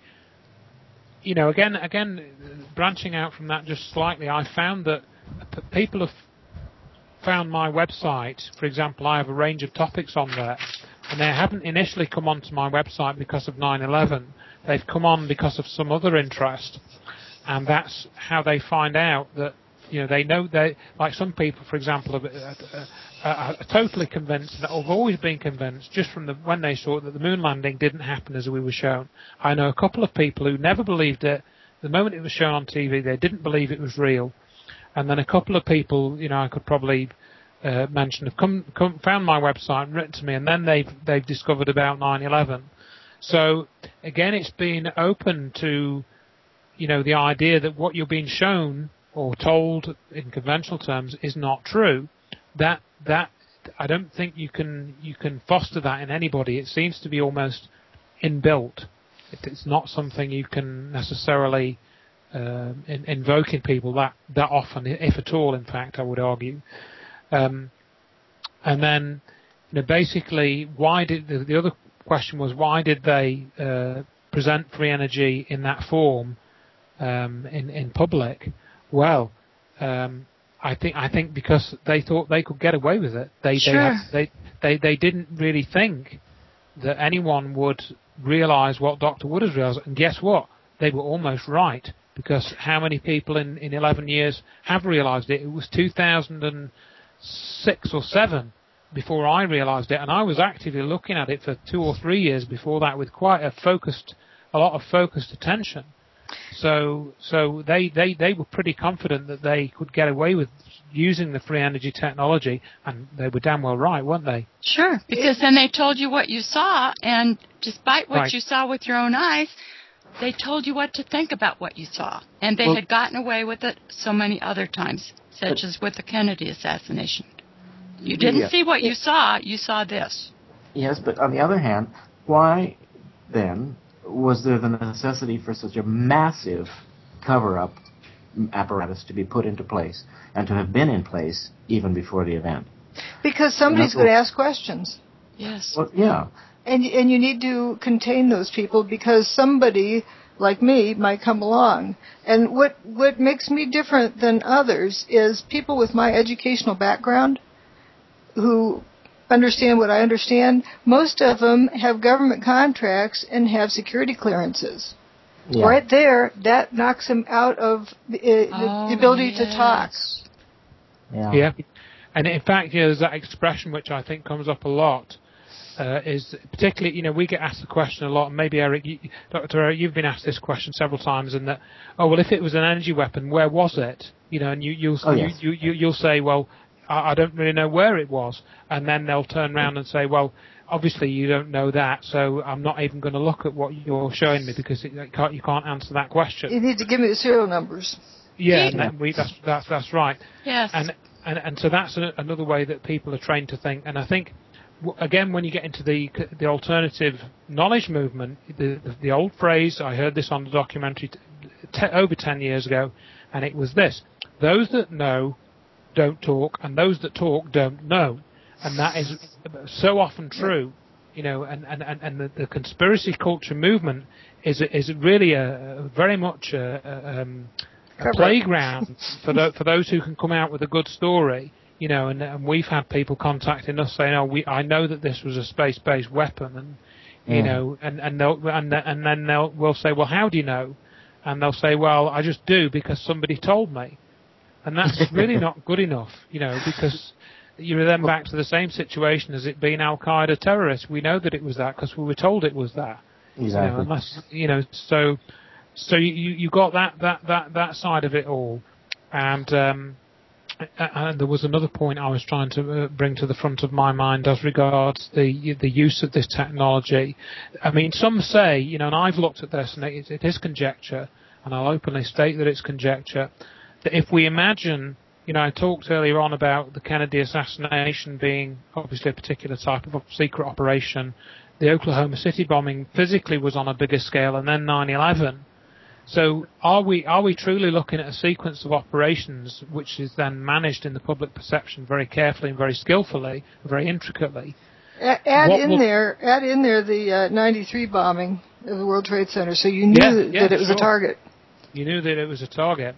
you know, again, again, branching out from that just slightly, I found that p- people have found my website. For example, I have a range of topics on there, and they haven't initially come onto my website because of nine eleven. They've come on because of some other interest, and that's how they find out that You know, they know they like some people, for example, are, are, are, are totally convinced, that have always been convinced, just from the when they saw that the moon landing didn't happen as we were shown. I know a couple of people who never believed it. The moment it was shown on T V, they didn't believe it was real. And then a couple of people, you know, I could probably uh, mention, have come, come found my website and written to me, and then they've they've discovered about nine eleven. So again, it's been open to, you know, the idea that what you're being shown or told in conventional terms is not true. That that I don't think you can you can foster that in anybody. It seems to be almost inbuilt. It, it's not something you can necessarily uh, in, invoke in people that that often, if at all. In fact, I would argue. Um, and then, you know, basically, why did the, the other question was why did they uh, present free energy in that form um, in in public? Well, um, I think I think because they thought they could get away with it. They sure. they, had, they they they didn't really think that anyone would realise what Doctor Wood has realised. And guess what? They were almost right, because how many people in, in eleven years have realised it? It was two thousand six or seven before I realised it, and I was actively looking at it for two or three years before that with quite a focused, a lot of focused attention. So, so they, they, they were pretty confident that they could get away with using the free energy technology, and they were damn well right, weren't they? Sure, because then they told you what you saw, and despite what Right. you saw with your own eyes, they told you what to think about what you saw. And they Well, had gotten away with it so many other times, such but, as with the Kennedy assassination. You didn't yeah. see what you saw, you saw this. Yes, but on the other hand, why then was there the necessity for such a massive cover-up apparatus to be put into place and to have been in place even before the event? Because somebody's going to ask questions. Yes. Well, yeah. And and you need to contain those people, because somebody like me might come along. And what what makes me different than others is people with my educational background who understand what I understand. Most of them have government contracts and have security clearances. Yeah. Right there, that knocks them out of the, uh, Oh, the ability yes. to talk. Yeah. Yeah. And in fact, you know, there's that expression which I think comes up a lot. Uh, is particularly, you know, we get asked the question a lot, and maybe Eric, you, Doctor Eric, you've been asked this question several times, and that, oh well, if it was an energy weapon, where was it? You know, and you, you'll Oh, yes. you, you, you'll say, well, I, I don't really know where it was, and then they'll turn around and say, well, obviously you don't know that, so I'm not even going to look at what you're showing me because it, it can't, you can't answer that question. You need to give me the serial numbers. Yeah, Yeah. and then we, that's that's that's right. Yes. And and and so that's a, another way that people are trained to think. And I think, again, when you get into the the alternative knowledge movement, the the, the old phrase, I heard this on the documentary t- t- over ten years ago, and it was this: those that know don't talk, and those that talk don't know. And that is so often true, you know. And and and, and the, the conspiracy culture movement is is really a, a very much a, a, um, a playground for the, for those who can come out with a good story. You know, and, and we've had people contacting us saying, "Oh, we I know that this was a space-based weapon," and you Mm. know, and and they'll and and then they'll we'll say, "Well, how do you know?" And they'll say, "Well, I just do because somebody told me," and that's really not good enough, you know, because you're then back to the same situation as it being Al Qaeda terrorists. We know that it was that because we were told it was that. Exactly. You know, unless you know, so so you you got that that that that side of it all, and. um And there was another point I was trying to uh, bring to the front of my mind as regards the the use of this technology. I mean, some say, you know, and I've looked at this, and it, it is conjecture, and I'll openly state that it's conjecture, that if we imagine, you know, I talked earlier on about the Kennedy assassination being obviously a particular type of secret operation. The Oklahoma City bombing physically was on a bigger scale, and then nine eleven. So are we are we truly looking at a sequence of operations which is then managed in the public perception very carefully and very skillfully, very intricately? A- add What in will- there, add in there the uh, ninety-three bombing of the World Trade Center, so you knew Yeah, that, yeah, that it was sure. a target. You knew that it was a target.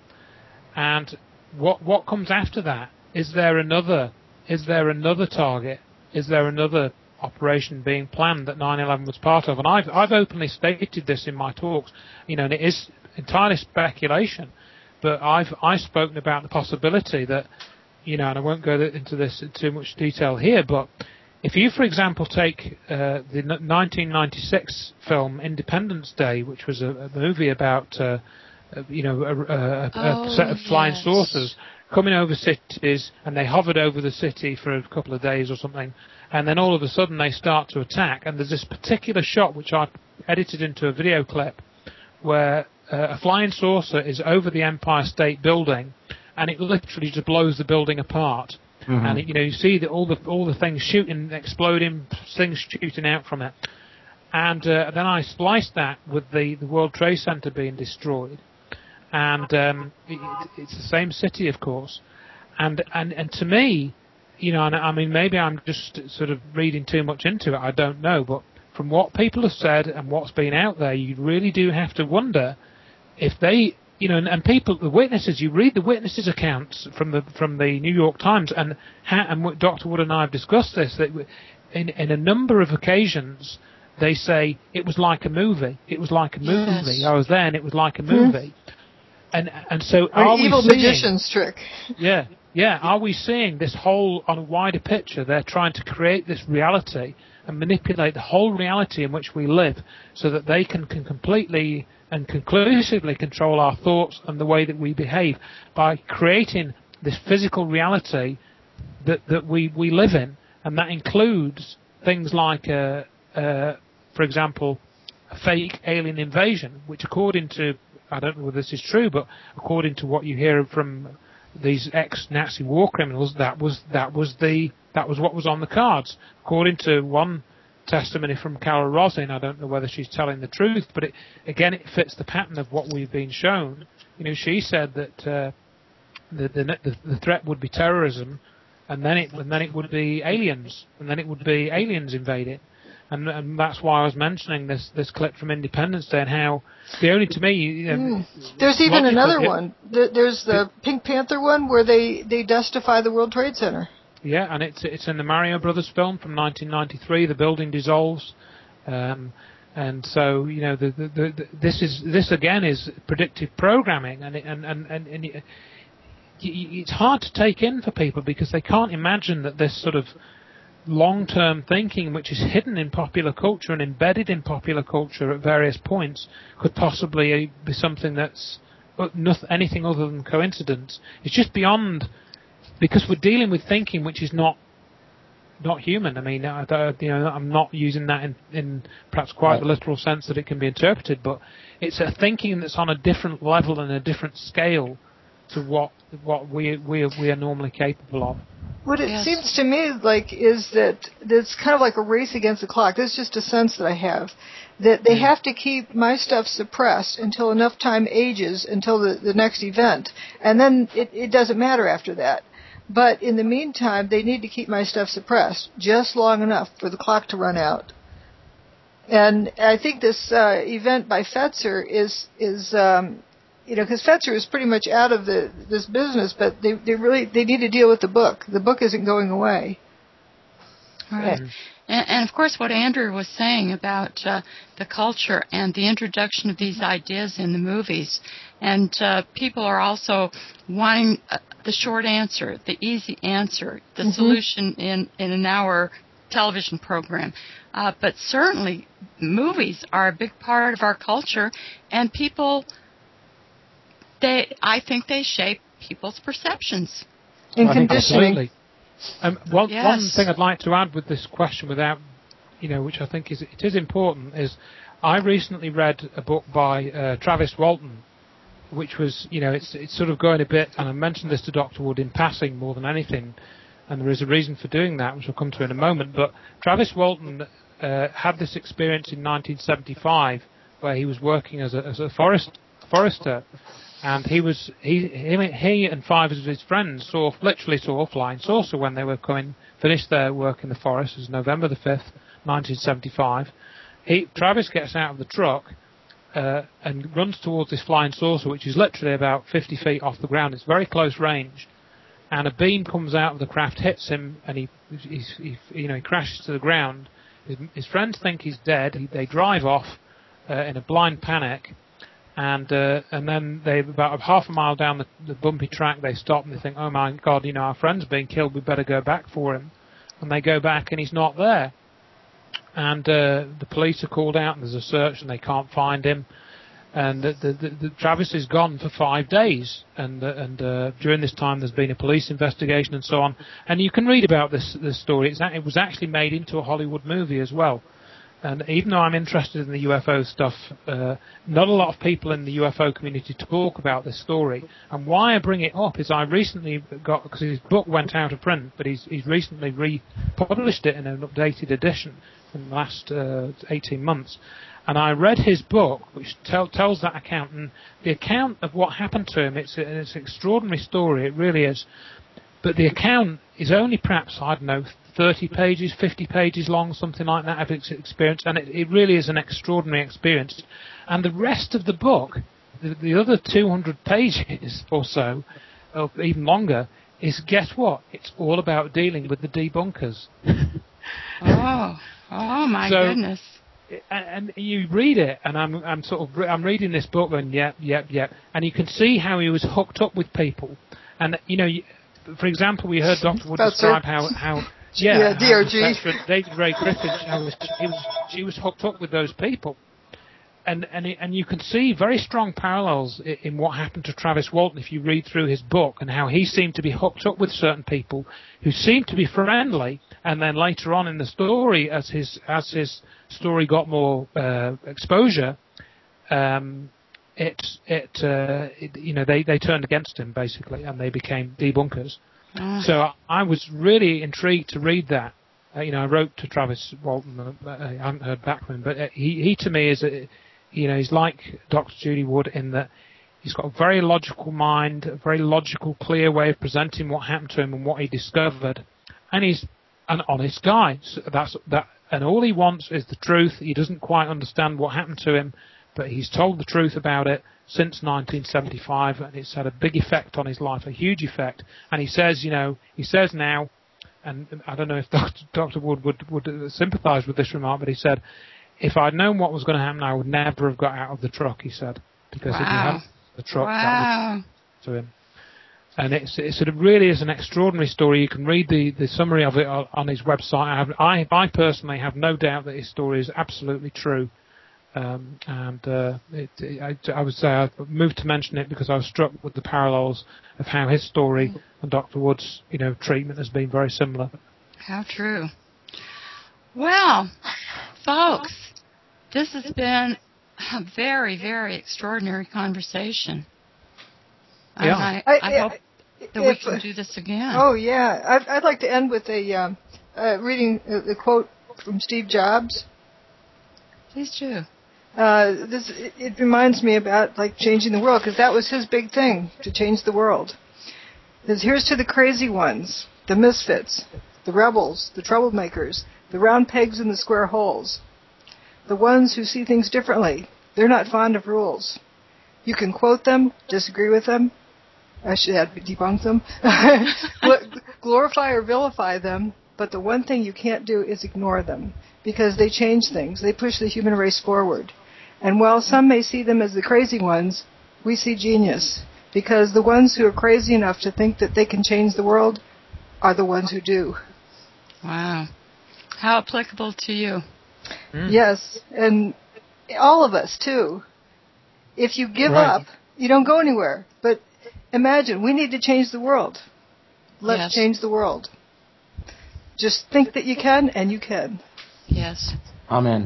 And what what comes after that? Is there another is there another target? Is there another operation being planned that nine eleven was part of? And I've I've openly stated this in my talks, you know, and it is entirely speculation. but I've I've spoken about the possibility that, you know, and I won't go into this in too much detail here, but if you, for example, take uh, the nineteen ninety-six film Independence Day, which was a, a movie about, uh, uh, you know, a, a, oh, a set of flying yes. saucers coming over cities, and they hovered over the city for a couple of days or something, and then all of a sudden they start to attack, and there's this particular shot which I edited into a video clip where uh, a flying saucer is over the Empire State Building, and it literally just blows the building apart. Mm-hmm. And it, you know, you see that all the all the things shooting, exploding, things shooting out from it. And uh, then I spliced that with the, the World Trade Center being destroyed, and um, it, it's the same city, of course. And and and to me, you know, and I mean, maybe I'm just sort of reading too much into it. I don't know, but from what people have said and what's been out there, you really do have to wonder if they. You know, and, and people, the witnesses. You read the witnesses' accounts from the from the New York Times, and ha, and Doctor Wood and I have discussed this. That in in a number of occasions, they say it was like a movie. It was like a movie. Yes. I was there, and it was like a movie. Hmm. And and so, An are evil we seeing, magician's trick? Yeah, yeah. Are we seeing this whole on a wider picture? They're trying to create this reality and manipulate the whole reality in which we live, so that they can can completely and conclusively control our thoughts and the way that we behave by creating this physical reality that, that we, we live in. And that includes things like, uh, uh, for example, a fake alien invasion, which according to, I don't know whether this is true, but according to what you hear from these ex-Nazi war criminals, that was, that was the, that was what was on the cards. According to one testimony from Carol Rosin, I don't know whether she's telling the truth, but it, again, it fits the pattern of what we've been shown. You know, she said that uh, the, the the threat would be terrorism, and then it and then it would be aliens, and then it would be aliens invading, and, and that's why I was mentioning this this clip from Independence Day and how the only to me, you know, mm. there's even another it, one. There's the it, Pink Panther one where they they dustify the World Trade Center. Yeah, and it's it's in the Mario Brothers film from nineteen ninety-three. The building dissolves, um, and so you know the, the, the, the, this is this again is predictive programming, and it, and and and, and it, it's hard to take in for people because they can't imagine that this sort of long-term thinking, which is hidden in popular culture and embedded in popular culture at various points, could possibly be something that's nothing, anything other than coincidence. It's just beyond. Because we're dealing with thinking which is not not human. I mean, I, I, you know, I'm not using that in, in perhaps quite right. the literal sense that it can be interpreted, but it's a thinking that's on a different level and a different scale to what what we we we are normally capable of. What it yes. seems to me like is that it's kind of like a race against the clock. This is just a sense that I have. That they mm. have to keep my stuff suppressed until enough time ages, until the, the next event. And then it, it doesn't matter after that. But in the meantime, they need to keep my stuff suppressed just long enough for the clock to run out. And I think this uh, event by Fetzer is, is um, you know, because Fetzer is pretty much out of the this business, but they they really they need to deal with the book. The book isn't going away. Right. And, and of course, what Andrew was saying about uh, the culture and the introduction of these ideas in the movies, and uh, people are also wanting uh, the short answer, the easy answer, the mm-hmm. solution in, in an hour television program. Uh, but certainly, movies are a big part of our culture, and people, they, I think they shape people's perceptions. And well, conditioning. Absolutely. Um, one, yes. one thing I'd like to add with this question, without, you know, which I think is it is important, is I recently read a book by uh, Travis Walton, which was, you know, it's it's sort of going a bit, and I mentioned this to Doctor Wood in passing more than anything, and there is a reason for doing that, which we'll come to in a moment. But Travis Walton uh, had this experience in nineteen seventy-five where he was working as a as a forest forester. And he was he he he and five of his friends saw literally saw a flying saucer when they were coming finished their work in the forest. It was November the fifth, nineteen seventy-five. He Travis gets out of the truck uh, and runs towards this flying saucer, which is literally about fifty feet off the ground. It's very close range, and a beam comes out of the craft, hits him, and he, he, he you know he crashes to the ground. His, his friends think he's dead. He, they drive off uh, in a blind panic. And uh, and then they about half a mile down the, the bumpy track, they stop and they think, oh my God, you know, our friend's being killed. We better go back for him. And they go back and he's not there. And uh, the police are called out and there's a search and they can't find him. And the, the, the, the Travis is gone for five days. And uh, and uh, during this time, there's been a police investigation and so on. And you can read about this this story. It's, it was actually made into a Hollywood movie as well. And even though I'm interested in the U F O stuff, uh, not a lot of people in the U F O community talk about this story. And why I bring it up is I recently got, because his book went out of print, but he's, he's recently republished it in an updated edition in the last uh, eighteen months. And I read his book, which tell, tells that account, and the account of what happened to him, it's, a, it's an extraordinary story, it really is. But the account is only perhaps, I don't know, thirty pages, fifty pages long, something like that of its experience, and it, it really is an extraordinary experience. And the rest of the book, the, the other two hundred pages or so, or even longer, is, guess what? It's all about dealing with the debunkers. oh, oh my so, goodness. And, and you read it, and I'm, I'm sort of, I'm reading this book, and yep, yep, yep, and you can see how he was hooked up with people. And, you know, for example, we heard Doctor Wood That's describe it. how, how yeah, yeah, D R G. David Ray Griffin, how was, he was, she was hooked up with those people. And and it, and you can see very strong parallels in, in what happened to Travis Walton if you read through his book, and how he seemed to be hooked up with certain people who seemed to be friendly, and then later on in the story, as his as his story got more uh, exposure, um, it it, uh, it you know they, they turned against him basically, and they became debunkers. Oh. So I was really intrigued to read that. Uh, you know, I wrote to Travis Walton. Uh, I haven't heard back from him, but uh, he he to me is a, you know, he's like Doctor Judy Wood in that he's got a very logical mind, a very logical, clear way of presenting what happened to him and what he discovered, and he's an honest guy. So that's that, and all he wants is the truth. He doesn't quite understand what happened to him, but he's told the truth about it since nineteen seventy-five, and it's had a big effect on his life, a huge effect. And he says, you know, he says now, and I don't know if Doctor Doctor Wood would would sympathise with this remark, but he said, if I'd known what was going to happen, I would never have got out of the truck, he said. Because wow. if he hadn't the truck, wow. that would to him. And it's, it's, it really is an extraordinary story. You can read the, the summary of it on, on his website. I, have, I, I personally have no doubt that his story is absolutely true. Um, and uh, it, it, I, I would say I moved to mention it because I was struck with the parallels of how his story and Doctor Wood's, you know, treatment has been very similar. How true. Well, folks, this has been a very, very extraordinary conversation. Yeah. I, I, I hope that we can do this again. Oh, yeah. I'd, I'd like to end with a um, uh, reading a, a quote from Steve Jobs. Please do. Uh, this it, it reminds me about like changing the world, because that was his big thing, to change the world. It says, here's to the crazy ones, the misfits, the rebels, the troublemakers, the round pegs in the square holes, the ones who see things differently. They're not fond of rules. You can quote them, disagree with them, I should add debunk them, glorify or vilify them, but the one thing you can't do is ignore them, because they change things. They push the human race forward. And while some may see them as the crazy ones, we see genius, because the ones who are crazy enough to think that they can change the world are the ones who do. Wow. How applicable to you. Mm. Yes, and all of us, too. If you give right. up, you don't go anywhere. But imagine, we need to change the world. Let's yes. change the world. Just think that you can, and you can. Yes. Amen.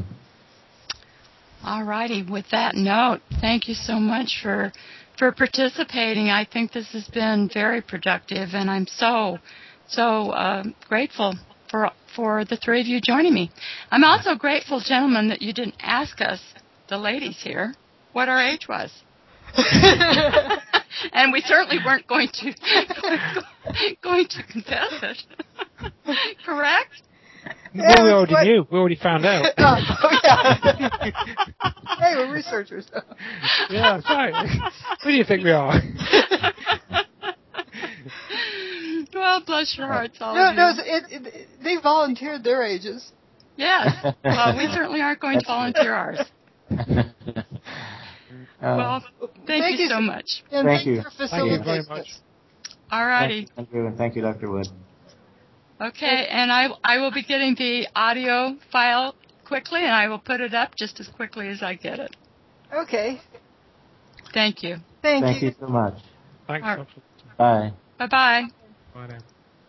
All righty. With that note, thank you so much for for participating. I think this has been very productive, and I'm so, so uh, grateful for for the three of you joining me. I'm also grateful, gentlemen, that you didn't ask us, the ladies here, what our age was. And we certainly weren't going to going to confess it. Correct? Well, yeah, we already what? knew. We already found out. Oh, yeah. Hey, we're researchers. Yeah, that's right. Who do you think we are? Well, bless your hearts, all no, of you. No, it, it, they volunteered their ages. Yes. Well, we certainly aren't going to volunteer ours. Uh, well, thank, thank you, you so so much. And Thank thank you. you for Thank you very facilitating much. this. All righty. Thank you, and thank you, Doctor Wood. Okay, and I, I will be getting the audio file quickly, and I will put it up just as quickly as I get it. Okay. Thank you. Thank, Thank you. you so much. Thanks. All right. Bye. Bye-bye. Bye now.